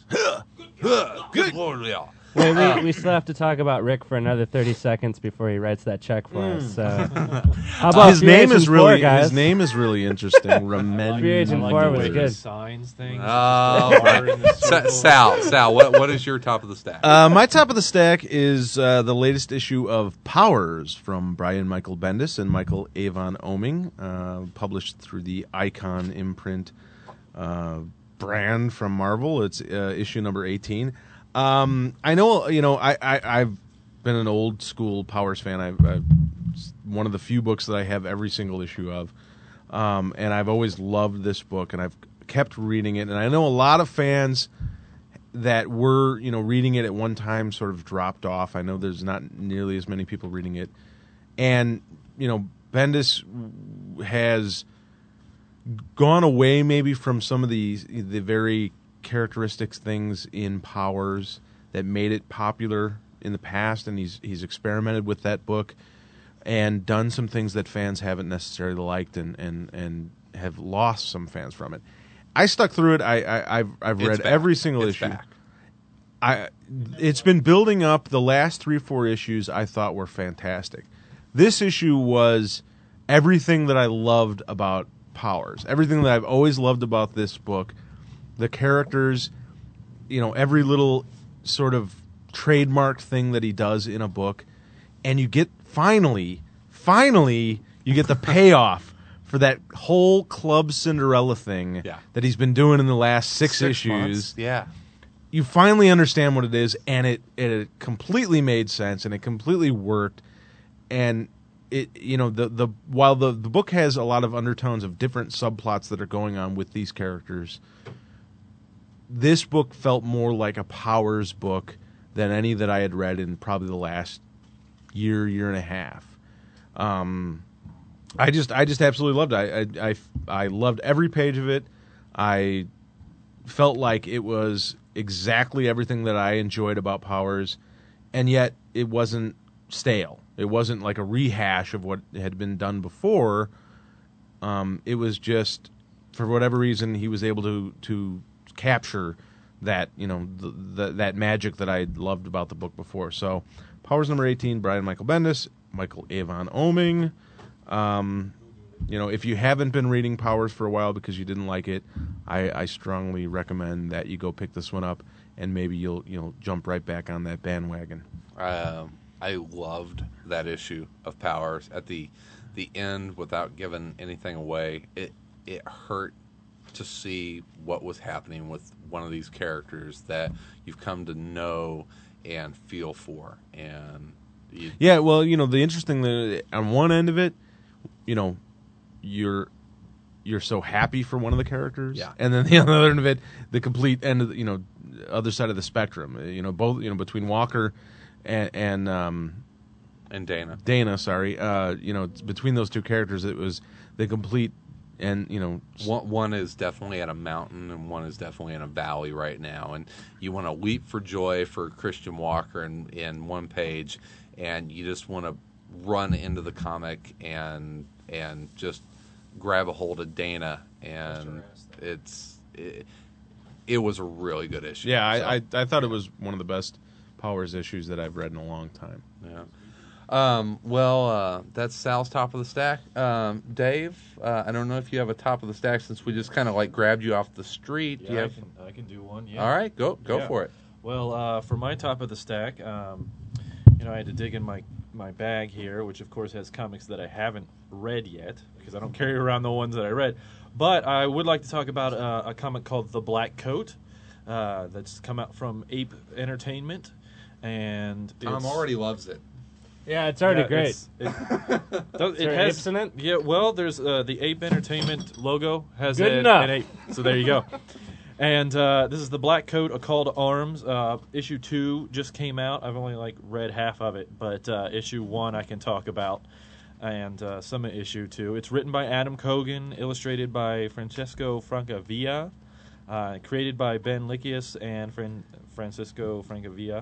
Good Lord, yeah. Wait, we, we still have to talk about Rick for another thirty seconds before he writes that check for us. So, how about his Free name Agent is really four, guys? his name is really interesting. Remender. Free Agent I four like the was way good. he signs things. Oh, Just the right. bar in the Sa- circle. Sal, Sal, what what is your top of the stack? Uh, my top of the stack is uh, the latest issue of Powers from Brian Michael Bendis and Michael Avon Oeming, uh, published through the Icon imprint uh, brand from Marvel. It's uh, issue number eighteen. Um, I know, you know, I, I, I've been an old school Powers fan. I've, I've it's one of the few books that I have every single issue of, um, and I've always loved this book, and I've kept reading it. And I know a lot of fans that were, you know, reading it at one time sort of dropped off. I know there's not nearly as many people reading it, and you know, Bendis has gone away maybe from some of the the very characteristics things in Powers that made it popular in the past, and he's he's experimented with that book and done some things that fans haven't necessarily liked, and and, and have lost some fans from it. I stuck through it. I, I I've I've It's read back. every single It's issue. back. I it's been building up. The last three four issues I thought were fantastic. This issue was everything that I loved about Powers. Everything that I've always loved about this book. The characters, you know, every little sort of trademark thing that he does in a book, and you get finally, finally, you get the payoff for that whole Club Cinderella thing Yeah. that he's been doing in the last six, Six issues. months, yeah. You finally understand what it is, and it it completely made sense, and it completely worked, and it you know the the while the the book has a lot of undertones of different subplots that are going on with these characters, this book felt more like a Powers book than any that I had read in probably the last year, year and a half. Um, I just, I just absolutely loved it. I, I, I, I loved every page of it. I felt like it was exactly everything that I enjoyed about Powers, and yet it wasn't stale. It wasn't like a rehash of what had been done before. Um, it was just, for whatever reason, he was able to to capture that, you know, the, the, that magic that I loved about the book before. So, Powers number eighteen, Brian Michael Bendis, Michael Avon Oeming. Um, you know, if you haven't been reading Powers for a while because you didn't like it, I, I strongly recommend that you go pick this one up, and maybe you'll you'll jump right back on that bandwagon. Um, I loved that issue of Powers at the the end. Without giving anything away, it it hurt to see what was happening with one of these characters that you've come to know and feel for. And you, yeah, well, you know, the interesting thing, on one end of it, you know, you're you're so happy for one of the characters, yeah, and then the other end of it, the complete end of the, you know, other side of the spectrum. You know, both, you know, between Walker and and um, and Dana, Dana, sorry, uh, you know, between those two characters, it was the complete. And, you know, one, one is definitely at a mountain and one is definitely in a valley right now. And you want to leap for joy for Christian Walker in, in one page, and you just want to run into the comic and and just grab a hold of Dana. And it's it, it was a really good issue. Yeah, so. I, I I thought it was one of the best Powers issues that I've read in a long time. Yeah. Um, well, uh, that's Sal's top of the stack. Um, Dave, uh, I don't know if you have a top of the stack since we just kind of like grabbed you off the street. Yeah, do you have... I, can, I can do one. Yeah. All right, go go yeah. for it. Well, uh, for my top of the stack, um, you know, I had to dig in my, my bag here, which of course has comics that I haven't read yet because I don't carry around the ones that I read. But I would like to talk about uh, a comic called The Black Coat uh, that's come out from Ape Entertainment, and Tom it's, already loves it. Yeah, it's already yeah, great. It's, it, does, Is it there has apes in it? Yeah, well, there's uh, the Ape Entertainment logo has Good a, enough. an ape. So there you go. And uh, this is the Black Coat, A Call to Arms. Uh, issue two just came out. I've only like read half of it, but uh, issue one I can talk about, and uh, some of issue two. It's written by Adam Cogan, illustrated by Francesco Francavilla, uh, created by Ben Lickius and Fran- Francisco Francavilla,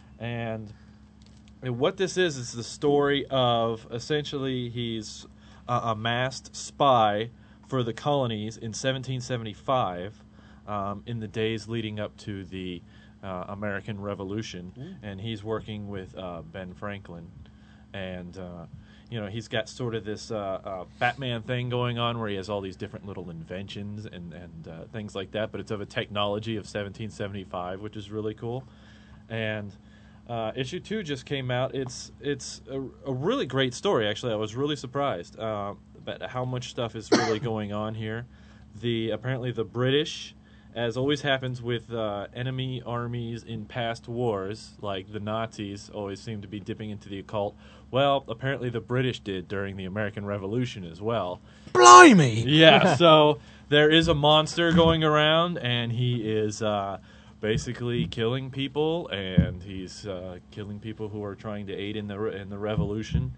and. And what this is, is the story of, essentially, he's a, a masked spy for the colonies in seventeen seventy-five, um, in the days leading up to the uh, American Revolution. Mm. And he's working with uh, Ben Franklin. And, uh, you know, he's got sort of this uh, uh, Batman thing going on where he has all these different little inventions and, and uh, things like that, but it's of a technology of seventeen seventy-five, which is really cool. And... Uh, issue two just came out. It's it's a, a really great story, actually. I was really surprised uh, about how much stuff is really going on here. The apparently the British, as always happens with uh, enemy armies in past wars, like the Nazis always seem to be dipping into the occult. Well, apparently the British did during the American Revolution as well. Blimey! Yeah, so there is a monster going around, and he is... Uh, basically killing people, and he's uh, killing people who are trying to aid in the re- in the revolution.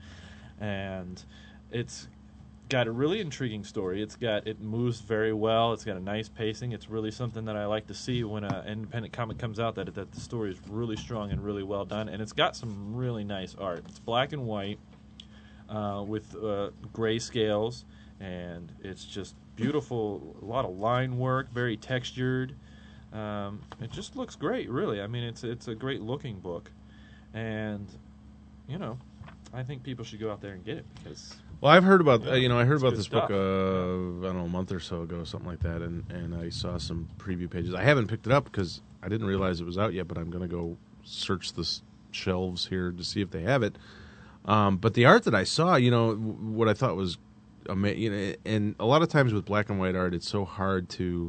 And it's got a really intriguing story. It's got it moves very well. It's got a nice pacing. It's really something that I like to see when an independent comic comes out, that that the story is really strong and really well done. And it's got some really nice art. It's black and white uh, with uh, gray scales, and it's just beautiful. A lot of line work, very textured. Um, it just looks great, really. I mean, it's it's a great looking book, and you know, I think people should go out there and get it because. Well, I've heard about yeah, uh, you know I heard about this stuff. book uh, I don't know a month or so ago, something like that, and, and I saw some preview pages. I haven't picked it up because I didn't realize it was out yet, but I'm going to go search the s- shelves here to see if they have it. Um, but the art that I saw, you know, w- what I thought was amazing, you know, and a lot of times with black and white art, it's so hard to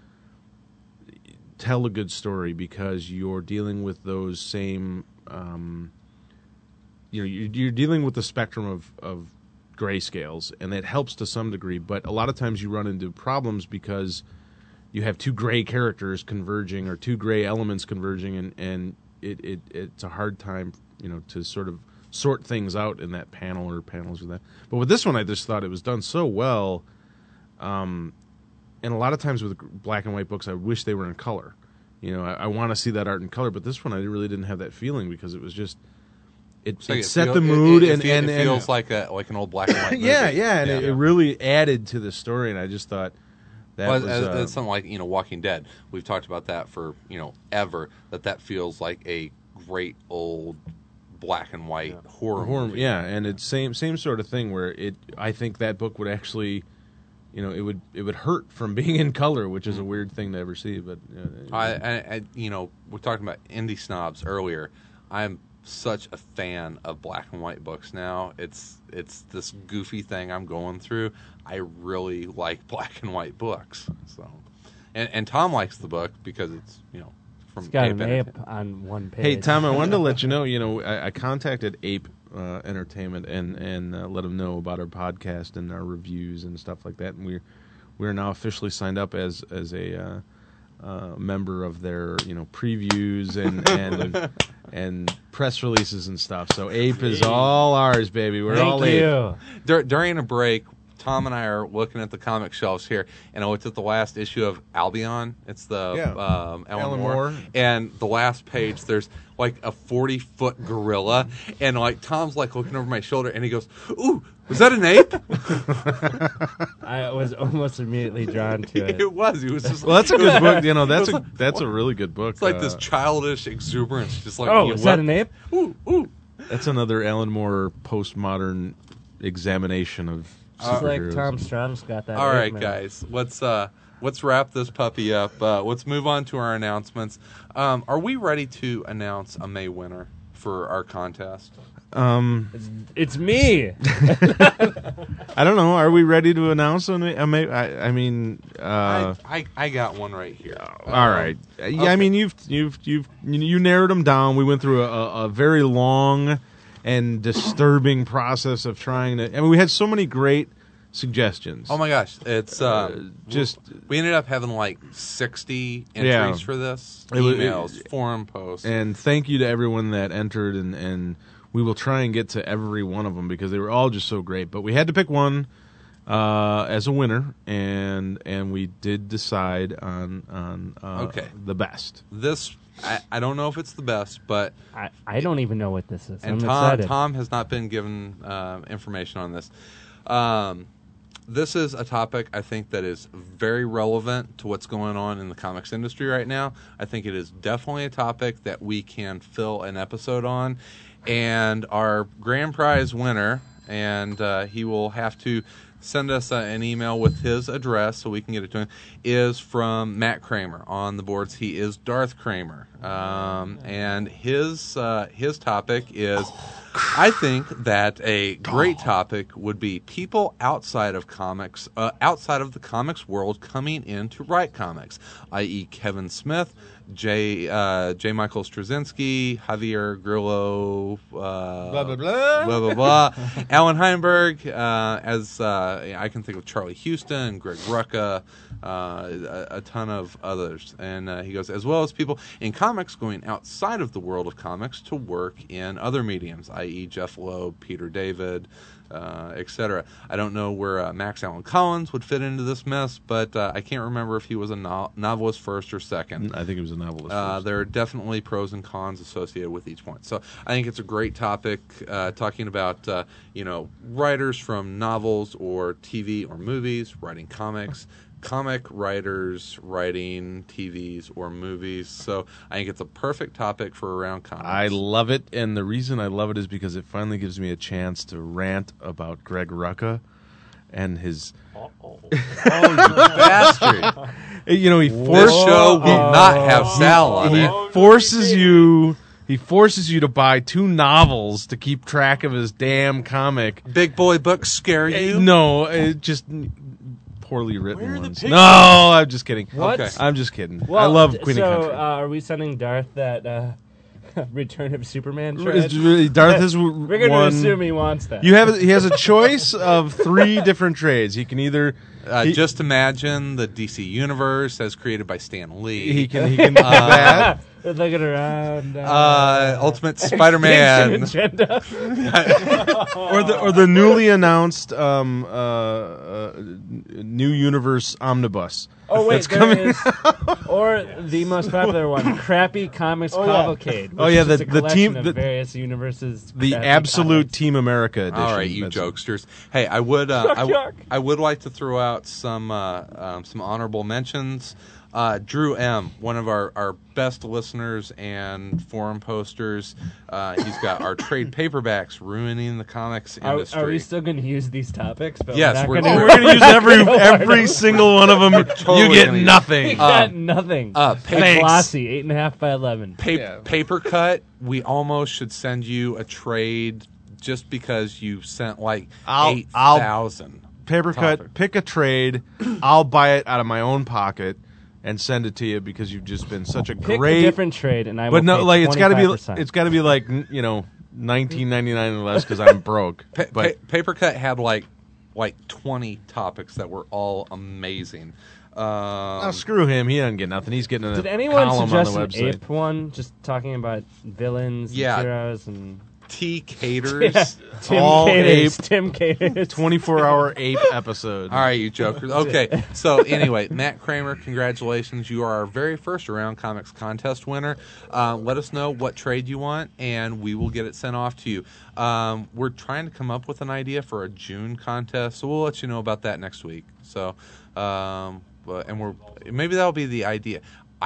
tell a good story because you're dealing with those same, um, you know, you're, you're dealing with the spectrum of, of grayscales, and that helps to some degree. But a lot of times you run into problems because you have two gray characters converging or two gray elements converging, and, and it, it it's a hard time, you know, to sort of sort things out in that panel or panels or that. But with this one, I just thought it was done so well. Um, and a lot of times with black and white books, I wish they were in color. You know, I, I want to see that art in color, but this one I really didn't have that feeling because it was just it, So it it set feel- the mood it, it, and, it, feel- and, it and feels like a like an old black and white movie. yeah, yeah, and It, Yeah. it really added to the story. And I just thought that Well, was as, uh, as something like you know Walking Dead. We've talked about that for you know ever. That that feels like a great old black and white horror, horror, movie. yeah, and it's same same sort of thing where it. I think that book would actually, you know, it would it would hurt from being in color, which is a weird thing to ever see. But uh, I, I, I, you know, we're talking about indie snobs earlier. I'm such a fan of black and white books now. It's it's this goofy thing I'm going through. I really like black and white books. So, and and Tom likes the book because it's you know from It's got Ape an Entertainment. ape on one page. hey, Tom, I wanted to let you know. You know, I, I contacted Ape uh, Entertainment and and uh, let them know about our podcast and our reviews and stuff like that. And we're we're now officially signed up as as a uh, uh, member of their you know previews and and and press releases and stuff. So Ape is all ours, baby. We're Thank all you. Ape. Dur- during a break, Tom and I are looking at the comic shelves here, and I looked at the last issue of Albion. It's the Yeah. um, Alan, Alan Moore. Moore. And the last page, there's like a forty-foot gorilla, and like Tom's like looking over my shoulder, and he goes, "Ooh, was that an ape?" I was almost immediately drawn to it. It was. It was just. Well, that's a good book. You know, that's It a was like- that's a really good book. It's like Uh, this childish exuberance, just like Oh, you is that let- an ape? Ooh, ooh. That's another Alan Moore postmodern examination of It's like superheroes. Tom Strong's got that. All ape right, man. guys, let's uh, let's wrap this puppy up. Uh, let's move on to our announcements. Um, are we ready to announce a May winner for our contest? Um, It's, it's me. I don't know. Are we ready to announce on it? I, may, I, I mean, uh, I, I I got one right here. all right. Yeah, I mean, you've you've you've you narrowed them down. We went through a, a very long and disturbing process of trying to. I mean, we had so many great suggestions. Oh my gosh, it's um, just- we ended up having like sixty entries Yeah. for this It was- emails, it- forum posts. And thank you to everyone that entered, and, and we will try and get to every one of them because they were all just so great. But we had to pick one uh, as a winner, and and we did decide on on uh, Okay. the best. This I, I don't know if it's the best, but I, I don't even know what this is. and I'm Tom excited. Tom has not been given uh, information on this. Um, this is a topic I think that is very relevant to what's going on in the comics industry right now. I think it is definitely a topic that we can fill an episode on. And our grand prize winner, and uh, he will have to send us uh, an email with his address so we can get it to him, is from Matt Kramer on the boards. He is Darth Kramer. Um, and his uh, his topic is, I think that a great topic would be people outside of comics, uh, outside of the comics world coming in to write comics, that is. Kevin Smith, J. Uh, J. Michael Straczynski, Javier Grillo, uh, Blah, blah, blah. blah, blah, blah. Alan Heinberg, uh, as uh, I can think of Charlie Houston, Greg Rucka, uh, a, a ton of others. And uh, he goes, as well as people in comics going outside of the world of comics to work in other mediums, that is. Jeff Loeb, Peter David, uh, et cetera. I don't know where uh, Max Allan Collins would fit into this mess, but uh, I can't remember if he was a no- novelist first or second. I think it was a novelist. Uh, first. there are definitely pros and cons associated with each point. So I think it's a great topic, uh, talking about uh, you know writers from novels or T V or movies writing comics, comic writers writing T Vs or movies. So I think it's a perfect topic for Around Comics. I love it, and the reason I love it is because it finally gives me a chance to rant about Greg Rucka and his. Oh, you bastard! You know, he This forced. show will Oh. not have Sal on He it. forces you. He forces you to buy two novels to keep track of his damn comic. Big boy books scare you? No, it just poorly written Where are the ones. pictures? No, I'm just kidding. What? Okay. I'm just kidding. Well, I love d- Queen so, of Country. uh, are we sending Darth that uh, Return of Superman It's shred? really- Darth has w- We're going to one- assume he wants that. You have he has a choice of three different trades. He can either Uh, he, just imagine the D C universe as created by Stan Lee. he can he can do that. They're looking around. Uh, Uh, Ultimate Spider-Man. Extinction agenda. or the or the newly announced um, uh, uh, new universe omnibus. Oh wait, that's there coming. is, or the most popular one, Crappy Comics Oh, yeah. Cavalcade. Oh, which yeah, is the- just a the collection team- of the- various universes. The Crappy absolute Comics. Team America edition. All right, you That's- jokesters. Hey, I would, uh, Yuck, I, w- yuck. I would like to throw out some uh, um, some honorable mentions. Uh, Drew M., one of our, our best listeners and forum posters. Uh, he's got our trade paperbacks ruining the comics Are, industry. are we still going to use these topics? But Yes, we're, we're- not oh, gonna, we're gonna use every- gonna go every hard. single one of them. Totally You get gonna use- nothing. You Uh, got nothing. uh, It's thanks. glossy, eight and a half by eleven. Pa- Yeah. Paper cut, we almost should send you a trade just because you sent like I'll- eight I'll- thousand. Paper cut. Pick a trade. I'll buy it out of my own pocket and send it to you because you've just been such a Pick great. a different trade, and I will but no, pay like it's got to be. twenty-five percent. It's got to be like you know, nineteen ninety nine or less because I'm broke. Pa- but pa- paper cut had like like twenty topics that were all amazing. Um, oh, screw him. He doesn't get nothing. He's getting a Did anyone column suggest on an the website. ape one, just talking about villains, Yeah. and heroes, and T Caters. Yeah. Tim All Caters, ape. Tim Caters, twenty-four hour ape episode. All right, you jokers. Okay, so anyway, Matt Kramer, congratulations. You are our very first Around Comics contest winner. Uh, let us know what trade you want, and we will get it sent off to you. Um, we're trying to come up with an idea for a June contest, so we'll let you know about that next week. So, um, but, and we're maybe that'll be the idea.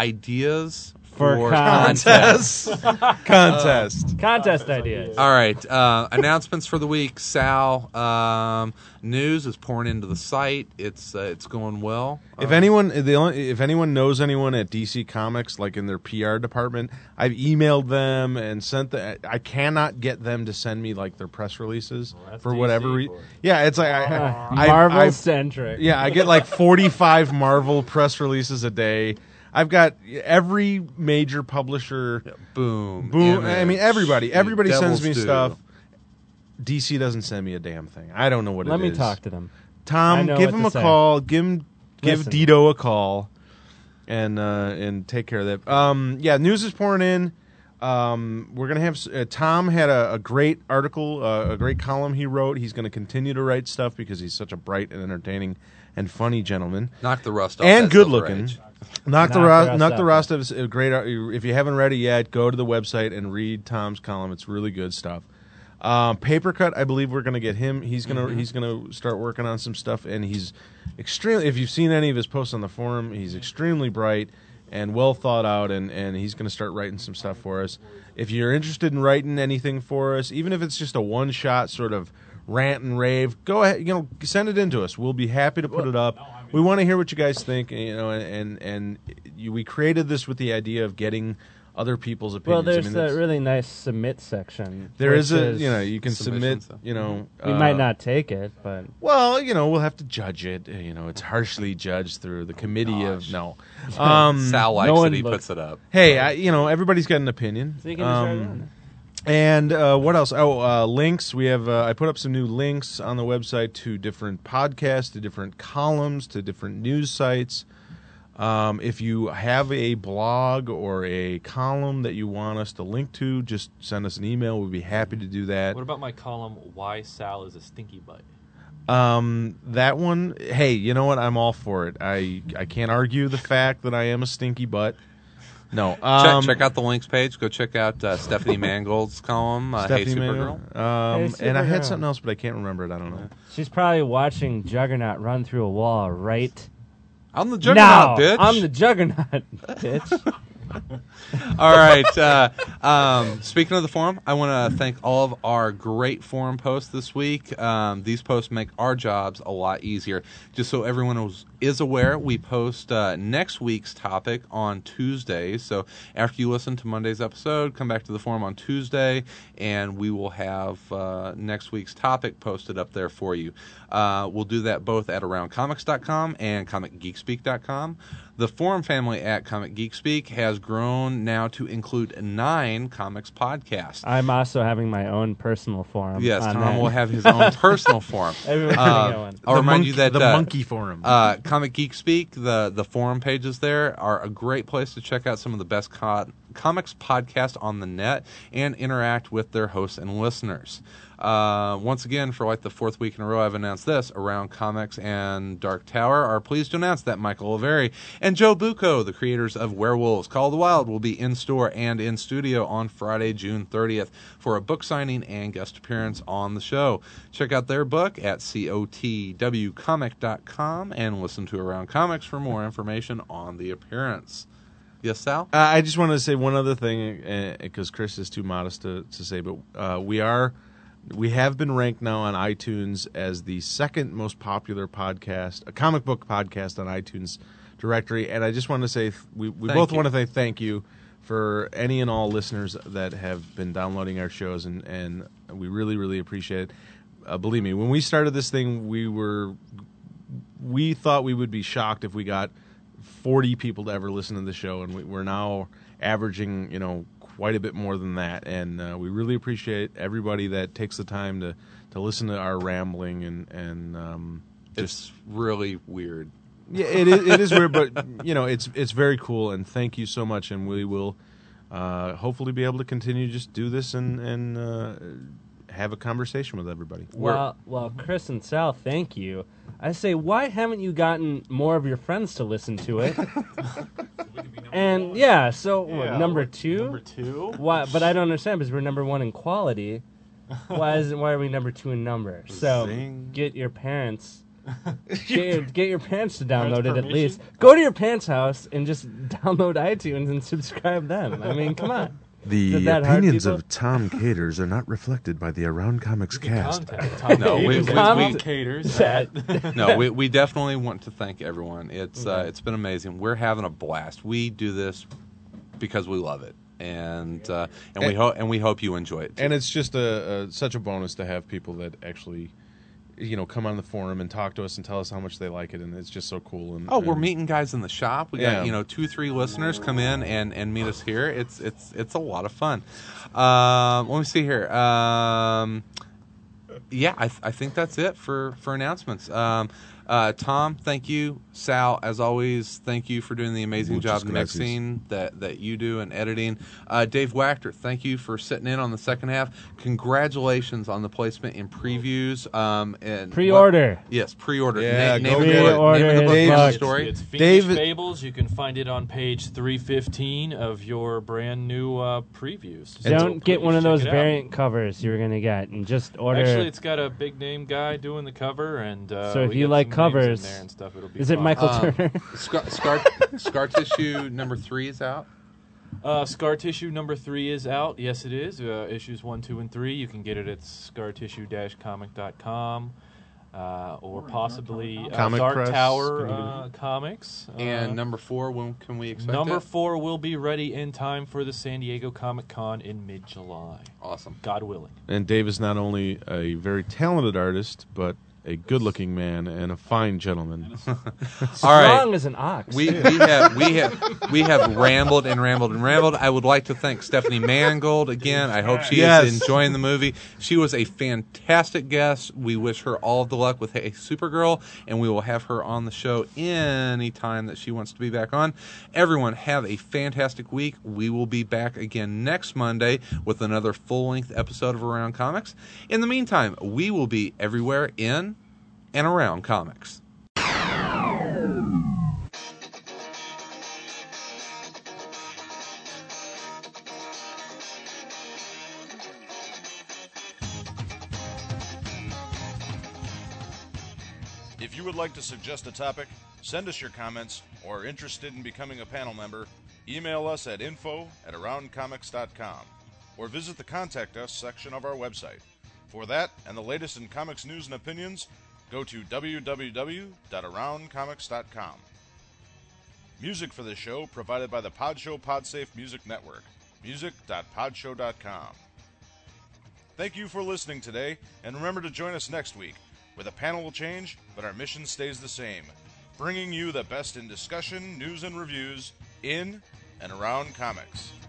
Ideas For for, contests. contests. Contest. contest ideas. All right. Uh, announcements for the week, Sal. Um, news is pouring into the site. It's uh, it's going well. If Uh, anyone, the only, if anyone knows anyone at D C Comics, like in their P R department, I've emailed them and sent the. I cannot get them to send me like their press releases that's for D C whatever for reason. it. Yeah, it's like I, Uh, I, Marvel I, centric. yeah, I get like forty-five Marvel press releases a day. I've got every major publisher. boom, Boom! I mean, Image, everybody, everybody Devil's sends me Due. stuff. D C doesn't send me a damn thing. I don't know what Let it me is. talk to them. I Tom, know give what him to a say. call. Give him, give Listen. Dito a call, and uh, and take care of that. Um, yeah, news is pouring in. Um, we're gonna have uh, Tom had a, a great article, uh, a great column he wrote. He's gonna continue to write stuff because he's such a bright and entertaining and funny gentleman, Knock the rust off. and that good silver looking. age. Knock the Knock the rust, rust knock off the rust of a great. art- If you haven't read it yet, go to the website and read Tom's column. It's really good stuff. Um, Papercut, I believe we're going to get him. He's gonna Mm-hmm. he's gonna start working on some stuff, and he's extremely. If you've seen any of his posts on the forum, he's extremely bright and well thought out, and, and he's going to start writing some stuff for us. If you're interested in writing anything for us, even if it's just a one shot sort of rant and rave, go ahead. You know, send it in to us. We'll be happy to put it up. We want to hear what you guys think. You know, and and, and you, we created this with the idea of getting other people's Well, opinions. there's I mean, a that's- really nice submit section. there which is a you know you can submission submit stuff. you know We uh, might not take it, but well you know we'll have to judge it you know it's harshly judged through the committee of no um Sal likes no it. one He looks- puts it up. hey I, you know everybody's got an opinion so you can just write it um, on. and uh, what else oh uh, links we have uh, I put up some new links on the website to different podcasts to different columns to different news sites. Um, if you have a blog or a column that you want us to link to, just send us an email. We'd be happy to do that. What about my column, Why Sal is a Stinky Butt? Um, that one, hey, you know what? I'm all for it. I I can't argue the fact that I am a stinky butt. No, um, check, check out the links page. Go check out uh, Stephanie Mangold's column, uh, Stephanie Hey Manuel. Supergirl. Um, Hey, and I had Supergirl. something else, but I can't remember it. I don't know. She's probably watching Juggernaut run through a wall right I'm the now. Juggernaut, bitch. I'm the Juggernaut, bitch. All right. Uh, um, speaking of the forum, I want to thank all of our great forum posts this week. Um, these posts make our jobs a lot easier. Just so everyone is, is aware, we post uh, next week's topic on Tuesdays. So after you listen to Monday's episode, come back to the forum on Tuesday, and we will have uh, next week's topic posted up there for you. Uh, we'll do that both at around comics dot com and comic geek speak dot com. The forum family at Comic Geek Speak has grown now to include nine comics podcasts. I'm also having my own personal forum. Yes, on Tom that. will have his own personal forum. Everyone's Uh, gonna get one. I'll The remind monkey- you that the uh, monkey forum. uh, Comic Geek Speak, the the forum pages there are a great place to check out some of the best con- comics podcast on the net and interact with their hosts and listeners. Uh, once again, for like the fourth week in a row, I've announced this. Around Comics and Dark Tower are pleased to announce that Michael Oliveri and Joe Bucco, the creators of Werewolves Call of the Wild, will be in store and in studio on Friday, June thirtieth for a book signing and guest appearance on the show. Check out their book at cotw comic dot com and listen to Around Comics for more information on the appearance. Yes, Sal? Uh, I just wanted to say one other thing, because uh, Chris is too modest to, to say, but uh, we are... We have been ranked now on iTunes as the second most popular podcast, a comic book podcast on iTunes directory. And I just want to say th- we, we both you. want to say thank you for any and all listeners that have been downloading our shows, and, and we really, really appreciate it. Uh, believe me, when we started this thing, we were we thought we would be shocked if we got forty people to ever listen to the show, and we, we're now averaging, you know, quite a bit more than that, and uh, we really appreciate everybody that takes the time to, to listen to our rambling, and and um, just, it's really weird. Yeah, it is, it is weird, but you know, it's it's very cool, and thank you so much, and we will uh, hopefully be able to continue to just do this and and uh, have a conversation with everybody. Well, well, Chris and Sal, thank you. I say, why haven't you gotten more of your friends to listen to it? And yeah, so Yeah, what, number we're two. Number two. Why? But I don't understand because we're number one in quality. Why is why are we number two in number? So Zing. get your parents. Get your, get your parents to download Parents' it at permission? least. Go to your parents' house and just download iTunes and subscribe them. I mean, come on. The Is that hard, opinions people? of Tom Caters are not reflected by the Around Comics cast. Contact Tom No, we- Caters we- at we- Tom Caters That- at- No, we we definitely want to thank everyone. It's uh, it's been amazing. We're having a blast. We do this because we love it, and uh, and we And- hope and we hope you enjoy it too. And it's just a, a such a bonus to have people that actually, you know, come on the forum and talk to us and tell us how much they like it, and it's just so cool. And Oh, we're and- meeting guys in the shop. We Yeah. got you know two, three listeners come in and, and meet us here. It's it's it's a lot of fun. Um, let me see here. Um, yeah, I, th- I think that's it for for announcements. Um, uh, Tom, thank you. Sal, as always, thank you for doing the amazing Muchas job gracias. mixing that, that you do and editing. Uh, Dave Wachter, thank you for sitting in on the second half. Congratulations on the placement in previews. Um, and Pre-order. what- yes, pre-order. Yeah, Na- go name, get of the it. book, name of the book, Pre-order. and the It's story. It's Fiendish David- Fables. You can find it on page three fifteen of your brand new uh, previews. So Don't get please one of check those it out. variant covers you're gonna get, and just order. Actually, it's got a big name guy doing the cover, and uh, So if we you got like some names in covers, there and stuff, it'll be is it fun. Michael Um, Turner? Scar, scar, scar tissue number three is out. Uh, Scar Tissue number three is out. Yes, it is. Uh, issues one, two, and three. You can get it at scar tissue dash comic dot com. Uh, or possibly uh, Comic Dark Press. Tower Can you get uh, Comics. Uh, And number four, when can we expect number it? four will be ready in time for the San Diego Comic Con in mid-July. Awesome. God willing. And Dave is not only a very talented artist, but a good-looking man and a fine gentleman. All Strong right. as an ox. We, we have we have we have rambled and rambled and rambled. I would like to thank Stephanie Mangold again. I hope she Yes. is enjoying the movie. She was a fantastic guest. We wish her all of the luck with Hey Supergirl, and we will have her on the show anytime that she wants to be back on. Everyone, have a fantastic week. We will be back again next Monday with another full-length episode of Around Comics. In the meantime, we will be everywhere in and around comics. If you would like to suggest a topic, send us your comments, or are interested in becoming a panel member, email us at info at around comics dot com or visit the Contact Us section of our website. For that and the latest in comics news and opinions, go to w w w dot around comics dot com. Music for this show provided by the Podshow Podsafe Music Network, music dot podshow dot com. Thank you for listening today, and remember to join us next week, where the panel will change, but our mission stays the same, bringing you the best in discussion, news, and reviews in and around comics.